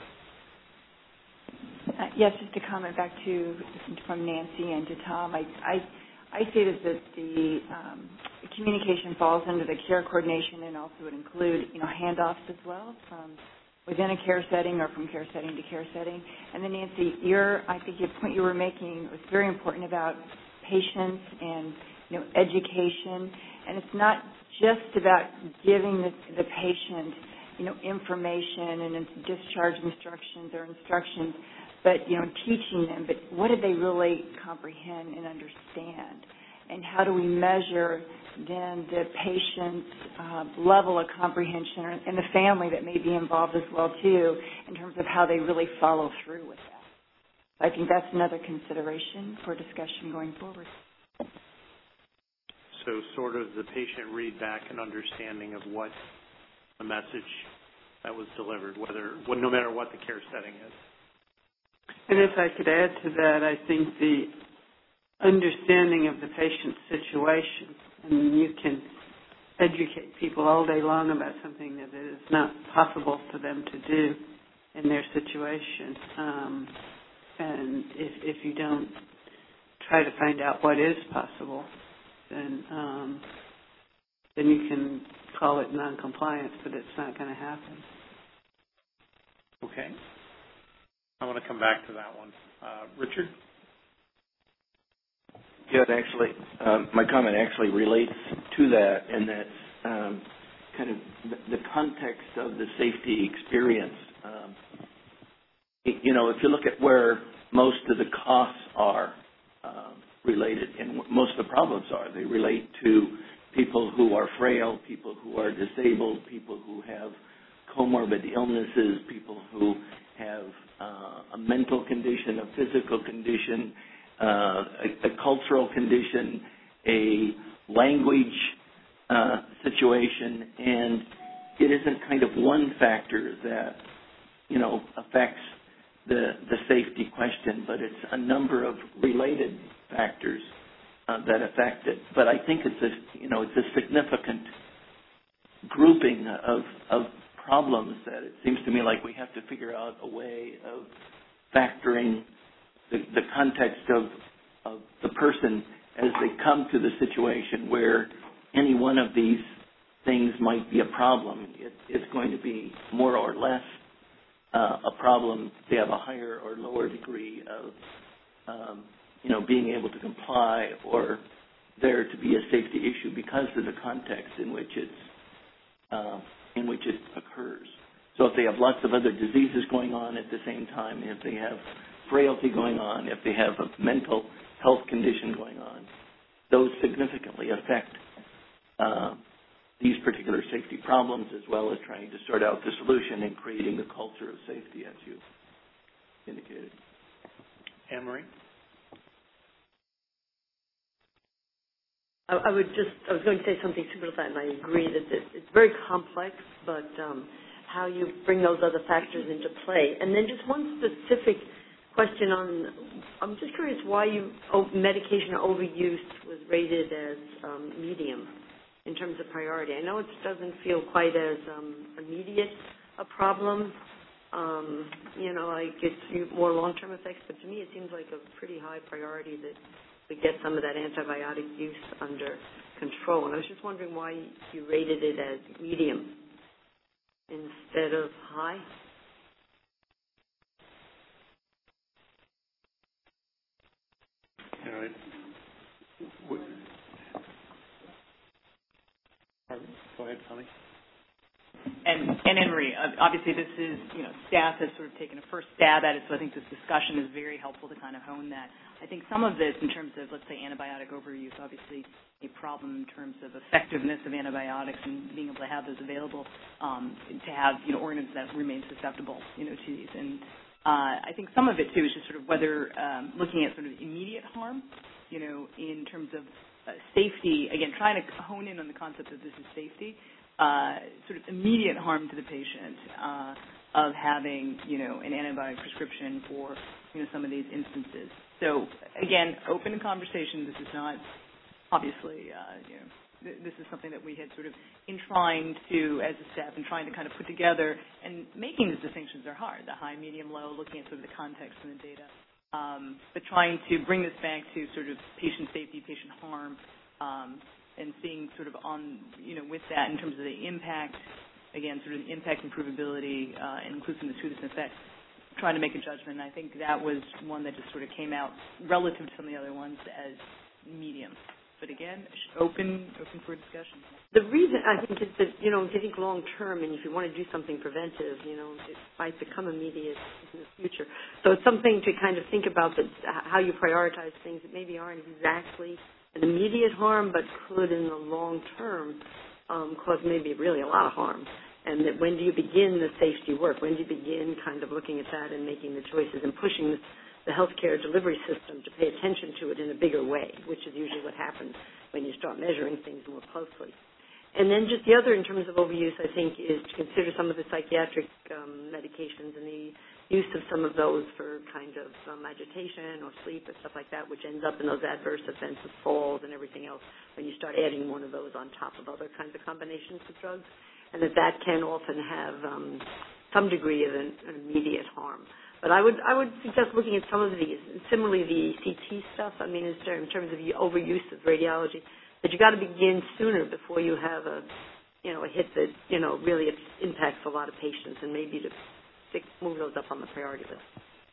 Uh, yes, just to comment back to from Nancy and to Tom, I I, I see that the, the um, communication falls under the care coordination and also would include you know handoffs as well from within a care setting or from care setting to care setting. And then Nancy, your I think your point you were making was very important about patients and you know education, and it's not just about giving the, the patient you know information and discharge instructions or instructions, but, you know, teaching them, but what do they really comprehend and understand? And how do we measure then the patient's uh, level of comprehension and the family that may be involved as well, too, in terms of how they really follow through with that? I think that's another consideration for discussion going forward. So sort of the patient read back and understanding of what the message that was delivered, whether, no matter what the care setting is. And if I could add to that, I think the understanding of the patient's situation, and you can educate people all day long about something that is not possible for them to do in their situation. Um, and if, if you don't try to find out what is possible, then um, then you can call it noncompliance, but it's not going to happen. Okay. I want to come back to that one. Uh, Richard? Yeah, actually, um, my comment actually relates to that, and that's um, kind of the, the context of the safety experience. Um, you know, if you look at where most of the costs are uh, related, and most of the problems are, they relate to people who are frail, people who are disabled, people who have comorbid illnesses, people who have uh, a mental condition, a physical condition, uh, a, a cultural condition, a language uh, situation, and it isn't kind of one factor that, you know, affects the, the safety question, but it's a number of related factors uh, that affect it. But I think it's a, you know, it's a significant grouping of, of problems that it seems to me like we have to figure out a way of factoring the, the context of, of the person as they come to the situation where any one of these things might be a problem. It, it's going to be more or less uh, a problem. They have a higher or lower degree of, um, you know, being able to comply, or there to be a safety issue because of the context in which it's uh, in which it occurs. So if they have lots of other diseases going on at the same time, if they have frailty going on, if they have a mental health condition going on, those significantly affect uh, these particular safety problems, as well as trying to sort out the solution and creating the culture of safety, as you indicated. Anne-Marie? I, I would just, I was going to say something similar to that, and I agree that it, it's very complex, but um, how you bring those other factors into play. And then just one specific question on, I'm just curious why you, oh, medication overuse was rated as um, medium in terms of priority. I know it doesn't feel quite as um, immediate a problem, um, you know, like it's more long-term effects, but to me it seems like a pretty high priority that we get some of that antibiotic use under control. And I was just wondering why you rated it as medium instead of high. All right. Go ahead, Tommy. And, and Anne-Marie, obviously this is, you know, staff has sort of taken a first stab at it, so I think this discussion is very helpful to kind of hone that. I think some of this in terms of, let's say, antibiotic overuse, obviously a problem in terms of effectiveness of antibiotics and being able to have those available um, to have, you know, organisms that remain susceptible, you know, to these. And uh, I think some of it, too, is just sort of whether um, looking at sort of immediate harm, you know, in terms of uh, safety, again, trying to hone in on the concept that this is safety, Uh, sort of immediate harm to the patient uh, of having, you know, an antibiotic prescription for, you know, some of these instances. So, again, open to conversation. This is not, obviously, uh, you know, th- this is something that we had sort of, in trying to, as a staff, and trying to kind of put together, and making these distinctions are hard, the high, medium, low, looking at sort of the context and the data, um, but trying to bring this back to sort of patient safety, patient harm, um, and seeing sort of on, you know, with that in terms of the impact, again, sort of the impact and provability uh, and inclusiveness to this effect, trying to make a judgment. And I think that was one that just sort of came out relative to some of the other ones as medium. But again, open open for discussion. The reason, I think, is that, you know, if you think long term and if you want to do something preventive, you know, it might become immediate in the future. So it's something to kind of think about, that how you prioritize things that maybe aren't exactly an immediate harm, but could in the long term um, cause maybe really a lot of harm. And that when do you begin the safety work? When do you begin kind of looking at that and making the choices and pushing the, the healthcare delivery system to pay attention to it in a bigger way, which is usually what happens when you start measuring things more closely. And then just the other in terms of overuse, I think, is to consider some of the psychiatric um, medications and the use of some of those for kind of um, agitation or sleep and stuff like that, which ends up in those adverse events of falls and everything else when you start adding one of those on top of other kinds of combinations of drugs, and that that can often have um, some degree of an, an immediate harm. But I would I would suggest looking at some of these, and similarly the C T stuff, I mean, in terms of the overuse of radiology, that you got to begin sooner before you have a, you know, a hit that, you know, really impacts a lot of patients, and maybe to move those up on the priority list.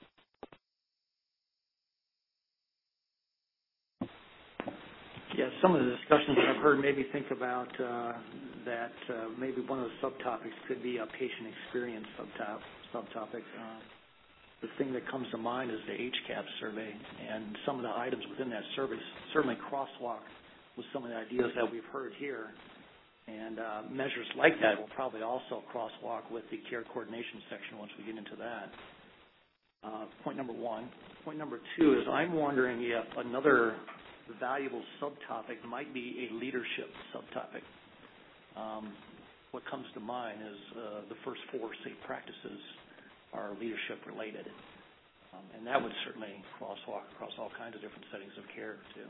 Yeah, some of the discussions that I've heard made me think about uh, that uh, maybe one of the subtopics could be a patient experience subtop, subtopic. Uh, the thing that comes to mind is the H CAP survey, and some of the items within that survey certainly crosswalk with some of the ideas that we've heard here. And uh, measures like that will probably also crosswalk with the care coordination section once we get into that. Uh, point number one. Point number two is I'm wondering if another valuable subtopic might be a leadership subtopic. Um, what comes to mind is uh, the first four safe practices are leadership related. Um, and that would certainly crosswalk across all kinds of different settings of care too.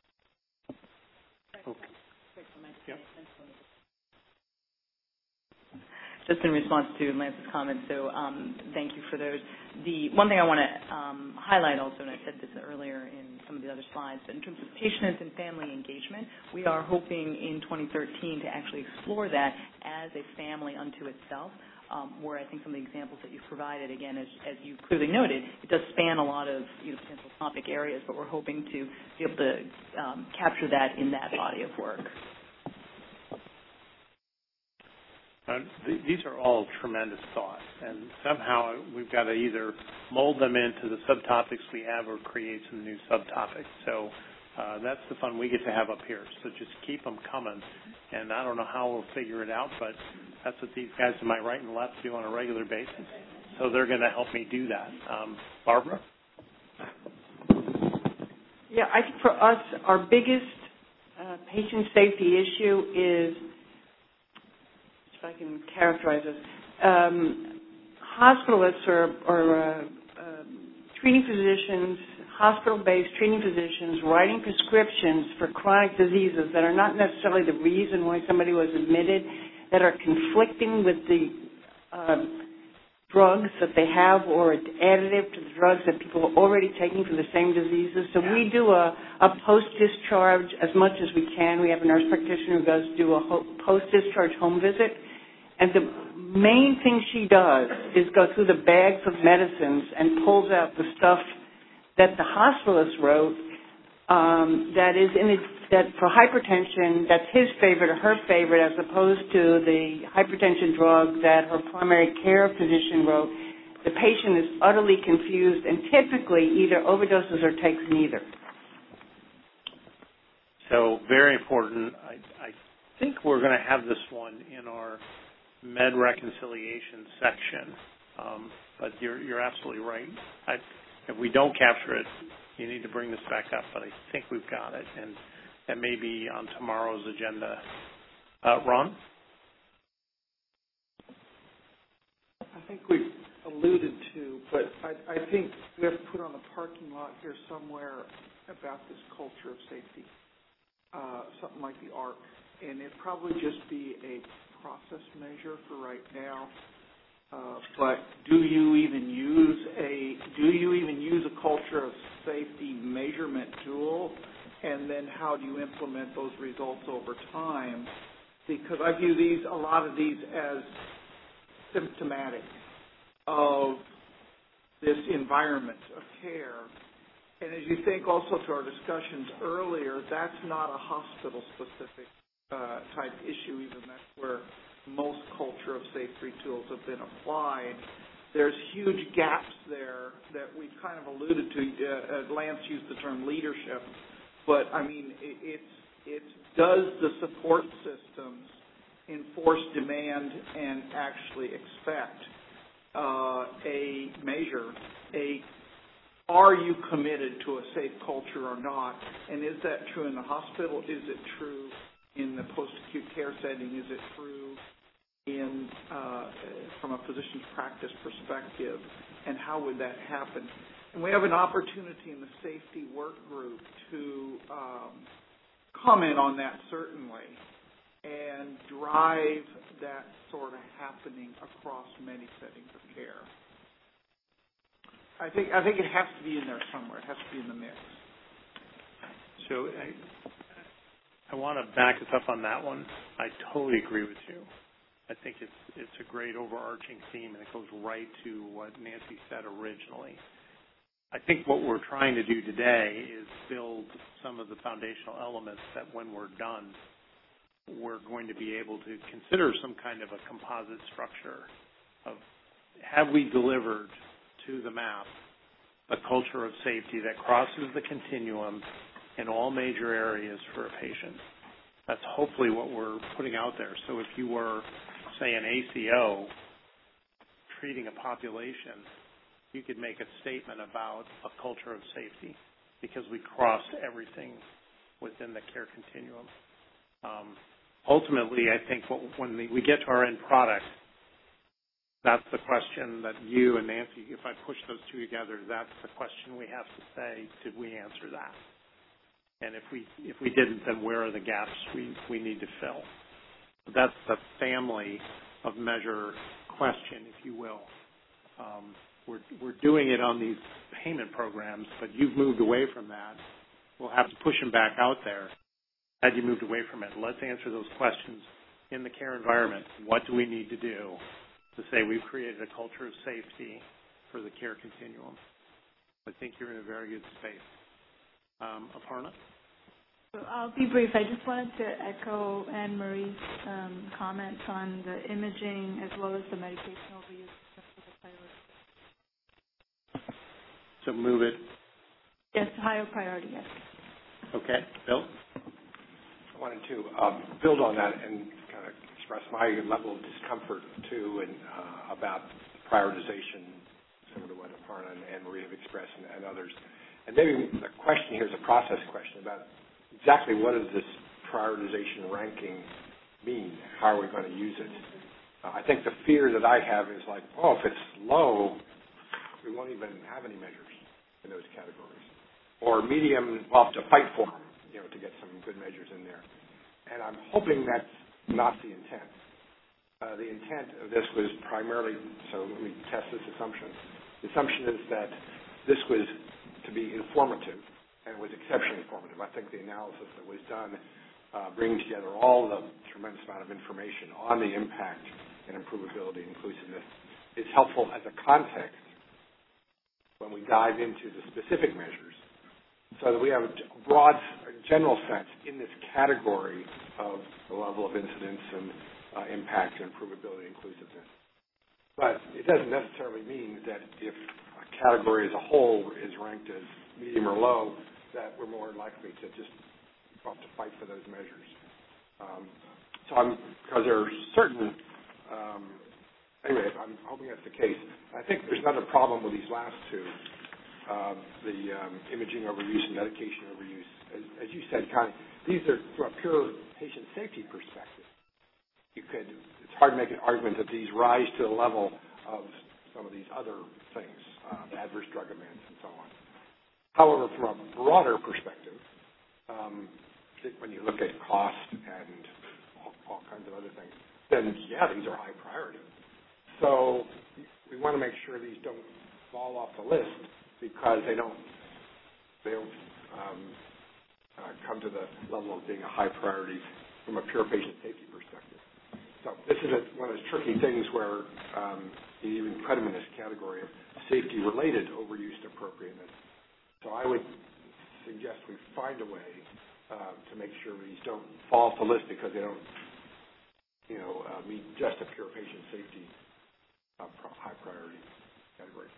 Okay. Yep. Just in response to Lance's comments, so um, thank you for those. The one thing I want to um, highlight also, and I said this earlier in some of the other slides, but in terms of patient and family engagement, we are hoping in twenty thirteen to actually explore that as a family unto itself, um, where I think some of the examples that you've provided, again, as, as you clearly noted, it does span a lot of you know, potential topic areas, but we're hoping to be able to um, capture that in that body of work. Uh, th- these are all tremendous thoughts, and somehow we've got to either mold them into the subtopics we have or create some new subtopics. So uh, that's the fun we get to have up here. So just keep them coming, and I don't know how we'll figure it out, but that's what these guys to my right and left do on a regular basis. So they're going to help me do that. Um, Barbara? Yeah, I think for us, our biggest uh, patient safety issue is, if I can characterize this, um, hospitalists or, or uh, uh, treating physicians, hospital-based treating physicians writing prescriptions for chronic diseases that are not necessarily the reason why somebody was admitted, that are conflicting with the uh, drugs that they have or additive to the drugs that people are already taking for the same diseases. So we do a, a post-discharge as much as we can. We have a nurse practitioner who goes do a ho- post-discharge home visit. And the main thing she does is go through the bags of medicines and pulls out the stuff that the hospitalist wrote um, that is in it, that for hypertension, that's his favorite or her favorite, as opposed to the hypertension drug that her primary care physician wrote. The patient is utterly confused and typically either overdoses or takes neither. So very important. I, I think we're going to have this one in our med reconciliation section, um, but you're, you're absolutely right. I, if we don't capture it, you need to bring this back up, but I think we've got it, and that may be on tomorrow's agenda. Uh, Ron? I think we've alluded to, but I, I think we have to put on the parking lot here somewhere about this culture of safety, uh, something like the ARC, and it'd probably just be a process measure for right now. Uh, but do you even use a do you even use a culture of safety measurement tool, and then how do you implement those results over time? Because I view these a lot of these as symptomatic of this environment of care. And as you think also to our discussions earlier, that's not a hospital specific uh, type issue, even that's where most culture of safety tools have been applied. There's huge gaps there that we've kind of alluded to. Uh, Lance used the term leadership, but I mean, it, it's, it's does the support systems enforce demand and actually expect uh, a measure, a are you committed to a safe culture or not? And is that true in the hospital? Is it true in the post-acute care setting? Is it true in uh, from a physician's practice perspective, and how would that happen? And we have an opportunity in the safety work group to um, comment on that certainly, and drive that sort of happening across many settings of care. I think I think it has to be in there somewhere. It has to be in the mix. So I, I want to back us up on that one. I totally agree with you. I think it's it's a great overarching theme, and it goes right to what Nancy said originally. I think what we're trying to do today is build some of the foundational elements that when we're done, we're going to be able to consider some kind of a composite structure of have we delivered to the map a culture of safety that crosses the continuum in all major areas for a patient. That's hopefully what we're putting out there. So if you were, say, an A C O treating a population, you could make a statement about a culture of safety because we crossed everything within the care continuum. Um, ultimately, I think what, when we get to our end product, that's the question that you and Nancy, if I push those two together, that's the question we have to say, did we answer that? And if we if we didn't, then where are the gaps we, we need to fill? That's the family of measure question, if you will. Um, we're, we're doing it on these payment programs, but you've moved away from that. We'll have to push them back out there. Had you moved away from it? Let's answer those questions in the care environment. What do we need to do to say we've created a culture of safety for the care continuum? I think you're in a very good space. Um, Aparna? I'll be brief. I just wanted to echo Anne Marie's um, comments on the imaging as well as the medication overuse. So move it. Yes, higher priority, yes. Okay. Bill? I wanted to um, build on that and kind of express my level of discomfort, too, and uh, about prioritization, similar to what Aparna and Anne Marie have expressed and, and others. And maybe the question here is a process question about exactly what does this prioritization ranking mean? How are we going to use it? Uh, I think the fear that I have is like, oh, if it's low, we won't even have any measures in those categories. Or medium, we'll have to fight for them, you know, to get some good measures in there. And I'm hoping that's not the intent. Uh, the intent of this was primarily, so let me test this assumption. The assumption is that this was to be informative and was exceptionally informative. I think the analysis that was done uh, bringing together all the tremendous amount of information on the impact and improvability and inclusiveness is helpful as a context when we dive into the specific measures, so that we have a broad, general sense in this category of the level of incidence and uh, impact and improvability and inclusiveness. But it doesn't necessarily mean that if a category as a whole is ranked as medium or low, that we're more likely to just have to fight for those measures. Um, so I'm, because there are certain, um, anyway, I'm hoping that's the case. I think there's another problem with these last two. Uh, the um, imaging overuse and medication overuse. As, as you said, Connie, these are from a pure patient safety perspective. You could, it's hard to make an argument that these rise to the level of some of these other things, uh, adverse drug events and so on. However, from a broader perspective, um, when you look at cost and all, all kinds of other things, then yeah, these are high priority. So we want to make sure these don't fall off the list because they don't they don't um, uh, come to the level of being a high priority from a pure patient safety perspective. So this is a, one of those tricky things where um, you even put them in this category of safety-related overuse appropriateness. So I would suggest we find a way uh, to make sure these don't fall off the list because they don't, you know, uh, meet just a pure patient safety uh, pro- high priority category.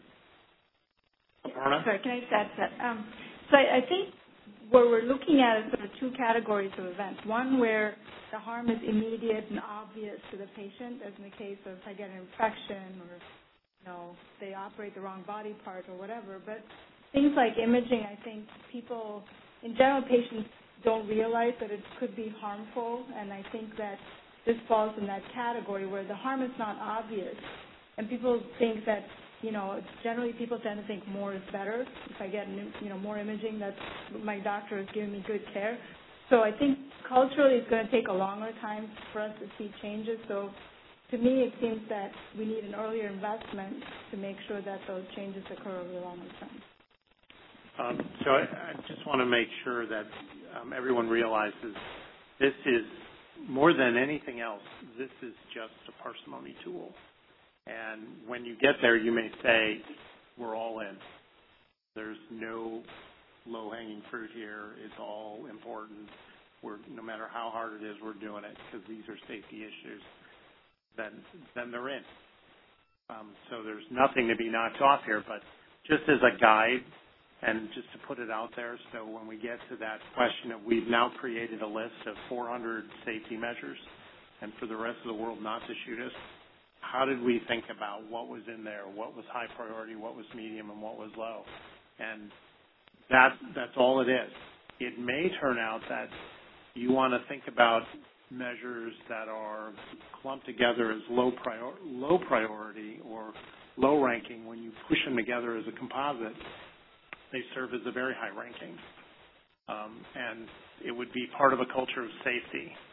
Aparna? Sorry, can I just add to that? Um, so I, I think what we're looking at is sort of two categories of events. One where the harm is immediate and obvious to the patient, as in the case of if I get an infection or, you know, they operate the wrong body part or whatever. But things like imaging, I think people, in general, patients don't realize that it could be harmful, and I think that this falls in that category where the harm is not obvious. And people think that, you know, generally people tend to think more is better. If I get, you know, more imaging, that's my doctor is giving me good care. So I think culturally it's going to take a longer time for us to see changes. So to me it seems that we need an earlier investment to make sure that those changes occur over the longer term. Um, so I, I just want to make sure that um, everyone realizes this is, more than anything else, this is just a parsimony tool. And when you get there, you may say, we're all in. There's no low-hanging fruit here. It's all important. We're, no matter how hard it is, we're doing it because these are safety issues. Then, then they're in. Um, so there's nothing to be knocked off here, but just as a guide and just to put it out there, so when we get to that question of we've now created a list of four hundred safety measures and for the rest of the world not to shoot us, how did we think about what was in there, what was high priority, what was medium, and what was low? And that, that's all it is. It may turn out that you want to think about measures that are clumped together as low, prior, low priority or low ranking. When you push them together as a composite, they serve as a very high ranking. Um, and it would be part of a culture of safety.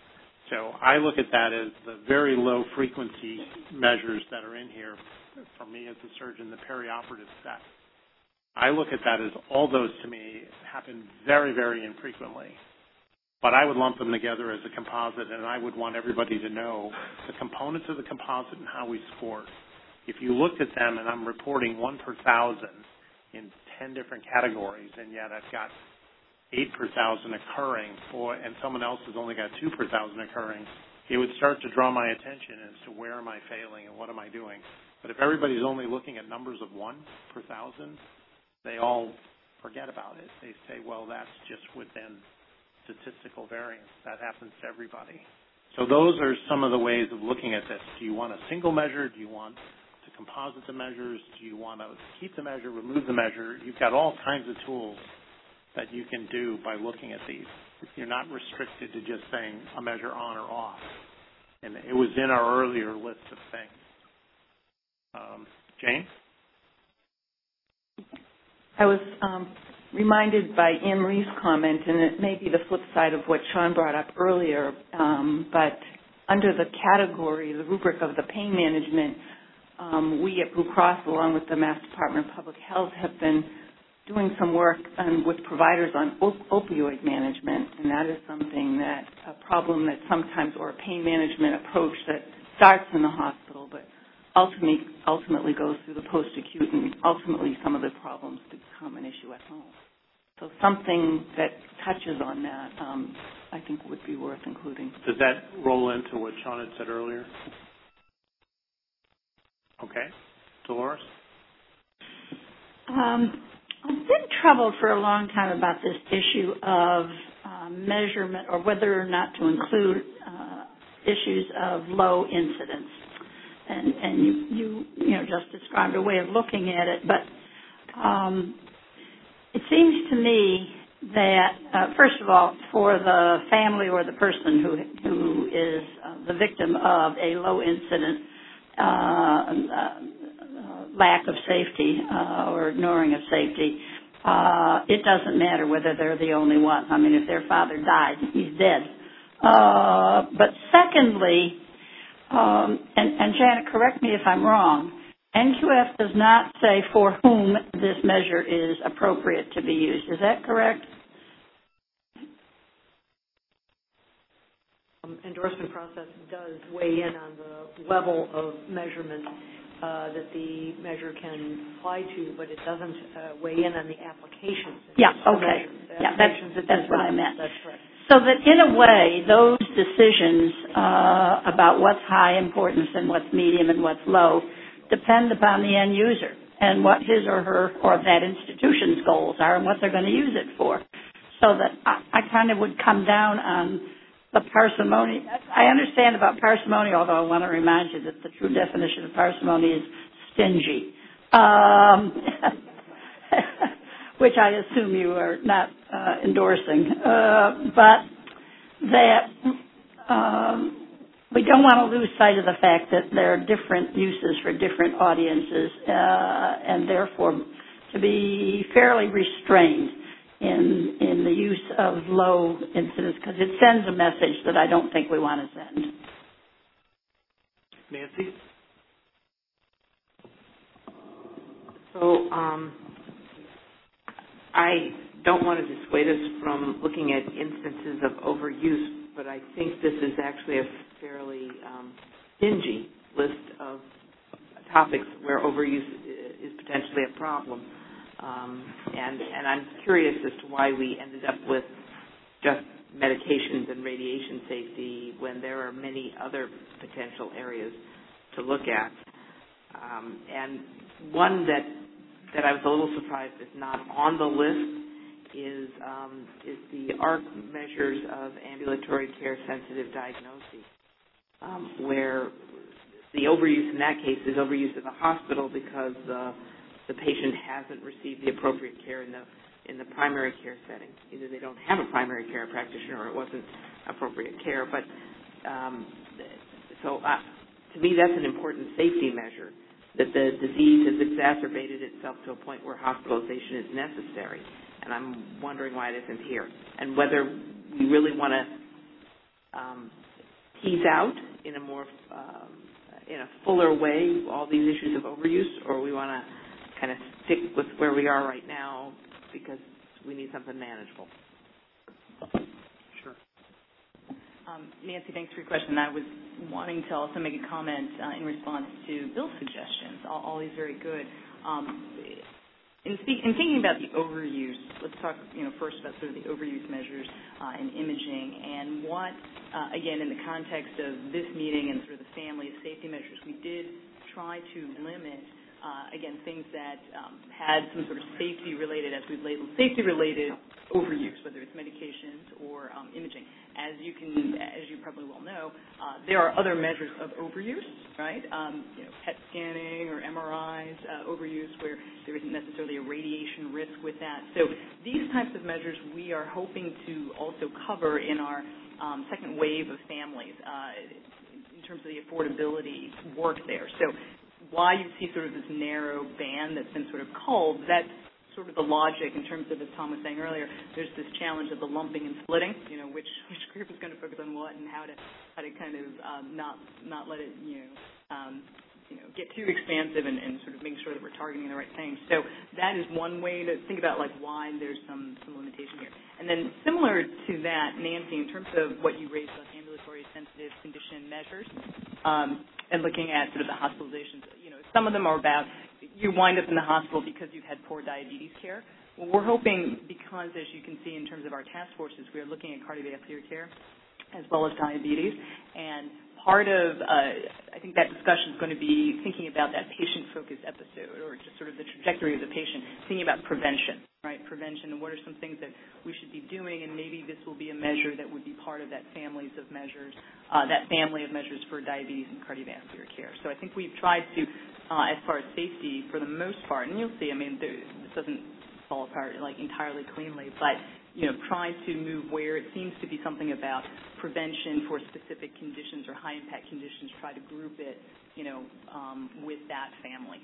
So I look at that as the very low frequency measures that are in here. For me as a surgeon, the perioperative set. I look at that as all those to me happen very, very infrequently. But I would lump them together as a composite, and I would want everybody to know the components of the composite and how we scored. If you looked at them and I'm reporting one per thousand in ten different categories, and yet I've got eight per thousand occurring, or, and someone else has only got two per thousand occurring, it would start to draw my attention as to where am I failing and what am I doing. But if everybody's only looking at numbers of one per thousand, they all forget about it. They say, well, that's just within statistical variance. That happens to everybody. So those are some of the ways of looking at this. Do you want a single measure? Do you want to composite the measures? Do you want to keep the measure, remove the measure? You've got all kinds of tools that you can do by looking at these. You're not restricted to just saying a measure on or off. And it was in our earlier list of things. Um, Jane? I was um, reminded by Anne Marie's comment, and it may be the flip side of what Sean brought up earlier, um, but under the category, the rubric of the pain management, um, we at Blue Cross, along with the Mass Department of Public Health, have been doing some work um, with providers on op- opioid management, and that is something that, a problem that sometimes, or a pain management approach that starts in the hospital, but ultimately, ultimately goes through the post-acute, and ultimately some of the problems become an issue at home. So something that touches on that, um, I think would be worth including. Does that roll into what Sean had said earlier? Okay. Dolores? Um, I've been troubled for a long time about this issue of uh, measurement, or whether or not to include uh, issues of low incidence. And, and you, you, you know, just described a way of looking at it. But um, it seems to me that, uh, first of all, for the family or the person who who is uh, the victim of a low incident uh, uh, lack of safety uh, or ignoring of safety, uh, it doesn't matter whether they're the only one. I mean, if their father died, he's dead. Uh, but secondly, Um, and, and Janet, correct me if I'm wrong, N Q F does not say for whom this measure is appropriate to be used. Is that correct? Um, endorsement process does weigh in on the level of measurement uh, that the measure can apply to, but it doesn't uh, weigh in on the applications. Yeah, okay. The yeah, that's, applications that's what I meant. That's correct. So that in a way, those decisions uh, about what's high importance and what's medium and what's low depend upon the end user and what his or her or that institution's goals are and what they're going to use it for. So that I, I kind of would come down on the parsimony. I understand about parsimony, although I want to remind you that the true definition of parsimony is stingy, um, which I assume you are not uh, endorsing. Uh, but that um, we don't want to lose sight of the fact that there are different uses for different audiences, uh, and therefore to be fairly restrained in in the use of low incidence, because it sends a message that I don't think we want to send. Nancy? So um, I don't want to dissuade us from looking at instances of overuse, but I think this is actually a fairly um, stingy list of topics where overuse is potentially a problem. Um, and, and I'm curious as to why we ended up with just medications and radiation safety when there are many other potential areas to look at. Um, and one that that I was a little surprised is not on the list is um, is the A R C measures of ambulatory care sensitive diagnoses, um, where the overuse in that case is overuse in the hospital because the the patient hasn't received the appropriate care in the in the primary care setting. Either they don't have a primary care practitioner or it wasn't appropriate care. But um, so uh, to me, that's an important safety measure, that the disease has exacerbated itself to a point where hospitalization is necessary. And I'm wondering why it isn't here, and whether we really want to um, tease out in a more um, in a fuller way all these issues of overuse, or we want to kind of stick with where we are right now because we need something manageable? Sure. Um, Nancy, thanks for your question. I was wanting to also make a comment uh, in response to Bill's suggestions. All, all these very good. Um, in, speak, in thinking about the overuse, let's talk, you know, first about sort of the overuse measures uh, in imaging and what, uh, again, in the context of this meeting and sort of the family of safety measures, we did try to limit. Uh, again, things that um, had some sort of safety-related, as we've labeled, safety-related overuse, whether it's medications or um, imaging. As you can, as you probably well know, uh, there are other measures of overuse, right? Um, you know, P E T scanning or M R Is, uh, overuse, where there isn't necessarily a radiation risk with that. So these types of measures we are hoping to also cover in our um, second wave of families uh, in terms of the affordability work there. So why you see sort of this narrow band that's been sort of culled, that's sort of the logic in terms of, as Tom was saying earlier, there's this challenge of the lumping and splitting, you know, which which group is going to focus on what and how to how to kind of um, not not let it, you know, um, you know, get too expansive and, and sort of making sure that we're targeting the right things. So that is one way to think about like why there's some some limitation here. And then similar to that, Nancy, in terms of what you raised about ambulatory sensitive condition measures, um, and looking at sort of the hospitalizations, you know, some of them are about you wind up in the hospital because you've had poor diabetes care. Well, we're hoping because, as you can see in terms of our task forces, we are looking at cardiovascular care as well as diabetes. And part of, uh, I think that discussion is going to be thinking about that patient-focused episode or just sort of the trajectory of the patient, thinking about prevention, right? Prevention and what are some things that we should be doing, and maybe this will be a measure that would be part of that families of measures, uh, that family of measures for diabetes and cardiovascular care. So I think we've tried to, uh, as far as safety, for the most part, and you'll see, I mean, there, this doesn't fall apart like entirely cleanly, but you know, trying to move where it seems to be something about prevention for specific conditions or high impact conditions, try to group it, you know, um, with that family.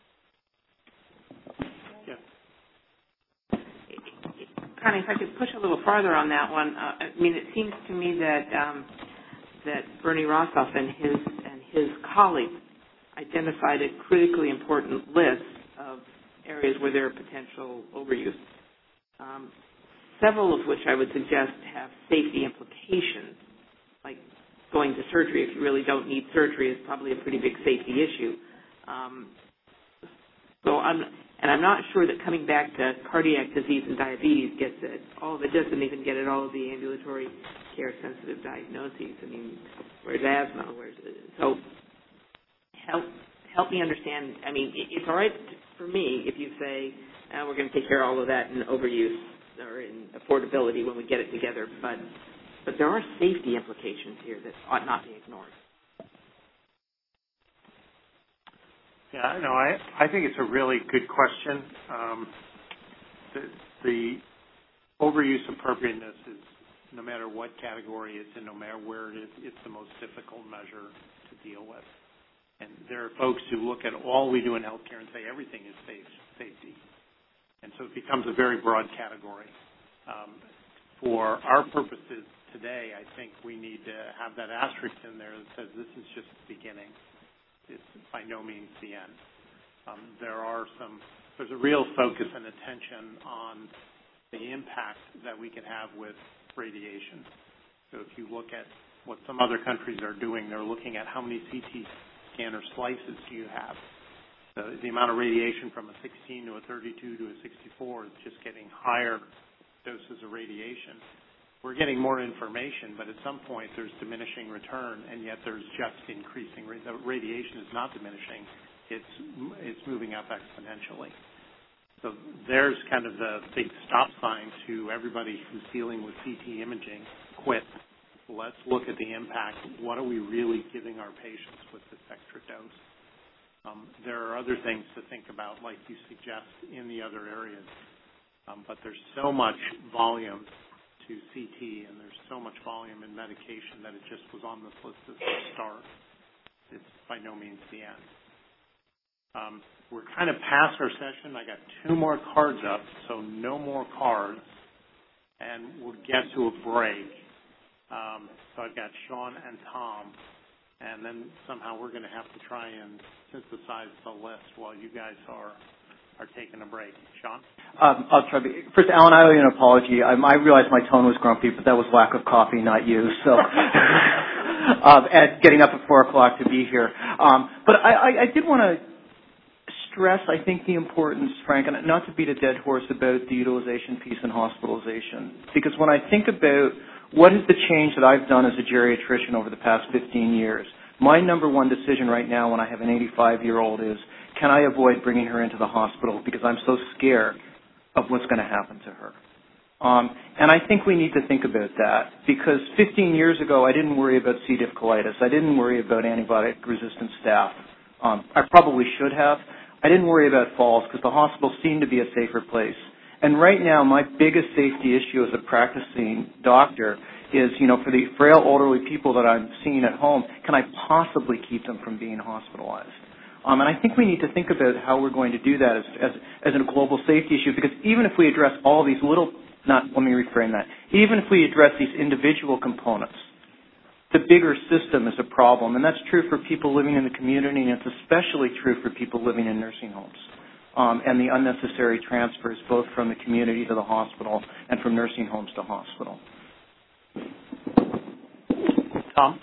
Yeah. Connie, if I could push a little farther on that one, uh, I mean, it seems to me that um, that Bernie Rossoff and his and his colleagues identified a critically important list of areas where there are potential overuse. Um, several of which I would suggest have safety implications, like going to surgery if you really don't need surgery is probably a pretty big safety issue. Um, so I'm, and I'm not sure that coming back to cardiac disease and diabetes gets it. All of it doesn't even get at all of the ambulatory care sensitive diagnoses. I mean, where's asthma? Where's so help help me understand. I mean, it's all right for me if you say uh, we're going to take care of all of that in overuse or in affordability when we get it together, but but there are safety implications here that ought not be ignored. Yeah, no, I I think it's a really good question. Um, the, the overuse appropriateness is, no matter what category it's in, no matter where it is, it's the most difficult measure to deal with. And there are folks who look at all we do in healthcare and say everything is safe, safety. And so it becomes a very broad category. Um, for our purposes today, I think we need to have that asterisk in there that says this is just the beginning. It's by no means the end. Um, there are some, there's a real focus and attention on the impact that we can have with radiation. So if you look at what some other countries are doing, they're looking at how many C T scanner slices do you have. The, the amount of radiation from a sixteen to a thirty-two to a sixty-four is just getting higher doses of radiation. We're getting more information, but at some point there's diminishing return, and yet there's just increasing. The radiation is not diminishing. It's, it's moving up exponentially. So there's kind of the big stop sign to everybody who's dealing with C T imaging. Quit. Let's look at the impact. What are we really giving our patients with this extra dose? Um, there are other things to think about, like you suggest, in the other areas. Um, but there's so much volume to C T, and there's so much volume in medication that it just was on this list as a start. It's by no means the end. Um, we're kind of past our session. I got two more cards up, so no more cards, and we'll get to a break. Um, so I've got Sean and Tom, and then somehow we're going to have to try and synthesize the list while you guys are are taking a break. Sean? Um, I'll try to be, first, Alan, I owe you an apology. I, I realized my tone was grumpy, but that was lack of coffee, not you. So, um, and getting up at four o'clock to be here. Um, but I, I, I did want to stress, I think, the importance, Frank, and not to beat a dead horse about the utilization piece and hospitalization, because when I think about what is the change that I've done as a geriatrician over the past fifteen years, my number one decision right now when I have an eighty-five-year-old is, can I avoid bringing her into the hospital because I'm so scared of what's going to happen to her? Um, and I think we need to think about that because fifteen years ago I didn't worry about C. diff colitis. I didn't worry about antibiotic-resistant staph. Um, I probably should have. I didn't worry about falls because the hospital seemed to be a safer place. And right now my biggest safety issue as a practicing doctor is, you know, for the frail elderly people that I'm seeing at home, can I possibly keep them from being hospitalized? Um, and I think we need to think about how we're going to do that as, as, as a global safety issue, because even if we address all these little, not, let me reframe that, even if we address these individual components, the bigger system is a problem. And that's true for people living in the community, and it's especially true for people living in nursing homes. Um, and the unnecessary transfers both from the community to the hospital and from nursing homes to hospital. Tom?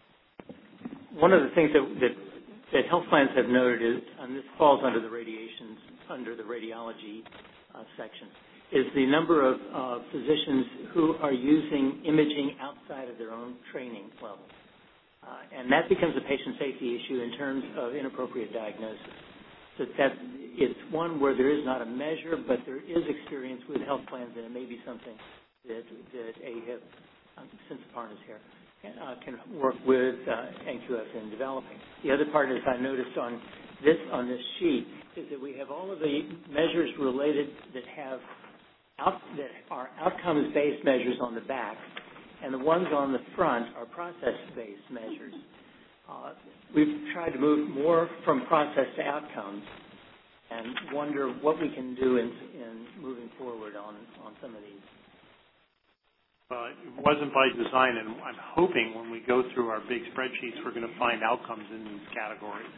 One of the things that, that that health plans have noted is, and this falls under the radiations, under the radiology uh, section, is the number of uh, physicians who are using imaging outside of their own training level. Uh, and that becomes a patient safety issue in terms of inappropriate diagnosis. So that it's one where there is not a measure, but there is experience with health plans, and it may be something that, that A H I P, um, since Aparna is here, Uh, can work with uh, N Q F in developing. The other part is I noticed on this on this sheet is that we have all of the measures related that have out, that are outcomes-based measures on the back, and the ones on the front are process-based measures. Uh, we've tried to move more from process to outcomes, and wonder what we can do in, in moving forward on on some of these. Uh, it wasn't by design, and I'm hoping when we go through our big spreadsheets, we're going to find outcomes in these categories.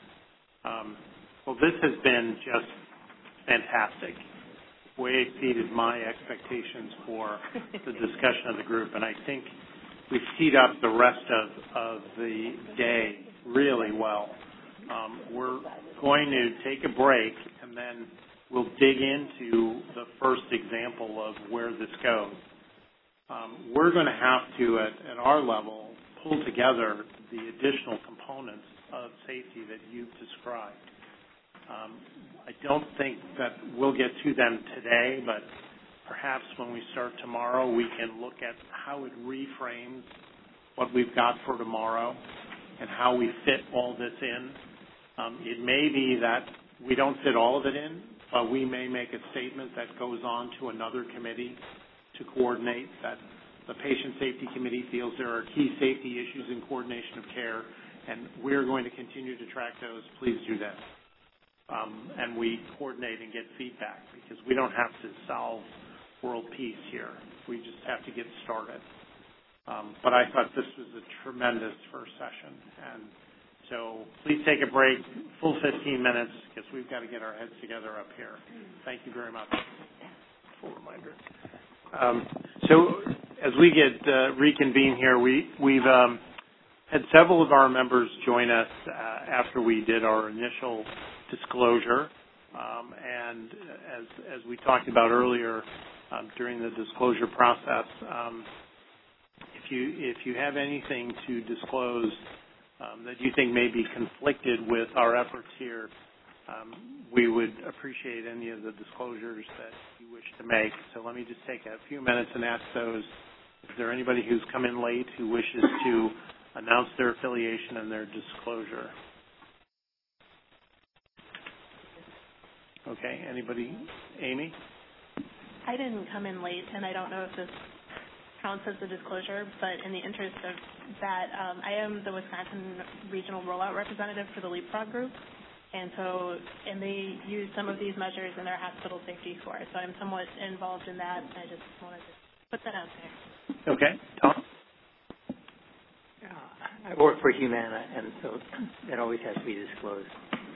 Um, well, this has been just fantastic. Way exceeded my expectations for the discussion of the group, and I think we've teed up the rest of, of the day really well. Um, we're going to take a break, and then we'll dig into the first example of where this goes. Um, we're going to have to, at, at our level, pull together the additional components of safety that you've described. Um, I don't think that we'll get to them today, but perhaps when we start tomorrow, we can look at how it reframes what we've got for tomorrow and how we fit all this in. Um, it may be that we don't fit all of it in, but we may make a statement that goes on to another committee to coordinate, that the Patient Safety Committee feels there are key safety issues in coordination of care, and we're going to continue to track those. Please do that. Um, and we coordinate and get feedback, because we don't have to solve world peace here. We just have to get started. Um, but I thought this was a tremendous first session. And so please take a break, full fifteen minutes, because we've got to get our heads together up here. Thank you very much. Full reminder. Um, so as we get uh, reconvene here, we, we've um, had several of our members join us uh, after we did our initial disclosure. Um, and as, as we talked about earlier um, during the disclosure process, um, if you, if you have anything to disclose um, that you think may be conflicted with our efforts here, Um, we would appreciate any of the disclosures that you wish to make. So let me just take a few minutes and ask those. Is there anybody who's come in late who wishes to announce their affiliation and their disclosure? Okay. Anybody? Amy? I didn't come in late, and I don't know if this counts as a disclosure, but in the interest of that, um, I am the Wisconsin Regional Rollout Representative for the Leapfrog Group. And so, and they use some of these measures in their hospital safety score. So I'm somewhat involved in that. I just wanted to put that out there. Okay. Tom? I work for Humana, and so that always has to be disclosed.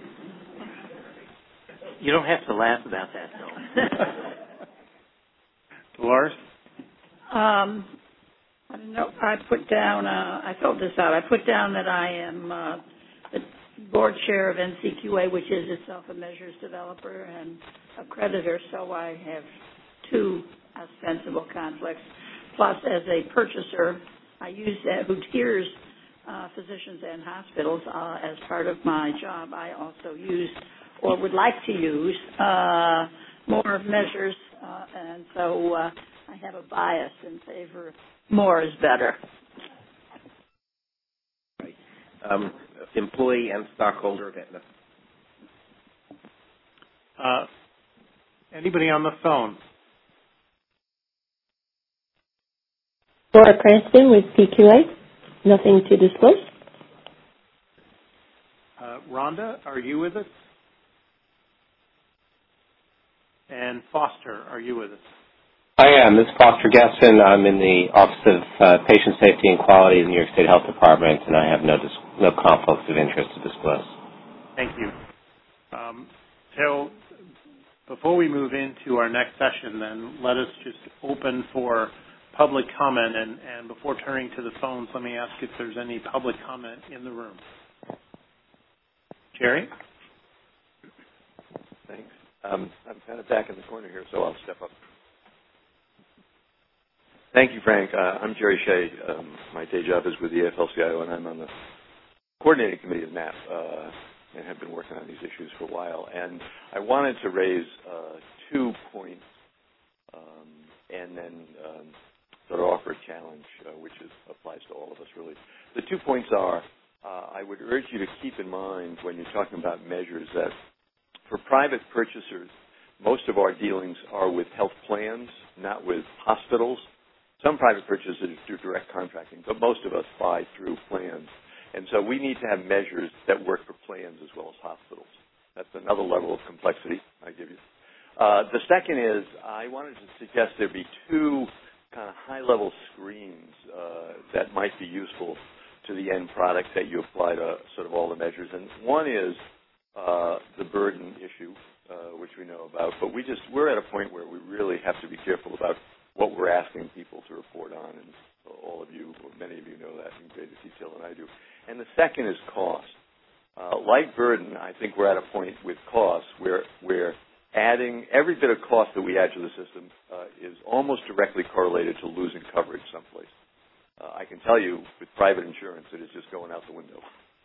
You don't have to laugh about that, though. Dolores? Um, I don't know. I put down. Uh, I filled this out. I put down that I am uh, the board chair of N C Q A, which is itself a measures developer and accreditor. So I have two ostensible conflicts. Plus, as a purchaser, I use that who tiers uh, physicians and hospitals uh, as part of my job. I also use or would like to use uh, more of measures, uh, and so uh, I have a bias in favor of more is better. Right. Um, employee and stockholder of Aetna. Uh, anybody on the phone? Laura Cranston with P Q A. Nothing to disclose. Uh, Rhonda, are you with us? And Foster, are you with us? I am. This is Foster Gesson. I'm in the Office of uh, Patient Safety and Quality in the New York State Health Department, and I have no dis- no conflicts of interest to disclose. Thank you. Um, so before we move into our next session, then, let us just open for public comment. And, and before turning to the phones, let me ask if there's any public comment in the room. Jerry? Thanks. Um, I'm kind of back in the corner here, so I'll step up. Thank you, Frank. Uh, I'm Jerry Shea. Um, my day job is with the A F L C I O, and I'm on the coordinating committee of MAP uh, and have been working on these issues for a while. And I wanted to raise uh, two points um, and then um, sort of offer a challenge, uh, which is, applies to all of us, really. The two points are, uh, I would urge you to keep in mind when you're talking about measures that for private purchasers, most of our dealings are with health plans, not with hospitals. Some private purchasers do direct contracting, but most of us buy through plans. And so we need to have measures that work for plans as well as hospitals. That's another level of complexity I give you. Uh, the second is I wanted to suggest there be two kind of high-level screens uh, that might be useful to the end product that you apply to sort of all the measures. And one is uh, the burden issue, uh, which we know about, but we just, we're at a point where we really have to be careful about what we're asking people to report on, and all of you, or many of you know that in greater detail than I do. And the second is cost. Uh, like burden, I think we're at a point with cost where we're adding, every bit of cost that we add to the system uh, is almost directly correlated to losing coverage someplace. Uh, I can tell you with private insurance, it is just going out the window.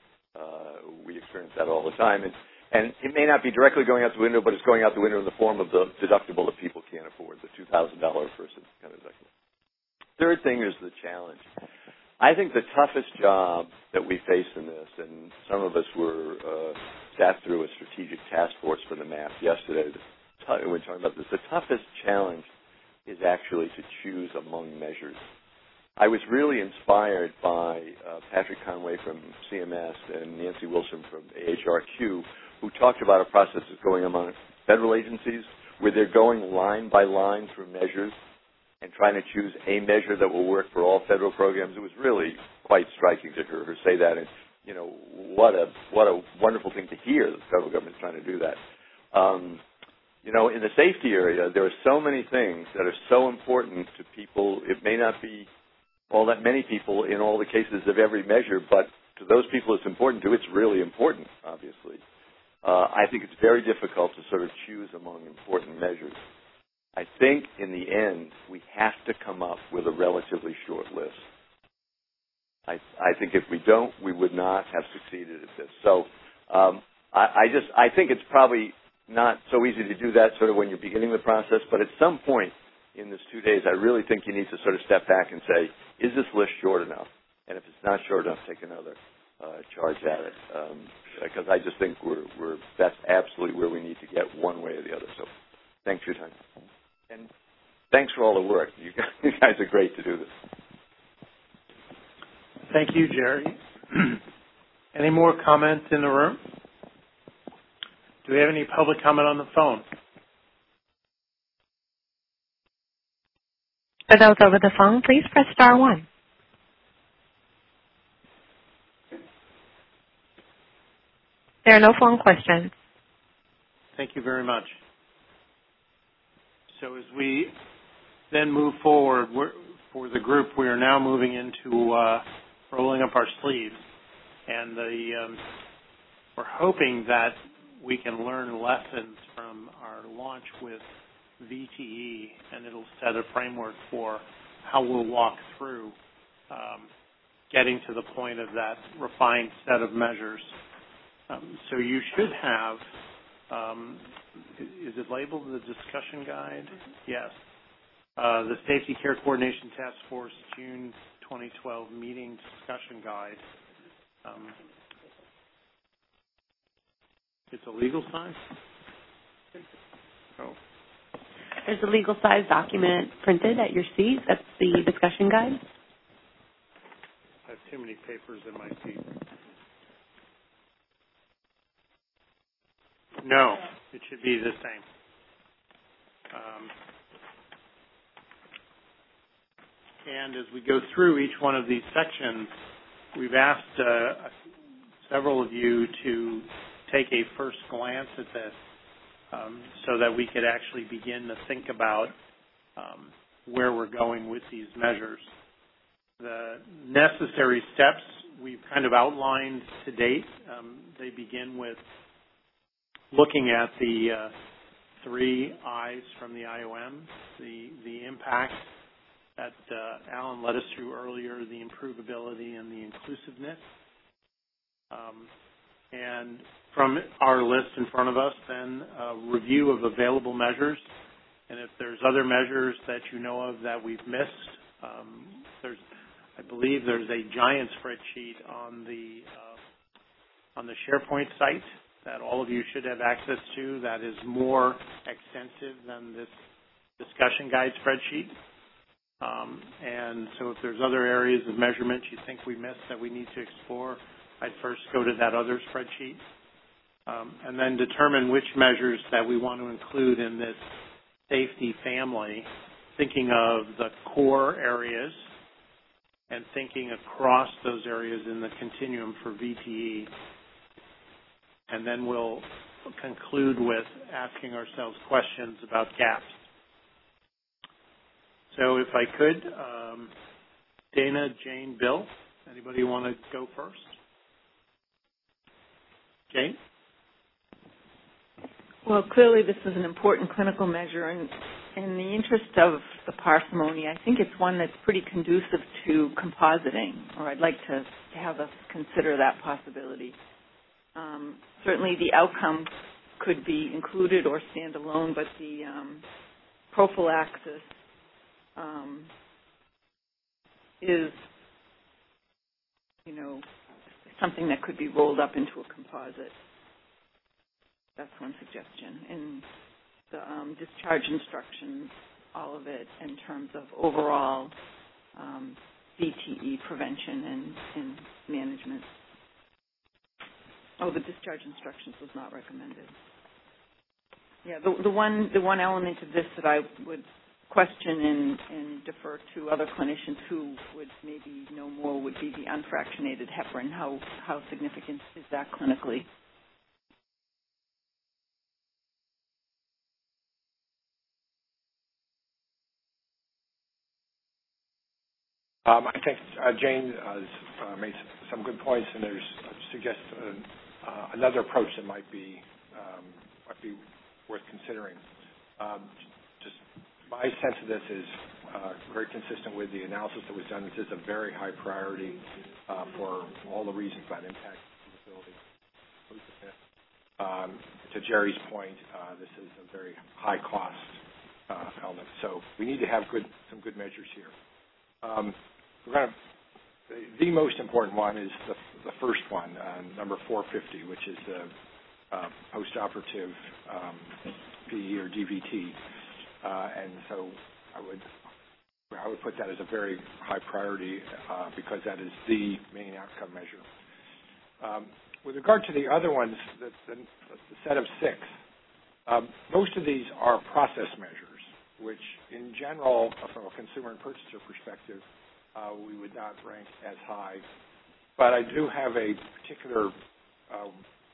Uh, we experience that all the time. And, and it may not be directly going out the window, but it's going out the window in the form of the deductible that people can't afford, the two thousand dollars person kind of deductible. Third thing is the challenge. I think the toughest job that we face in this, and some of us were uh, sat through a strategic task force for the MAP yesterday, when we were talking about this, the toughest challenge is actually to choose among measures. I was really inspired by uh, Patrick Conway from C M S and Nancy Wilson from A H R Q, who talked about a process that's going among federal agencies where they're going line by line through measures and trying to choose a measure that will work for all federal programs. It was really quite striking to hear her say that, and you know what a what a wonderful thing to hear that the federal government is trying to do that. Um, you know, in the safety area, there are so many things that are so important to people. It may not be all that many people in all the cases of every measure, but to those people it's important to, it's really important, obviously. Uh, I think it's very difficult to sort of choose among important measures. I think in the end, we have to come up with a relatively short list. I, I think if we don't, we would not have succeeded at this. So um, I, I just, I think it's probably not so easy to do that sort of when you're beginning the process, but at some point in this two days, I really think you need to sort of step back and say, is this list short enough? And if it's not short enough, take another uh, charge at it. Um, because I just think we're, we're, that's absolutely where we need to get one way or the other. So thanks for your time. And thanks for all the work. You guys, you guys are great to do this. Thank you, Jerry. Any more comments in the room? Do we have any public comment on the phone? For those over the phone, please press star one. There are no phone questions. Thank you very much. So as we then move forward, we're, for the group, we are now moving into uh, rolling up our sleeves. And the, um, we're hoping that we can learn lessons from our launch with V T E, and it'll set a framework for how we'll walk through um, getting to the point of that refined set of measures. Um, so you should have, um, is it labeled the discussion guide? Yes. Uh, the Safety Care Coordination Task Force June twenty twelve meeting discussion guide. Um, it's a legal size? Oh. There's a legal size document printed at your seat. That's the discussion guide. I have too many papers in my seat. No, it should be the same. Um, and as we go through each one of these sections, we've asked uh, several of you to take a first glance at this um, so that we could actually begin to think about um, where we're going with these measures. The necessary steps we've kind of outlined to date. Um, they begin with looking at the uh, three I's from the I O M, the, the impact that uh, Alan led us through earlier, the improvability and the inclusiveness. Um, and from our list in front of us, then a review of available measures. And if there's other measures that you know of that we've missed, um, there's, I believe there's a giant spreadsheet on the uh, on the SharePoint site that all of you should have access to that is more extensive than this discussion guide spreadsheet. Um, and so if there's other areas of measurement you think we missed that we need to explore, I'd first go to that other spreadsheet um, and then determine which measures that we want to include in this safety family, thinking of the core areas and thinking across those areas in the continuum for V T E. And then we'll conclude with asking ourselves questions about gaps. So if I could, um, Dana, Jane, Bill, anybody want to go first? Jane? Well, clearly this is an important clinical measure, and in the interest of the parsimony, I think it's one that's pretty conducive to compositing, or I'd like to, to have us consider that possibility. Um, certainly the outcome could be included or stand alone, but the um, prophylaxis um, is, you know, something that could be rolled up into a composite. That's one suggestion. And the um, discharge instructions, all of it in terms of overall um, V T E prevention and, and management. Oh, the discharge instructions was not recommended. Yeah, the, the one the one element of this that I would question and, and defer to other clinicians who would maybe know more would be the unfractionated heparin. How how significant is that clinically? Um, I think uh, Jane uh, uh, made some good points, and there's suggest uh, uh, another approach that might be um, might be worth considering. Um, just my sense of this is uh, very consistent with the analysis that was done. This is a very high priority uh, for all the reasons about impact, ability. Um, to Jerry's point, uh, this is a very high cost uh, element, so we need to have good some good measures here. Um, we're going to, the, the most important one is the, the first one, uh, number four fifty, which is the uh, postoperative um, P E or D V T, uh, and so I would I would put that as a very high priority uh, because that is the main outcome measure. Um, with regard to the other ones, the, the, the set of six, um, most of these are process measures, which in general, from a consumer and purchaser perspective, uh, we would not rank as high. But I do have a particular um,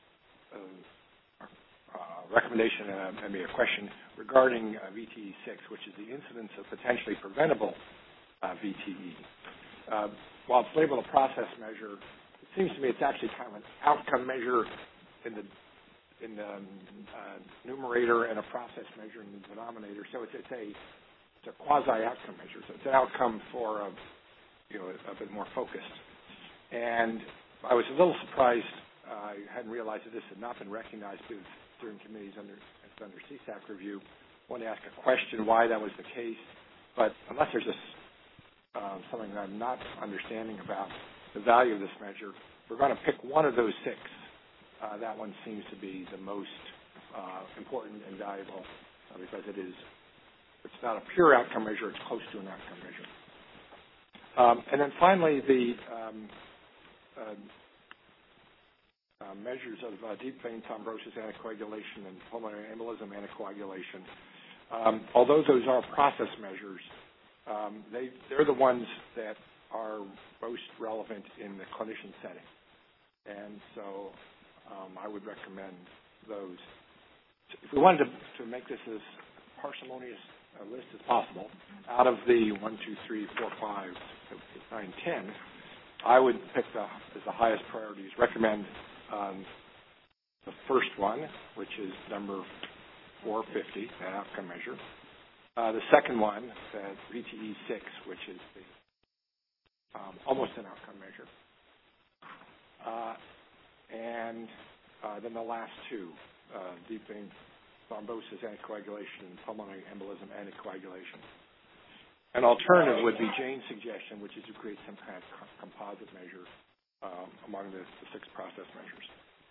uh, uh, recommendation and uh, maybe a question regarding uh, V T E six, which is the incidence of potentially preventable uh, V T E. Uh, while it's labeled a process measure, it seems to me it's actually kind of an outcome measure in the in the um, uh, numerator and a process measure in the denominator. So it's, it's a it's a quasi-outcome measure. So it's an outcome for a, you know a, a bit more focused. And I was a little surprised. Uh, I hadn't realized that this had not been recognized because during committees under under C SAC review. I wanted to ask a question why that was the case, but unless there's a, uh, something that I'm not understanding about the value of this measure, we're going to pick one of those six. Uh, that one seems to be the most uh, important and valuable uh, because it is, it's not a pure outcome measure, it's close to an outcome measure. Um, and then finally, the um, uh, uh, measures of uh, deep vein thrombosis anticoagulation and pulmonary embolism anticoagulation. Um, although those are process measures, um, they, they're the ones that are most relevant in the clinician setting. And so um, I would recommend those. If we wanted to, to make this as parsimonious a list as possible, out of the one, two, three, four, five, eight, nine, ten, I would pick the, as the highest priorities, recommend um, the first one, which is number four fifty, that outcome measure. Uh, the second one, the V T E six, which is the, um, almost an outcome measure. Uh, and uh, then the last two, uh, deep vein thrombosis anticoagulation and pulmonary embolism anticoagulation. An alternative would be Jane's suggestion, which is to create some kind of co- composite measure um, among the, the six process measures.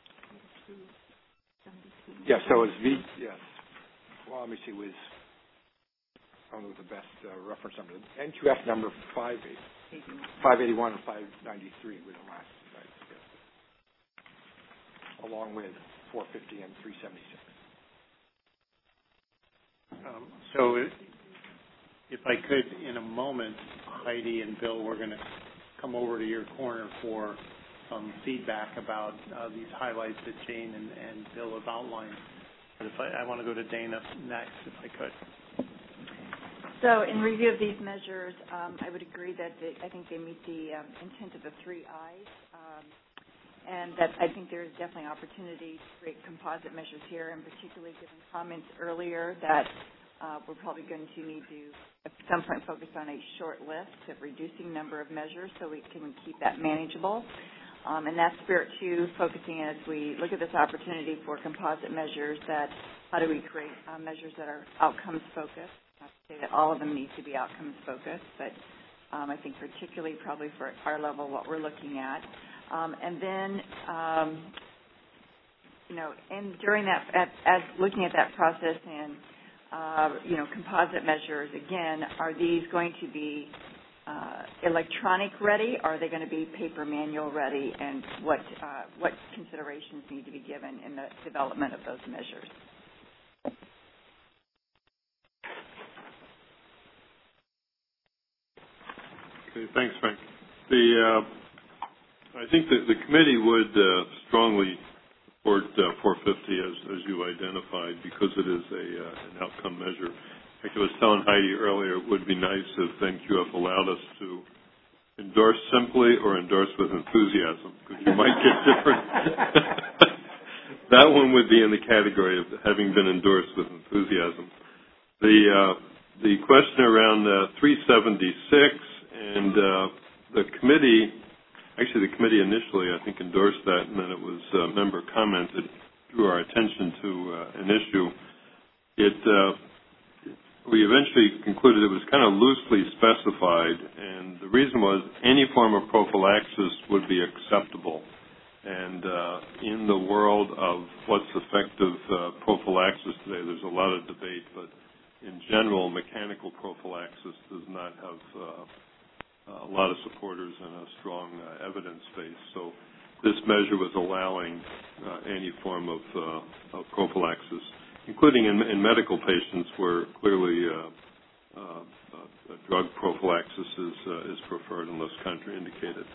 Yes, so it's V, yes. Well, let me see, was, I don't know the best uh, reference number. N Q F number five eighty-one and five ninety-three were the last that I suggested, along with four fifty and three seventy-six. Um, so if I could, in a moment, Heidi and Bill, we're going to come over to your corner for some feedback about uh, these highlights that Jane and, and Bill have outlined. But if I, I want to go to Dana next, if I could. So in review of these measures, um, I would agree that they, I think they meet the um, intent of the three I's. Um, and that I think there is definitely opportunity to create composite measures here, and particularly given comments earlier that uh, we're probably going to need to at some point focus on a short list of reducing number of measures so we can keep that manageable. Um, and that spirit, too, focusing as we look at this opportunity for composite measures, that how do we create uh, measures that are outcomes focused. Not to say that all of them need to be outcomes focused, but um, I think particularly probably for our level what we're looking at. Um, and then, um, you know, and during that, at, as looking at that process and, uh, you know, composite measures, again, are these going to be uh, electronic ready? Are they going to be paper manual ready? And what, uh, what considerations need to be given in the development of those measures? Okay, thanks, Frank. The uh, I think that the committee would uh, strongly support uh, four fifty as, as you identified because it is a uh, an outcome measure. Like I was telling Heidi earlier, it would be nice if N Q F allowed us to endorse simply or endorse with enthusiasm because you might get different. That one would be in the category of having been endorsed with enthusiasm. The uh, the question around uh, three seventy-six and uh, the committee. Actually, the committee initially, I think, endorsed that, and then it was a member commented, drew our attention to uh, an issue. It, uh, we eventually concluded it was kind of loosely specified, and the reason was any form of prophylaxis would be acceptable. And uh, in the world of what's effective uh, prophylaxis today, there's a lot of debate, but in general, mechanical prophylaxis does not have uh, a lot of supporters and a strong uh, evidence base. So this measure was allowing uh, any form of, uh, of prophylaxis, including in, in medical patients where clearly uh, uh, uh, drug prophylaxis is, uh, is preferred unless contraindicated.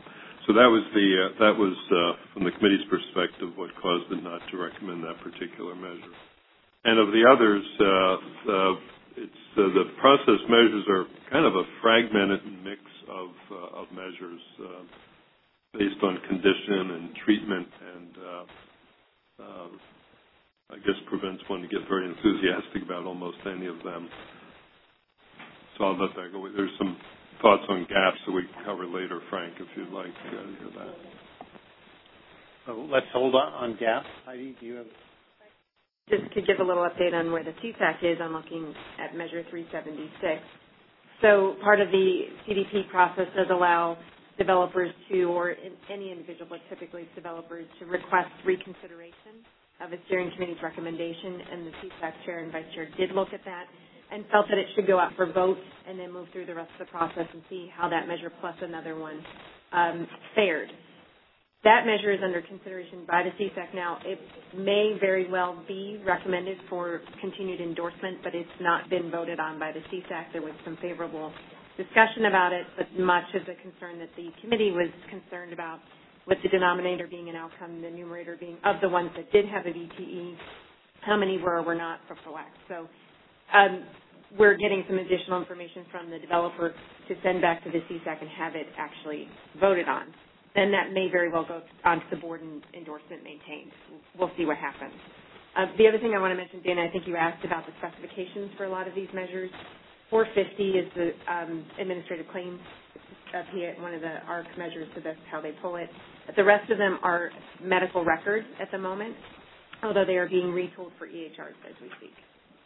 so that was the uh, that was uh, from the committee's perspective what caused it not to recommend that particular measure. And of the others, uh, uh, it's uh, the process measures are kind of a fragmented mix of uh, of measures uh, based on condition and treatment, and uh, uh, I guess prevents one to get very enthusiastic about almost any of them. So I'll let that go. There's some thoughts on gaps that we can cover later, Frank, if you'd like to hear that. So let's hold on on gaps. Heidi, do you have? Just to give a little update on where the C SAC is, I'm looking at Measure three seventy-six. So part of the C D P process does allow developers to, or in any individual, but typically it's developers, to request reconsideration of a steering committee's recommendation, and the C SAC chair and vice chair did look at that and felt that it should go out for vote and then move through the rest of the process and see how that measure plus another one um, fared. That measure is under consideration by the C SAC now. It may very well be recommended for continued endorsement, but it's not been voted on by the C SAC. There was some favorable discussion about it, but much of the concern that the committee was concerned about, with the denominator being an outcome, the numerator being of the ones that did have a V T E, how many were or were not for P R O A C. So um, we're getting some additional information from the developer to send back to the C SAC and have it actually voted on. Then that may very well go onto the board and endorsement maintained. We'll see what happens. Uh, the other thing I want to mention, Dana, I think you asked about the specifications for a lot of these measures. four fifty is the um, administrative claims up here, one of the A R C measures, so that's how they pull it. But the rest of them are medical records at the moment, although they are being retooled for E H Rs as we speak.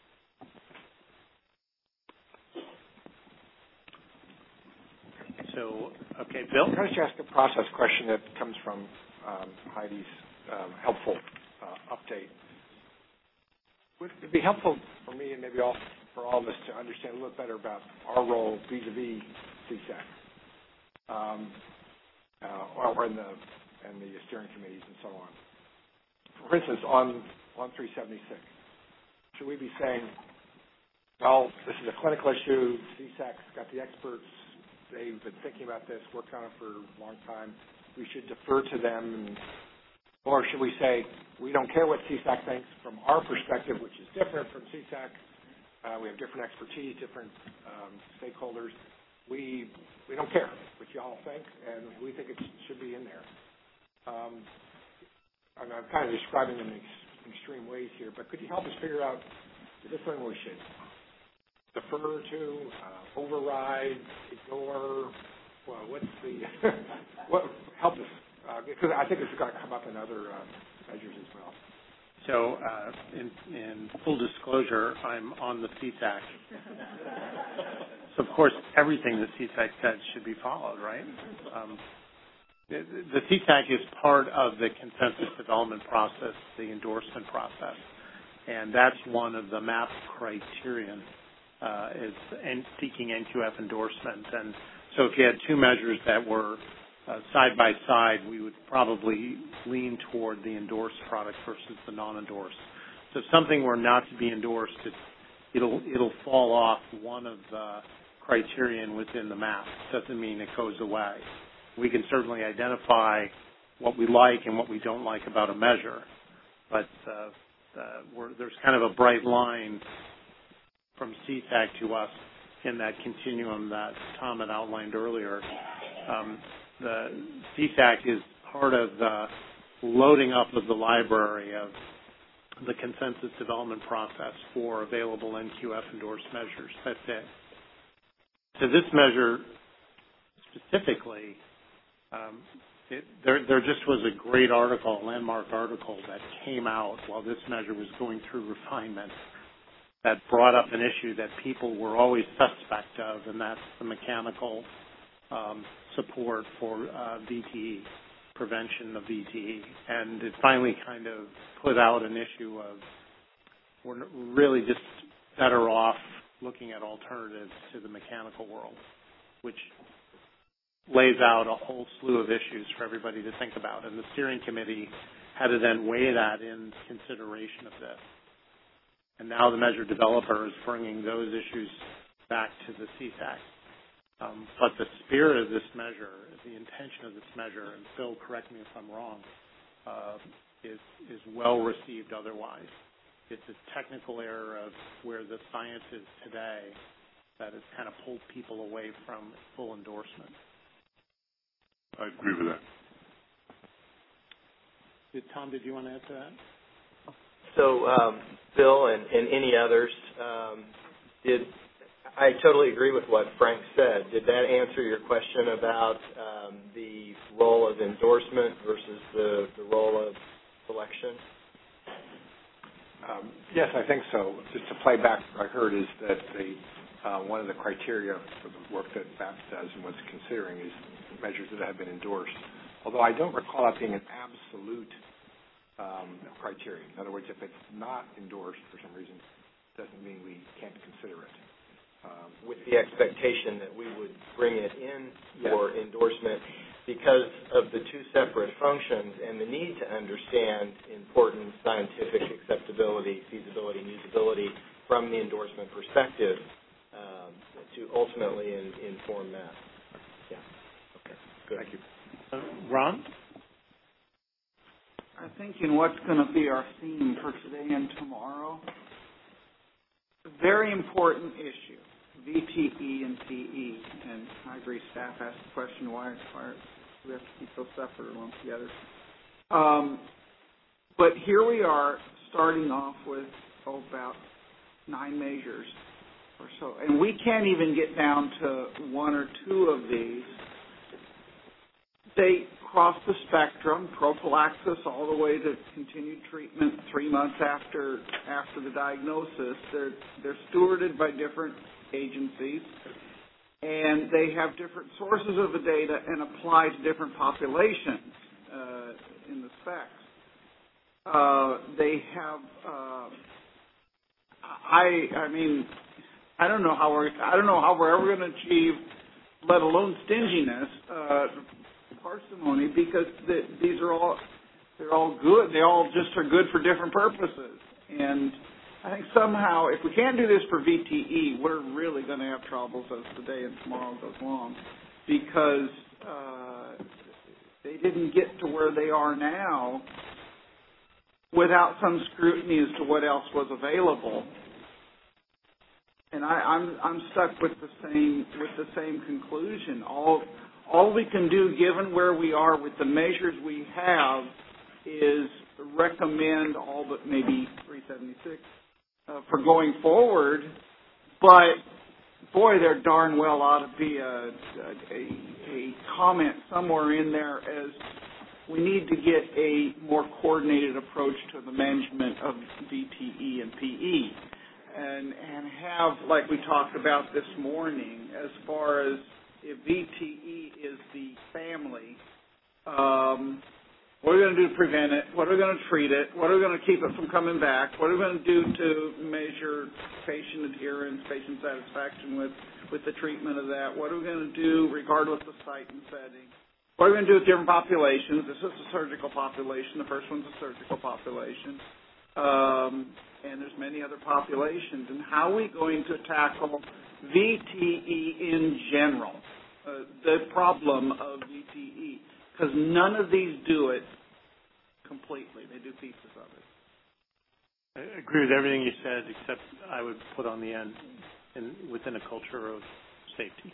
So, okay, Bill? Can I just ask a process question that comes from um, Heidi's um, helpful uh, update? Would it be helpful for me and maybe all, for all of us to understand a little better about our role vis-a-vis C SAC, um, uh, or in the, and the steering committees and so on? For instance, on, on three seventy-six, should we be saying, well, this is a clinical issue, C SAC's got the experts, they've been thinking about this, worked on it for a long time, we should defer to them? Or should we say, we don't care what C SAC thinks from our perspective, which is different from C SAC. Uh, we have different expertise, different um, stakeholders. We we don't care what you all think, and we think it should be in there. Um, and I'm kind of describing them in ex- extreme ways here, but could you help us figure out, is this something we should defer to, uh, override, ignore? Well, what's the what? Help us, uh, because I think this is going to come up in other uh, measures as well. So, uh, in, in full disclosure, I'm on the C SAC. So, of course, everything the C SAC said should be followed, right? Um, the, the C SAC is part of the consensus development process, the endorsement process, and that's one of the MAP criterion. Uh, is in seeking N Q F endorsement. And so if you had two measures that were uh, side by side, we would probably lean toward the endorsed product versus the non-endorsed. So if something were not to be endorsed, it, it'll, it'll fall off one of the criterion within the MAP. Doesn't mean it goes away. We can certainly identify what we like and what we don't like about a measure, but uh, uh, we're, there's kind of a bright line from C SAC to us in that continuum that Tom had outlined earlier. Um, the C SAC is part of the loading up of the library of the consensus development process for available N Q F endorsed measures. That's it. To this measure specifically, um, it, there, there just was a great article, a landmark article that came out while this measure was going through refinement that brought up an issue that people were always suspect of, and that's the mechanical um, support for uh, V T E, prevention of V T E. And it finally kind of put out an issue of we're really just better off looking at alternatives to the mechanical world, which lays out a whole slew of issues for everybody to think about. And the steering committee had to then weigh that in consideration of this. And now the measure developer is bringing those issues back to the C SAC. Um, but the spirit of this measure, the intention of this measure, and Phil, correct me if I'm wrong, uh, is, is well received otherwise. It's a technical error of where the science is today that has kind of pulled people away from full endorsement. I agree with that. Did, Tom, did you want to add to that? So, um, Bill and, and any others, um, did I totally agree with what Frank said. Did that answer your question about um, the role of endorsement versus the, the role of selection? Um, yes, I think so. Just to play back what I heard is that the uh, one of the criteria for the work that B A P S does and was considering is measures that have been endorsed. Although I don't recall that being an absolute um, criteria. In other words, if it's not endorsed for some reason, it doesn't mean we can't consider it. Um, with the expectation that we would bring it in for yes. endorsement because of the two separate functions and the need to understand important scientific acceptability, feasibility, and usability from the endorsement perspective um, to ultimately in, inform that. Yeah. Okay. Good. Thank you. Uh, Ron? I think in what's going to be our theme for today and tomorrow, a very important issue. V T E and P E, and I agree staff asked the question, why, why do we have to keep those separate or lumped together? Um, but here we are starting off with, oh, about nine measures or so, and we can't even get down to one or two of these. They cross the spectrum, prophylaxis all the way to continued treatment three months after after the diagnosis. They're, they're stewarded by different agencies, and they have different sources of the data and apply to different populations uh, in the specs. Uh, they have, uh, I, I mean, I don't know how we're, I don't know how we're ever going to achieve, let alone stinginess, uh, parsimony, because the, these are all, they're all good. They all just are good for different purposes, and I think somehow, if we can't do this for V T E, we're really going to have troubles as the day and tomorrow goes along, because uh, they didn't get to where they are now without some scrutiny as to what else was available. And I, I'm I'm stuck with the same with the same conclusion. All all we can do, given where we are with the measures we have, is recommend all but maybe three seventy-six. Uh, for going forward, but boy, there darn well ought to be a, a, a comment somewhere in there as we need to get a more coordinated approach to the management of V T E and P E, and and have, like we talked about this morning, as far as if V T E is the family, um, what are we going to do to prevent it? What are we going to treat it? What are we going to keep it from coming back? What are we going to do to measure patient adherence, patient satisfaction with, with the treatment of that? What are we going to do regardless of site and setting? What are we going to do with different populations? This is a surgical population. The first one's a surgical population. Um, and there's many other populations. And how are we going to tackle V T E in general, uh, the problem of V T E? Because none of these do it completely. They do pieces of it. I agree with everything you said, except I would put on the end in, within a culture of safety.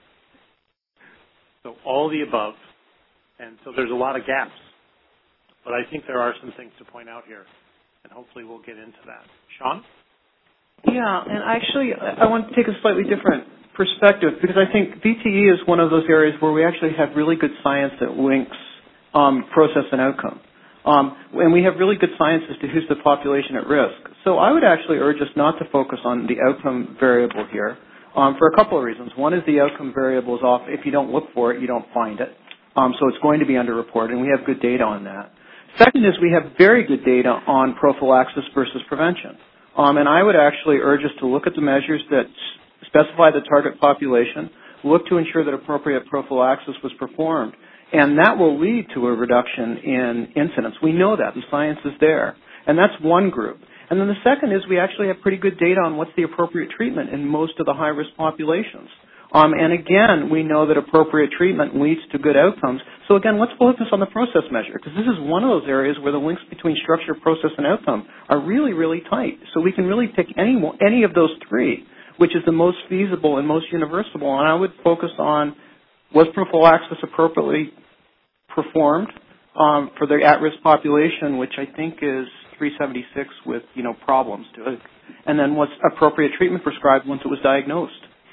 So all the above. And so there's a lot of gaps. But I think there are some things to point out here, and hopefully we'll get into that. Sean? Yeah, and actually I want to take a slightly different perspective, because I think V T E is one of those areas where we actually have really good science that links um, process and outcome. Um, and we have really good science as to who's the population at risk. So I would actually urge us not to focus on the outcome variable here um, for a couple of reasons. One is the outcome variable is off. If you don't look for it, you don't find it. Um, so it's going to be underreported, and we have good data on that. Second is we have very good data on prophylaxis versus prevention. Um, and I would actually urge us to look at the measures that specify the target population, look to ensure that appropriate prophylaxis was performed, and that will lead to a reduction in incidence. We know that. The science is there. And that's one group. And then the second is we actually have pretty good data on what's the appropriate treatment in most of the high-risk populations. Um, and again, we know that appropriate treatment leads to good outcomes. So again, let's focus on the process measure, because this is one of those areas where the links between structure, process, and outcome are really, really tight. So we can really pick any, any of those three, which is the most feasible and most universal. And I would focus on, was prophylaxis appropriately performed um, for the at-risk population, which I think is three seventy-six with, you know, problems to it. And then was appropriate treatment prescribed once it was diagnosed?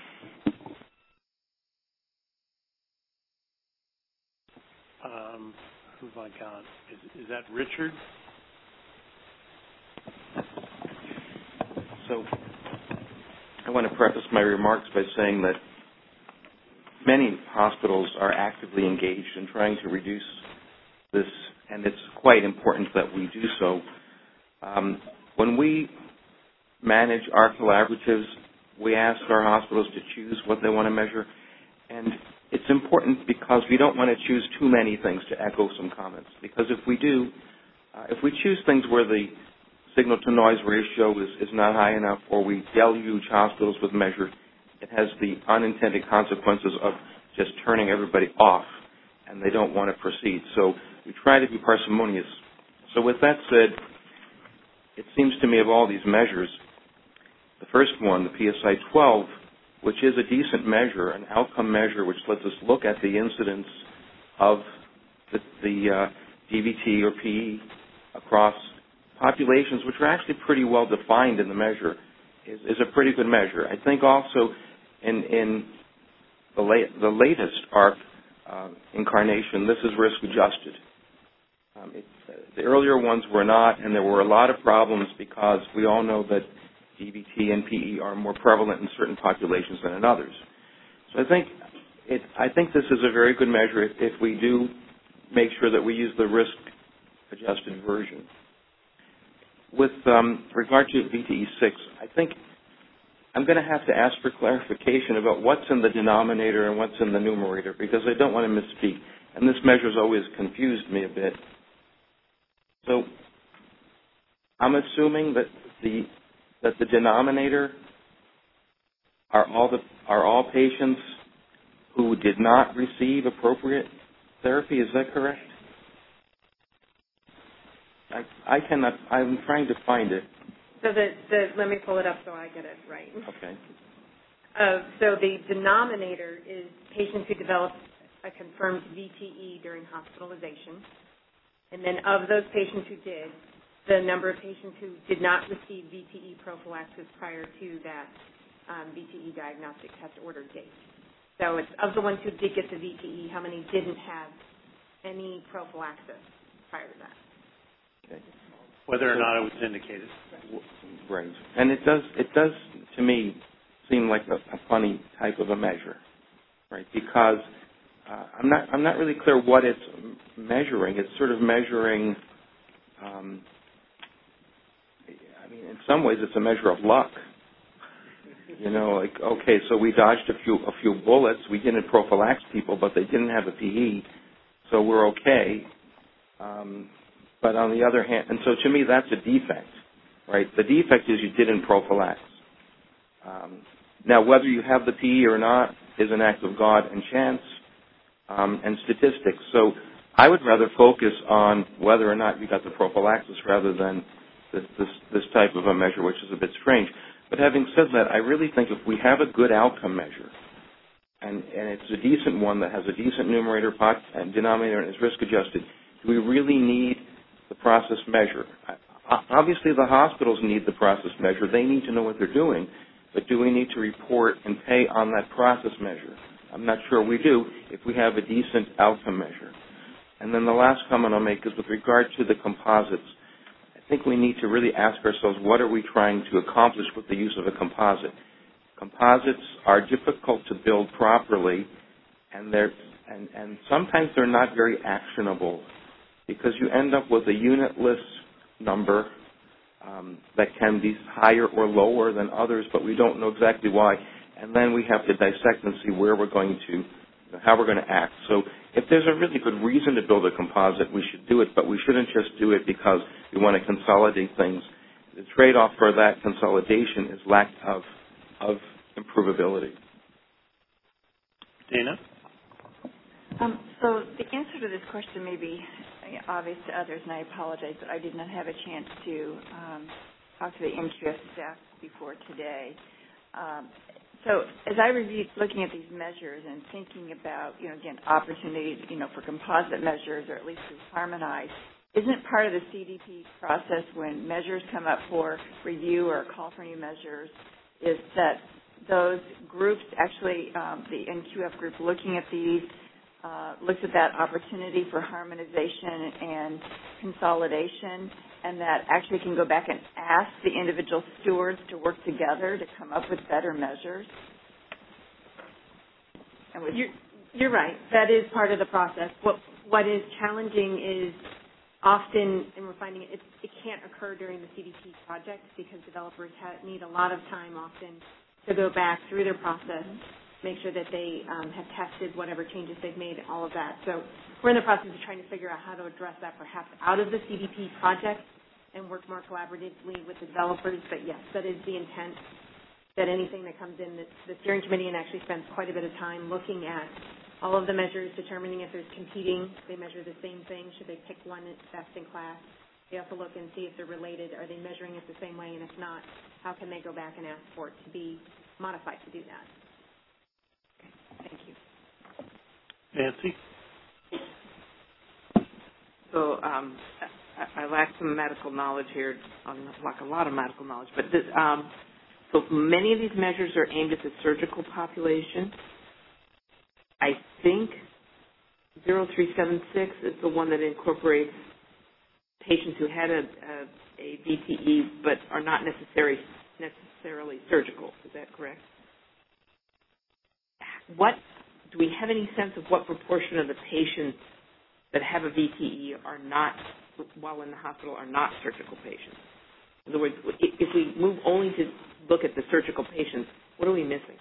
Um, who have I got? Is, is that Richard? So I want to preface my remarks by saying that many hospitals are actively engaged in trying to reduce this, and it's quite important that we do so. Um, when we manage our collaboratives, we ask our hospitals to choose what they want to measure, and it's important because we don't want to choose too many things, to echo some comments, because if we do, uh, if we choose things where the signal-to-noise ratio is, is not high enough, or we deluge hospitals with measure, it has the unintended consequences of just turning everybody off, and they don't want to proceed. So we try to be parsimonious. So with that said, it seems to me of all these measures, the first one, the P S I twelve, which is a decent measure, an outcome measure which lets us look at the incidence of the, the uh, D V T or P E across populations, which are actually pretty well defined in the measure, is, is a pretty good measure. I think also in, in the, late, the latest ARC uh, incarnation, this is risk adjusted. Um, it, uh, the earlier ones were not, and there were a lot of problems because we all know that D V T and P E are more prevalent in certain populations than in others. So I think it, I think this is a very good measure if, if we do make sure that we use the risk-adjusted version. With um, regard to V T E six, I think I'm going to have to ask for clarification about what's in the denominator and what's in the numerator, because I don't want to misspeak, and this measure has always confused me a bit. So I'm assuming that the that the denominator are all the are all patients who did not receive appropriate therapy. Is that correct? I, I cannot. I'm trying to find it. So the, the let me pull it up so I get it right. Okay. Uh, so the denominator is patients who developed a confirmed V T E during hospitalization, and then of those patients who did, the number of patients who did not receive V T E prophylaxis prior to that um, V T E diagnostic test order date. So it's of the ones who did get the V T E, how many didn't have any prophylaxis prior to that? Okay. Whether or not it was indicated. Right. And it does, it does to me seem like a, a funny type of a measure, right? Because uh, I'm not, I'm not really clear what it's measuring. It's sort of measuring. Um, I mean, in some ways, it's a measure of luck. You know, like, okay, so we dodged a few a few bullets. We didn't prophylax people, but they didn't have a P E, so we're okay. Um, but on the other hand, and so to me, that's a defect, right? The defect is you didn't prophylax. Um, now, whether you have the P E or not is an act of God and chance um, and statistics. So I would rather focus on whether or not you got the prophylaxis rather than this, this, this type of a measure, which is a bit strange. But having said that, I really think if we have a good outcome measure, and, and it's a decent one that has a decent numerator pot and denominator and is risk adjusted, do we really need the process measure? Obviously, the hospitals need the process measure. They need to know what they're doing. But do we need to report and pay on that process measure? I'm not sure we do if we have a decent outcome measure. And then the last comment I'll make is with regard to the composites. I think we need to really ask ourselves, what are we trying to accomplish with the use of a composite? Composites are difficult to build properly, and they're and, and sometimes they're not very actionable because you end up with a unitless number um, that can be higher or lower than others, but we don't know exactly why. And then we have to dissect and see where we're going to, how we're going to act. So if there's a really good reason to build a composite, we should do it, but we shouldn't just do it because we want to consolidate things. The trade-off for that consolidation is lack of, of improvability. Dana? Um, so the answer to this question may be obvious to others, and I apologize, but I did not have a chance to um, talk to the N Q F staff before today. Um, so as I reviewed looking at these measures and thinking about, you know, again, opportunities, you know, for composite measures or at least to harmonize, isn't part of the C D P process when measures come up for review or call for new measures is that those groups actually, um, the N Q F group looking at these, uh, looks at that opportunity for harmonization and consolidation, and that actually can go back and ask the individual stewards to work together to come up with better measures? And with you're, you're right. That is part of the process. What What is challenging is often, and we're finding it, it can't occur during the C D P project because developers have, need a lot of time often to go back through their process, make sure that they um, have tested whatever changes they've made, all of that. So we're in the process of trying to figure out how to address that perhaps out of the C D P project and work more collaboratively with the developers. But yes, that is the intent, that anything that comes in, the, the steering committee and actually spends quite a bit of time looking at all of the measures, determining if there's competing, they measure the same thing, should they pick one that's best in class. They also look and see if they're related, are they measuring it the same way, and if not, how can they go back and ask for it to be modified to do that. Thank you. Nancy? So um, I, I lack some medical knowledge here, um, like a lot of medical knowledge, but this, um, so many of these measures are aimed at the surgical population. I think zero three seven six is the one that incorporates patients who had a, a, a V T E but are not necessary, necessarily surgical. Is that correct? What do we have any sense of what proportion of the patients that have a V T E are not, while in the hospital, are not surgical patients? In other words, if we move only to look at the surgical patients, what are we missing?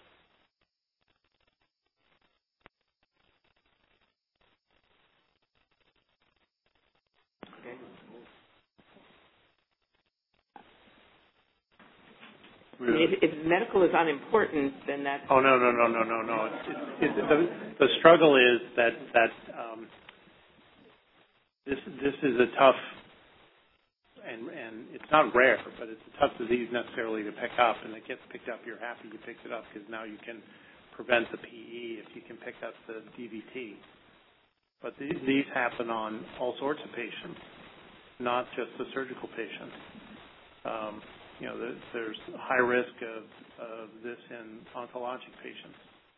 Really? If, if medical is unimportant, then that's... Oh, no, no, no, no, no, no. It's, it's, it's, the, the struggle is that, that um, this, this is a tough, and, and it's not rare, but it's a tough disease necessarily to pick up, and it gets picked up, you're happy you picked it up because now you can prevent the P E if you can pick up the D V T. But these, these happen on all sorts of patients, not just the surgical patients. Um, You know, there's high risk of, of this in oncologic patients.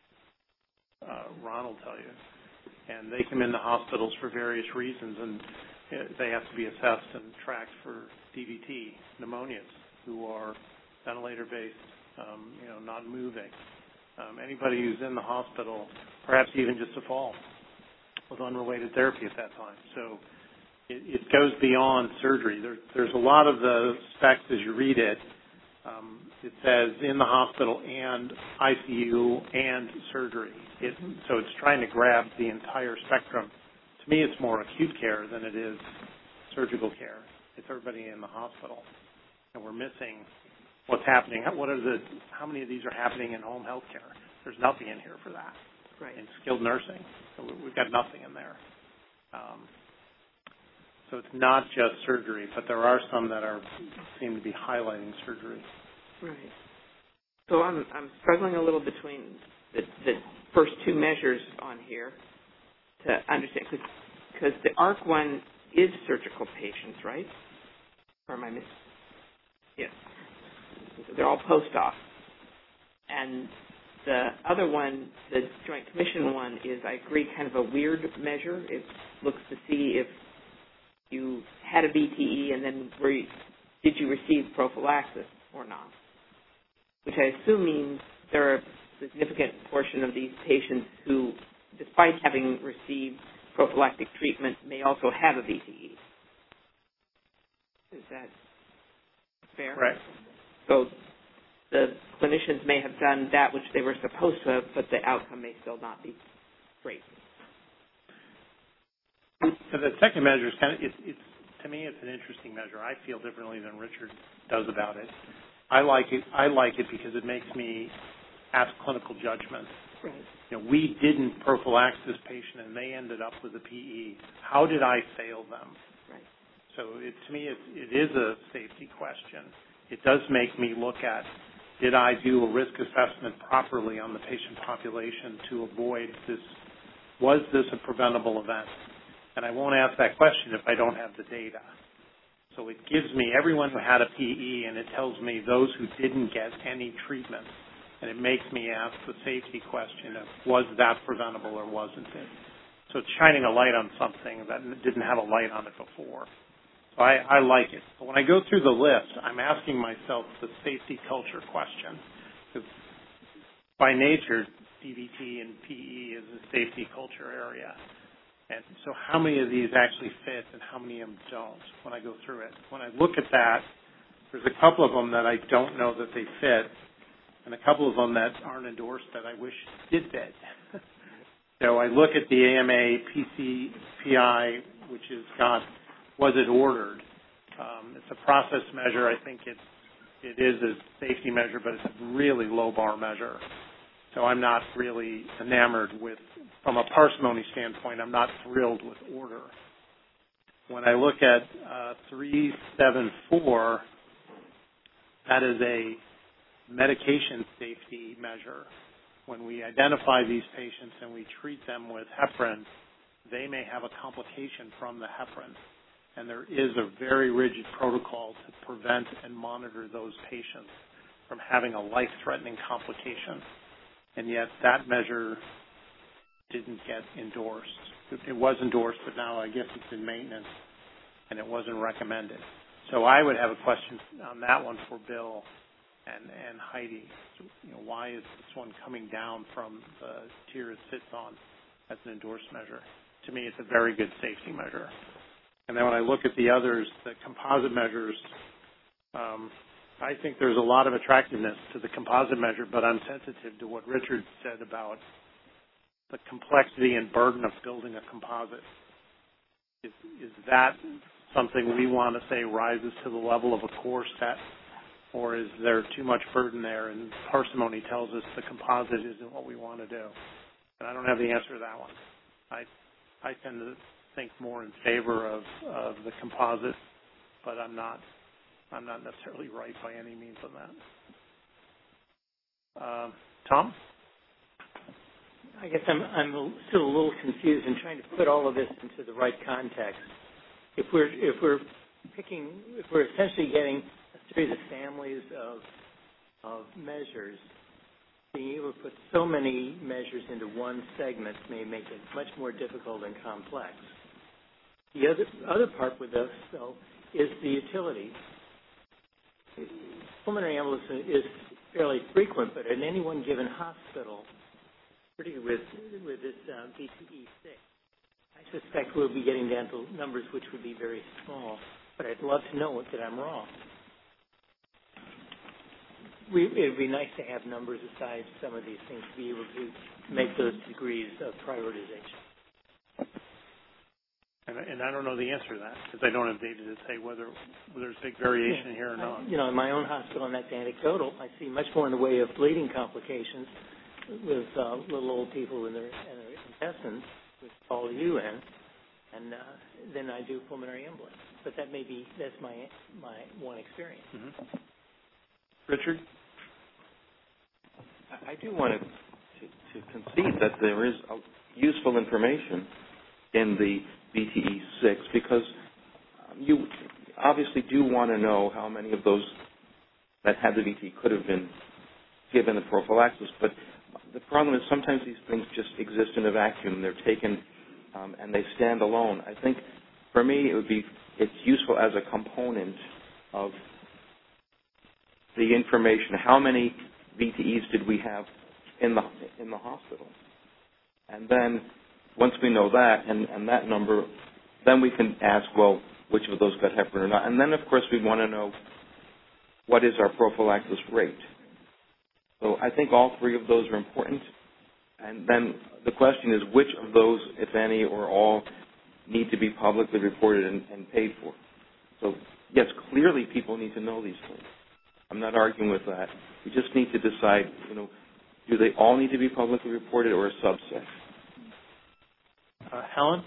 Uh, Ron will tell you. And they come in the hospitals for various reasons, and they have to be assessed and tracked for D V T, pneumonias, who are ventilator-based, um, you know, not moving. Um, anybody who's in the hospital, perhaps even just a fall, with unrelated therapy at that time. So It, it goes beyond surgery. There, there's a lot of the specs as you read it. Um, it says in the hospital and I C U and surgery. It, so it's trying to grab the entire spectrum. To me, it's more acute care than it is surgical care. It's everybody in the hospital, and we're missing what's happening. What are the? How many of these are happening in home health care? There's nothing in here for that. Right. In skilled nursing, so we've got nothing in there. Um, So it's not just surgery, but there are some that are seem to be highlighting surgery. Right. So I'm I'm struggling a little between the, the first two measures on here to understand, because the A R C one is surgical patients, right? Or am I missing? Yes. They're all post-op. And the other one, the Joint Commission one, is, I agree, kind of a weird measure. It looks to see if you had a V T E and then were you, did you receive prophylaxis or not, which I assume means there are a significant portion of these patients who, despite having received prophylactic treatment, may also have a V T E. Is that fair? Right. So the clinicians may have done that which they were supposed to have, but the outcome may still not be great. So the second measure is kind of, it's, it's, to me, it's an interesting measure. I feel differently than Richard does about it. I like it, I like it because it makes me ask clinical judgment. Right. You know, we didn't prophylax this patient and they ended up with a P E. How did I fail them? Right. So it, to me, it, it is a safety question. It does make me look at, did I do a risk assessment properly on the patient population to avoid this? Was this a preventable event? And I won't ask that question if I don't have the data. So it gives me everyone who had a P E, and it tells me those who didn't get any treatment. And it makes me ask the safety question of, was that preventable or wasn't it? So it's shining a light on something that didn't have a light on it before. So I, I like it. But when I go through the list, I'm asking myself the safety culture question. Because by nature, D V T and P E is a safety culture area. And so how many of these actually fit and how many of them don't when I go through it? When I look at that, there's a couple of them that I don't know that they fit, and a couple of them that aren't endorsed that I wish did fit. So I look at the A M A P C P I, which has got, was it ordered? Um, it's a process measure. I think it's, it is a safety measure, but it's a really low bar measure. So I'm not really enamored with, from a parsimony standpoint, I'm not thrilled with order. When I look at uh, three seven four, that is a medication safety measure. When we identify these patients and we treat them with heparin, they may have a complication from the heparin. And there is a very rigid protocol to prevent and monitor those patients from having a life-threatening complication. And yet that measure didn't get endorsed. It was endorsed, but now I guess it's in maintenance, and it wasn't recommended. So I would have a question on that one for Bill and, and Heidi. You know, why is this one coming down from the tier it sits on as an endorsed measure? To me, it's a very good safety measure. And then when I look at the others, the composite measures, um, I think there's a lot of attractiveness to the composite measure, but I'm sensitive to what Richard said about the complexity and burden of building a composite. Is, is that something we want to say rises to the level of a core set, or is there too much burden there? And parsimony tells us the composite isn't what we want to do. And I don't have the answer to that one. I, I tend to think more in favor of, of the composite, but I'm not I'm not necessarily right by any means on that. Uh, Tom? I guess I'm, I'm still a little confused in trying to put all of this into the right context. If we're if we're picking, if we're essentially getting a series of families of of measures, being able to put so many measures into one segment may make it much more difficult and complex. The other other part with this, though, is the utility. Pulmonary embolism is fairly frequent, but in any one given hospital, particularly with with this uh, B T E six, I suspect we'll be getting down to numbers which would be very small. But I'd love to know that I'm wrong. We, it would be nice to have numbers aside some of these things to be able to make those degrees of prioritization. And, and I don't know the answer to that because I don't have data to say whether, whether there's big variation yeah. here or not. I, you know, in my own hospital, and that's anecdotal, I see much more in the way of bleeding complications with uh, little old people in their, in their intestines, with all U N, and uh, than I do pulmonary embolism. But that may be, that's my my one experience. Mm-hmm. Richard? I do want to, to, to concede that there is useful information in the B T E six because you obviously do want to know how many of those that had the V T could have been given the prophylaxis. But the problem is sometimes these things just exist in a vacuum. They're taken um, and they stand alone. I think for me it would be it's useful as a component of the information. How many V T Es did we have in the in the hospital? And then once we know that and, and that number, then we can ask, well, which of those got heparin or not? And then, of course, we want to know what is our prophylaxis rate. So I think all three of those are important. And then the question is which of those, if any or all, need to be publicly reported and, and paid for. So, yes, clearly people need to know these things. I'm not arguing with that. We just need to decide, you know, Do they all need to be publicly reported or a subset? Uh, Helen?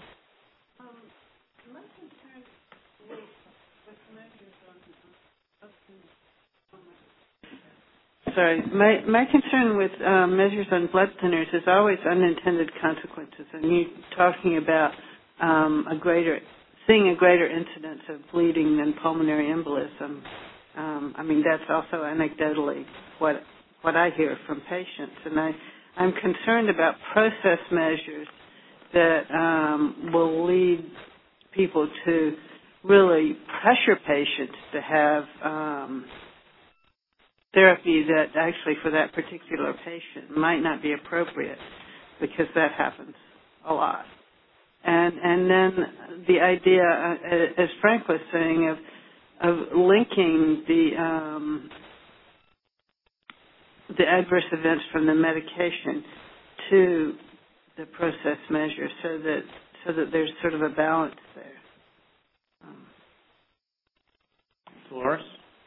Sorry, my my concern with uh, measures on blood thinners is always unintended consequences, and you talking about um, a greater, seeing a greater incidence of bleeding than pulmonary embolism. Um, I mean, that's also anecdotally what what I hear from patients, and I I'm concerned about process measures that um, will lead people to really pressure patients to have um, therapy that actually for that particular patient might not be appropriate, because that happens a lot. And and then the idea, uh, as Frank was saying, of of linking the um, the adverse events from the medication to the process measure, so that so that there's sort of a balance there. Um. Dolores?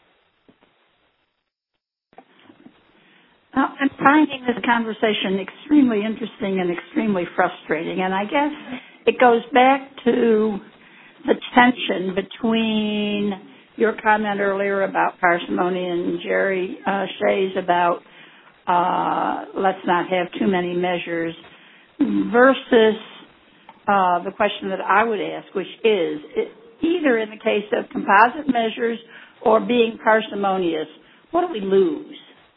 Well, I'm finding this conversation extremely interesting and extremely frustrating, and I guess it goes back to the tension between your comment earlier about parsimony and Jerry uh, Shea's about uh, let's not have too many measures versus uh, the question that I would ask, which is, either in the case of composite measures or being parsimonious, what do we lose?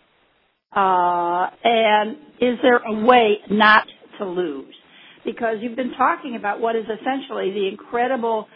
Uh, and is there a way not to lose? Because you've been talking about what is essentially the incredible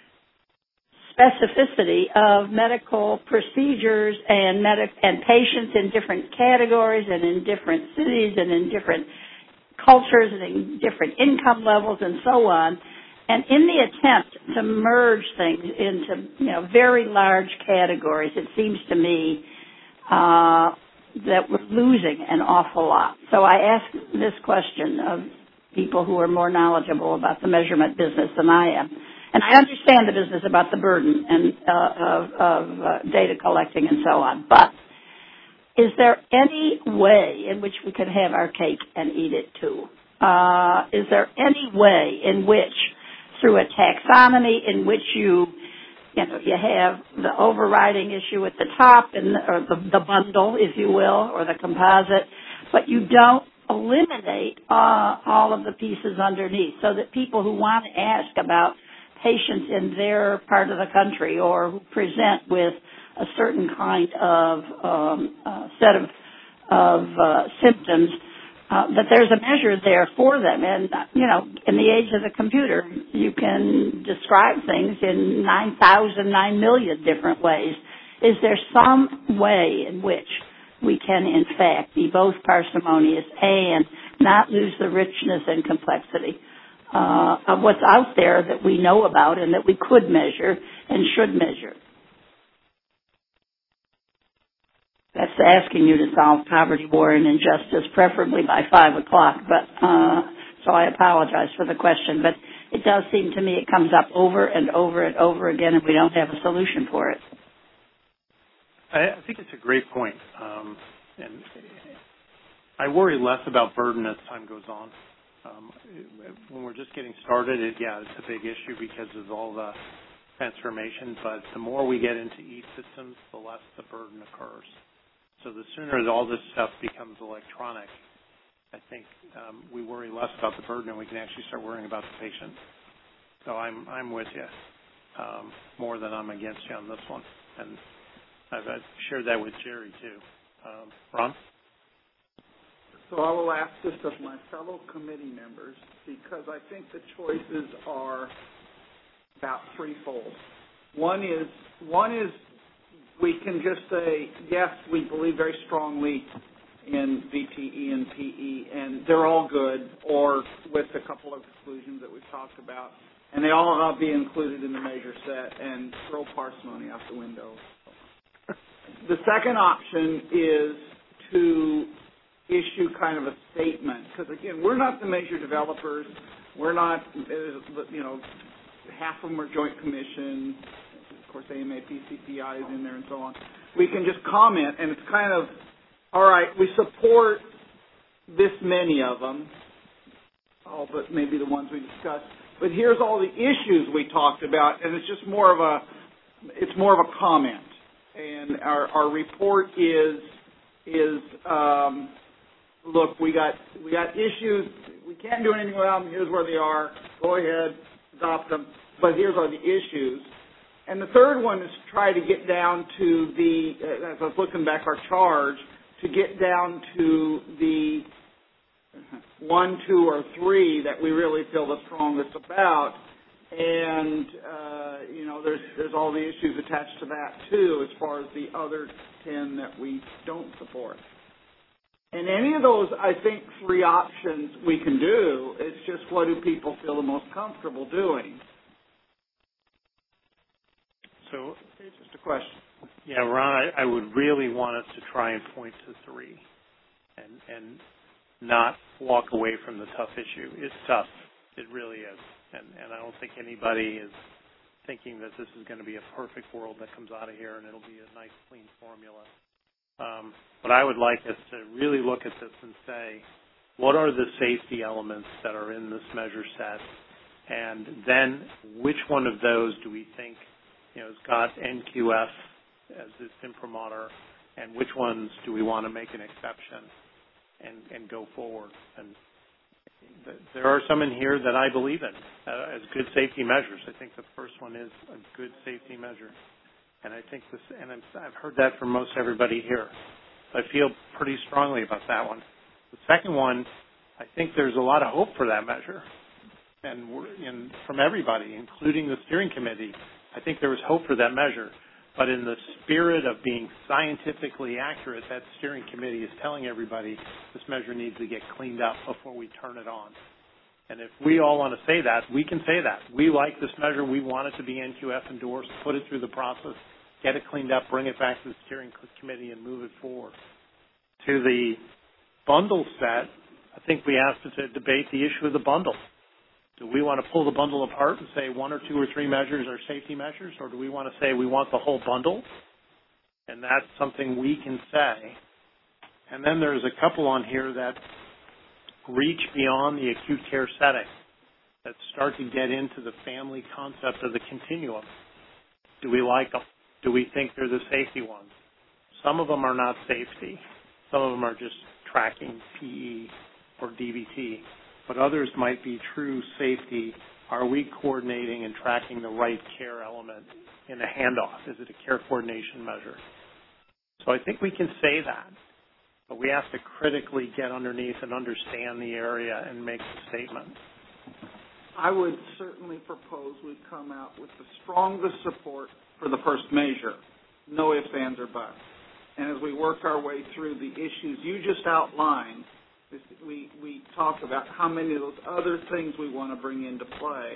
specificity of medical procedures and medic- and patients in different categories and in different cities and in different cultures and in different income levels and so on. And in the attempt to merge things into, you know, very large categories, it seems to me, uh, that we're losing an awful lot. So I ask this question of people who are more knowledgeable about the measurement business than I am. And I understand the business about the burden and uh, of, of uh, data collecting and so on. But is there any way in which we can have our cake and eat it too? Uh, is there any way in which, through a taxonomy in which you You know, you have the overriding issue at the top, and the, or the, the bundle, if you will, or the composite, but you don't eliminate uh, all of the pieces underneath, so that people who want to ask about patients in their part of the country or who present with a certain kind of um, uh, set of, of uh, symptoms, Uh, that there's a measure there for them. And, uh, you know, in the age of the computer, you can describe things in nine thousand, nine million different ways. Is there some way in which we can, in fact, be both parsimonious and not lose the richness and complexity uh, of what's out there that we know about and that we could measure and should measure? That's asking you to solve poverty, war, and injustice, preferably by five o'clock. But uh, so I apologize for the question. But it does seem to me it comes up over and over and over again, and we don't have a solution for it. I, I think it's a great point. Um, and I worry less about burden as time goes on. Um, when we're just getting started, it, yeah, it's a big issue because of all the transformation. But the more we get into e-systems, the less the burden occurs. So the sooner that all this stuff becomes electronic, I think um, we worry less about the burden and we can actually start worrying about the patient. So I'm I'm with you um, more than I'm against you on this one. And I've, I've shared that with Jerry, too. Um, Ron? So I will ask this of my fellow committee members because I think the choices are about threefold. One is one is we can just say, yes, we believe very strongly in V T E and P E, and they're all good, or with a couple of exclusions that we've talked about, and they all ought to be included in the measure set and throw parsimony out the window. The second option is to issue kind of a statement, because, again, we're not the measure developers. We're not, you know, half of them are joint commission. Of course, A M A P C P I is in there and so on. We can just comment, and it's kind of, all right, we support this many of them, all but maybe the ones we discussed. But here's all the issues we talked about, and it's just more of a, it's more of a comment. And our, our report is, is, um, look, we got, we got issues. We can't do anything about them. Here's where they are. Go ahead, adopt them. But here's all the issues. And the third one is to try to get down to the, as I was looking back our charge, to get down to the one, two, or three that we really feel the strongest about. And, uh, you know, there's, there's all the issues attached to that, too, as far as the other ten that we don't support. And any of those, I think, three options we can do. It's just what do people feel the most comfortable doing. So, it's just a question. Yeah, Ron, I, I would really want us to try and point to three and, and not walk away from the tough issue. It's tough. It really is. And, and I don't think anybody is thinking that this is going to be a perfect world that comes out of here and it'll be a nice, clean formula. Um, but I would like us to really look at this and say, what are the safety elements that are in this measure set? And then which one of those do we think, you know, has got N Q F as its imprimatur, and which ones do we want to make an exception and, and go forward? And th- there are some in here that I believe in uh, as good safety measures. I think the first one is a good safety measure. And I think this, and I'm, I've heard that from most everybody here. I feel pretty strongly about that one. The second one, I think there's a lot of hope for that measure. And, we're, and from everybody, including the steering committee, I think there was hope for that measure. But in the spirit of being scientifically accurate, that steering committee is telling everybody this measure needs to get cleaned up before we turn it on. And if we all want to say that, we can say that. We like this measure. We want it to be N Q F endorsed, put it through the process, get it cleaned up, bring it back to the steering committee, and move it forward. To the bundle set, I think we have to debate the issue of the bundle. Do we want to pull the bundle apart and say one or two or three measures are safety measures, or do we want to say we want the whole bundle? And that's something we can say. And then there's a couple on here that reach beyond the acute care setting, that start to get into the family concept of the continuum. Do we like them? Do we think they're the safety ones? Some of them are not safety. Some of them are just tracking P E or D B T. But others might be true safety. Are we coordinating and tracking the right care element in a handoff? Is it a care coordination measure? So I think we can say that, but we have to critically get underneath and understand the area and make the statement. I would certainly propose we come out with the strongest support for the first measure. No ifs, ands, or buts. And as we work our way through the issues you just outlined, we, we talk about how many of those other things we want to bring into play.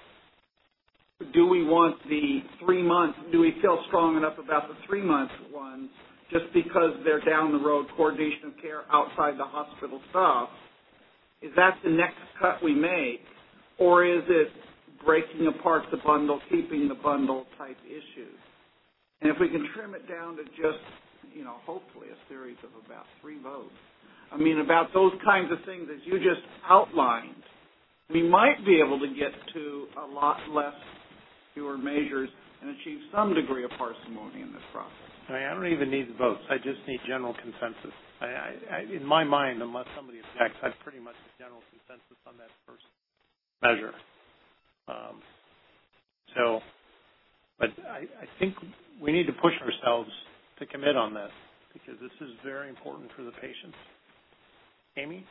Do we want the three months, do we feel strong enough about the three-month ones just because they're down the road, coordination of care outside the hospital stuff? Is that the next cut we make? Or is it breaking apart the bundle, keeping the bundle type issues? And if we can trim it down to just, you know, hopefully a series of about three votes, I mean, about those kinds of things as you just outlined, we might be able to get to a lot less, fewer measures and achieve some degree of parsimony in this process. I, mean, I don't even need the votes. I just need general consensus. I, I, I, in my mind, unless somebody objects, I've pretty much a general consensus on that first measure. Um, so, but I, I think we need to push ourselves to commit on this because this is very important for the patients. Amy?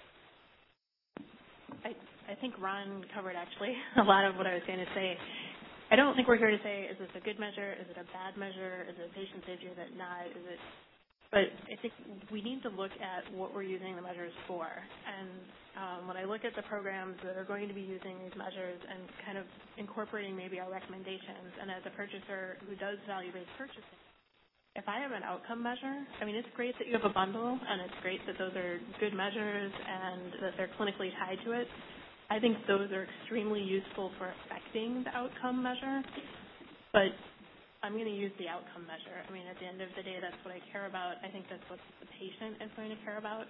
I, I think Ron covered actually a lot of what I was going to say. I don't think we're here to say, is this a good measure? Is it a bad measure? Is it patient safety? Is it not? Is it? But I think we need to look at what we're using the measures for. And um, when I look at the programs that are going to be using these measures and kind of incorporating maybe our recommendations, and as a purchaser who does value-based purchasing, if I have an outcome measure, I mean, it's great that you have a bundle, and it's great that those are good measures and that they're clinically tied to it. I think those are extremely useful for affecting the outcome measure, but I'm going to use the outcome measure. I mean, at the end of the day, that's what I care about. I think that's what the patient is going to care about.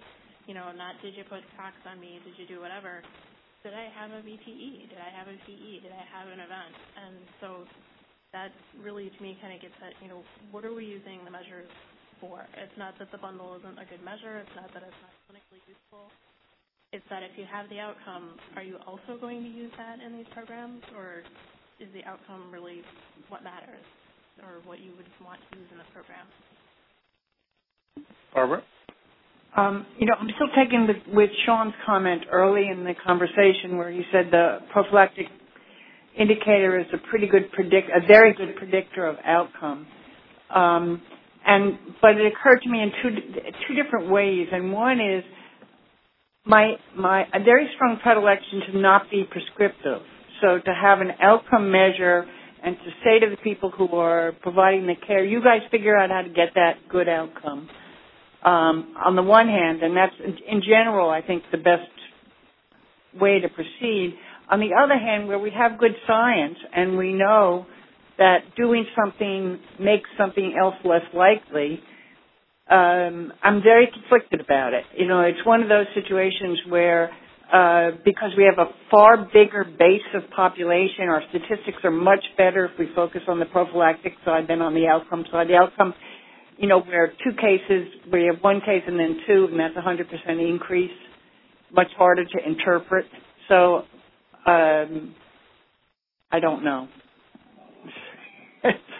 you know, not did you put tox on me, did you do whatever, did I have a V T E, did I have a P E, did I have an event? And so that really, to me, kind of gets at, you know, what are we using the measures for? It's not that the bundle isn't a good measure, it's not that it's not clinically useful, it's that if you have the outcome, are you also going to use that in these programs, or is the outcome really what matters, or what you would want to use in the program? Barbara? Um, you know, I'm still taking with, with Sean's comment early in the conversation where he said the prophylactic indicator is a pretty good predict, a very good predictor of outcome. Um, and but it occurred to me in two two different ways, and one is my my a very strong predilection to not be prescriptive. So to have an outcome measure and to say to the people who are providing the care, you guys figure out how to get that good outcome. Um, on the one hand, and that's in general, I think, the best way to proceed. On the other hand, where we have good science and we know that doing something makes something else less likely, um, I'm very conflicted about it. You know, it's one of those situations where uh, because we have a far bigger base of population, our statistics are much better if we focus on the prophylactic side than on the outcome side. The outcome, you know, where two cases, where you have one case and then two, and that's a one hundred percent increase, much harder to interpret. So, um, I don't know.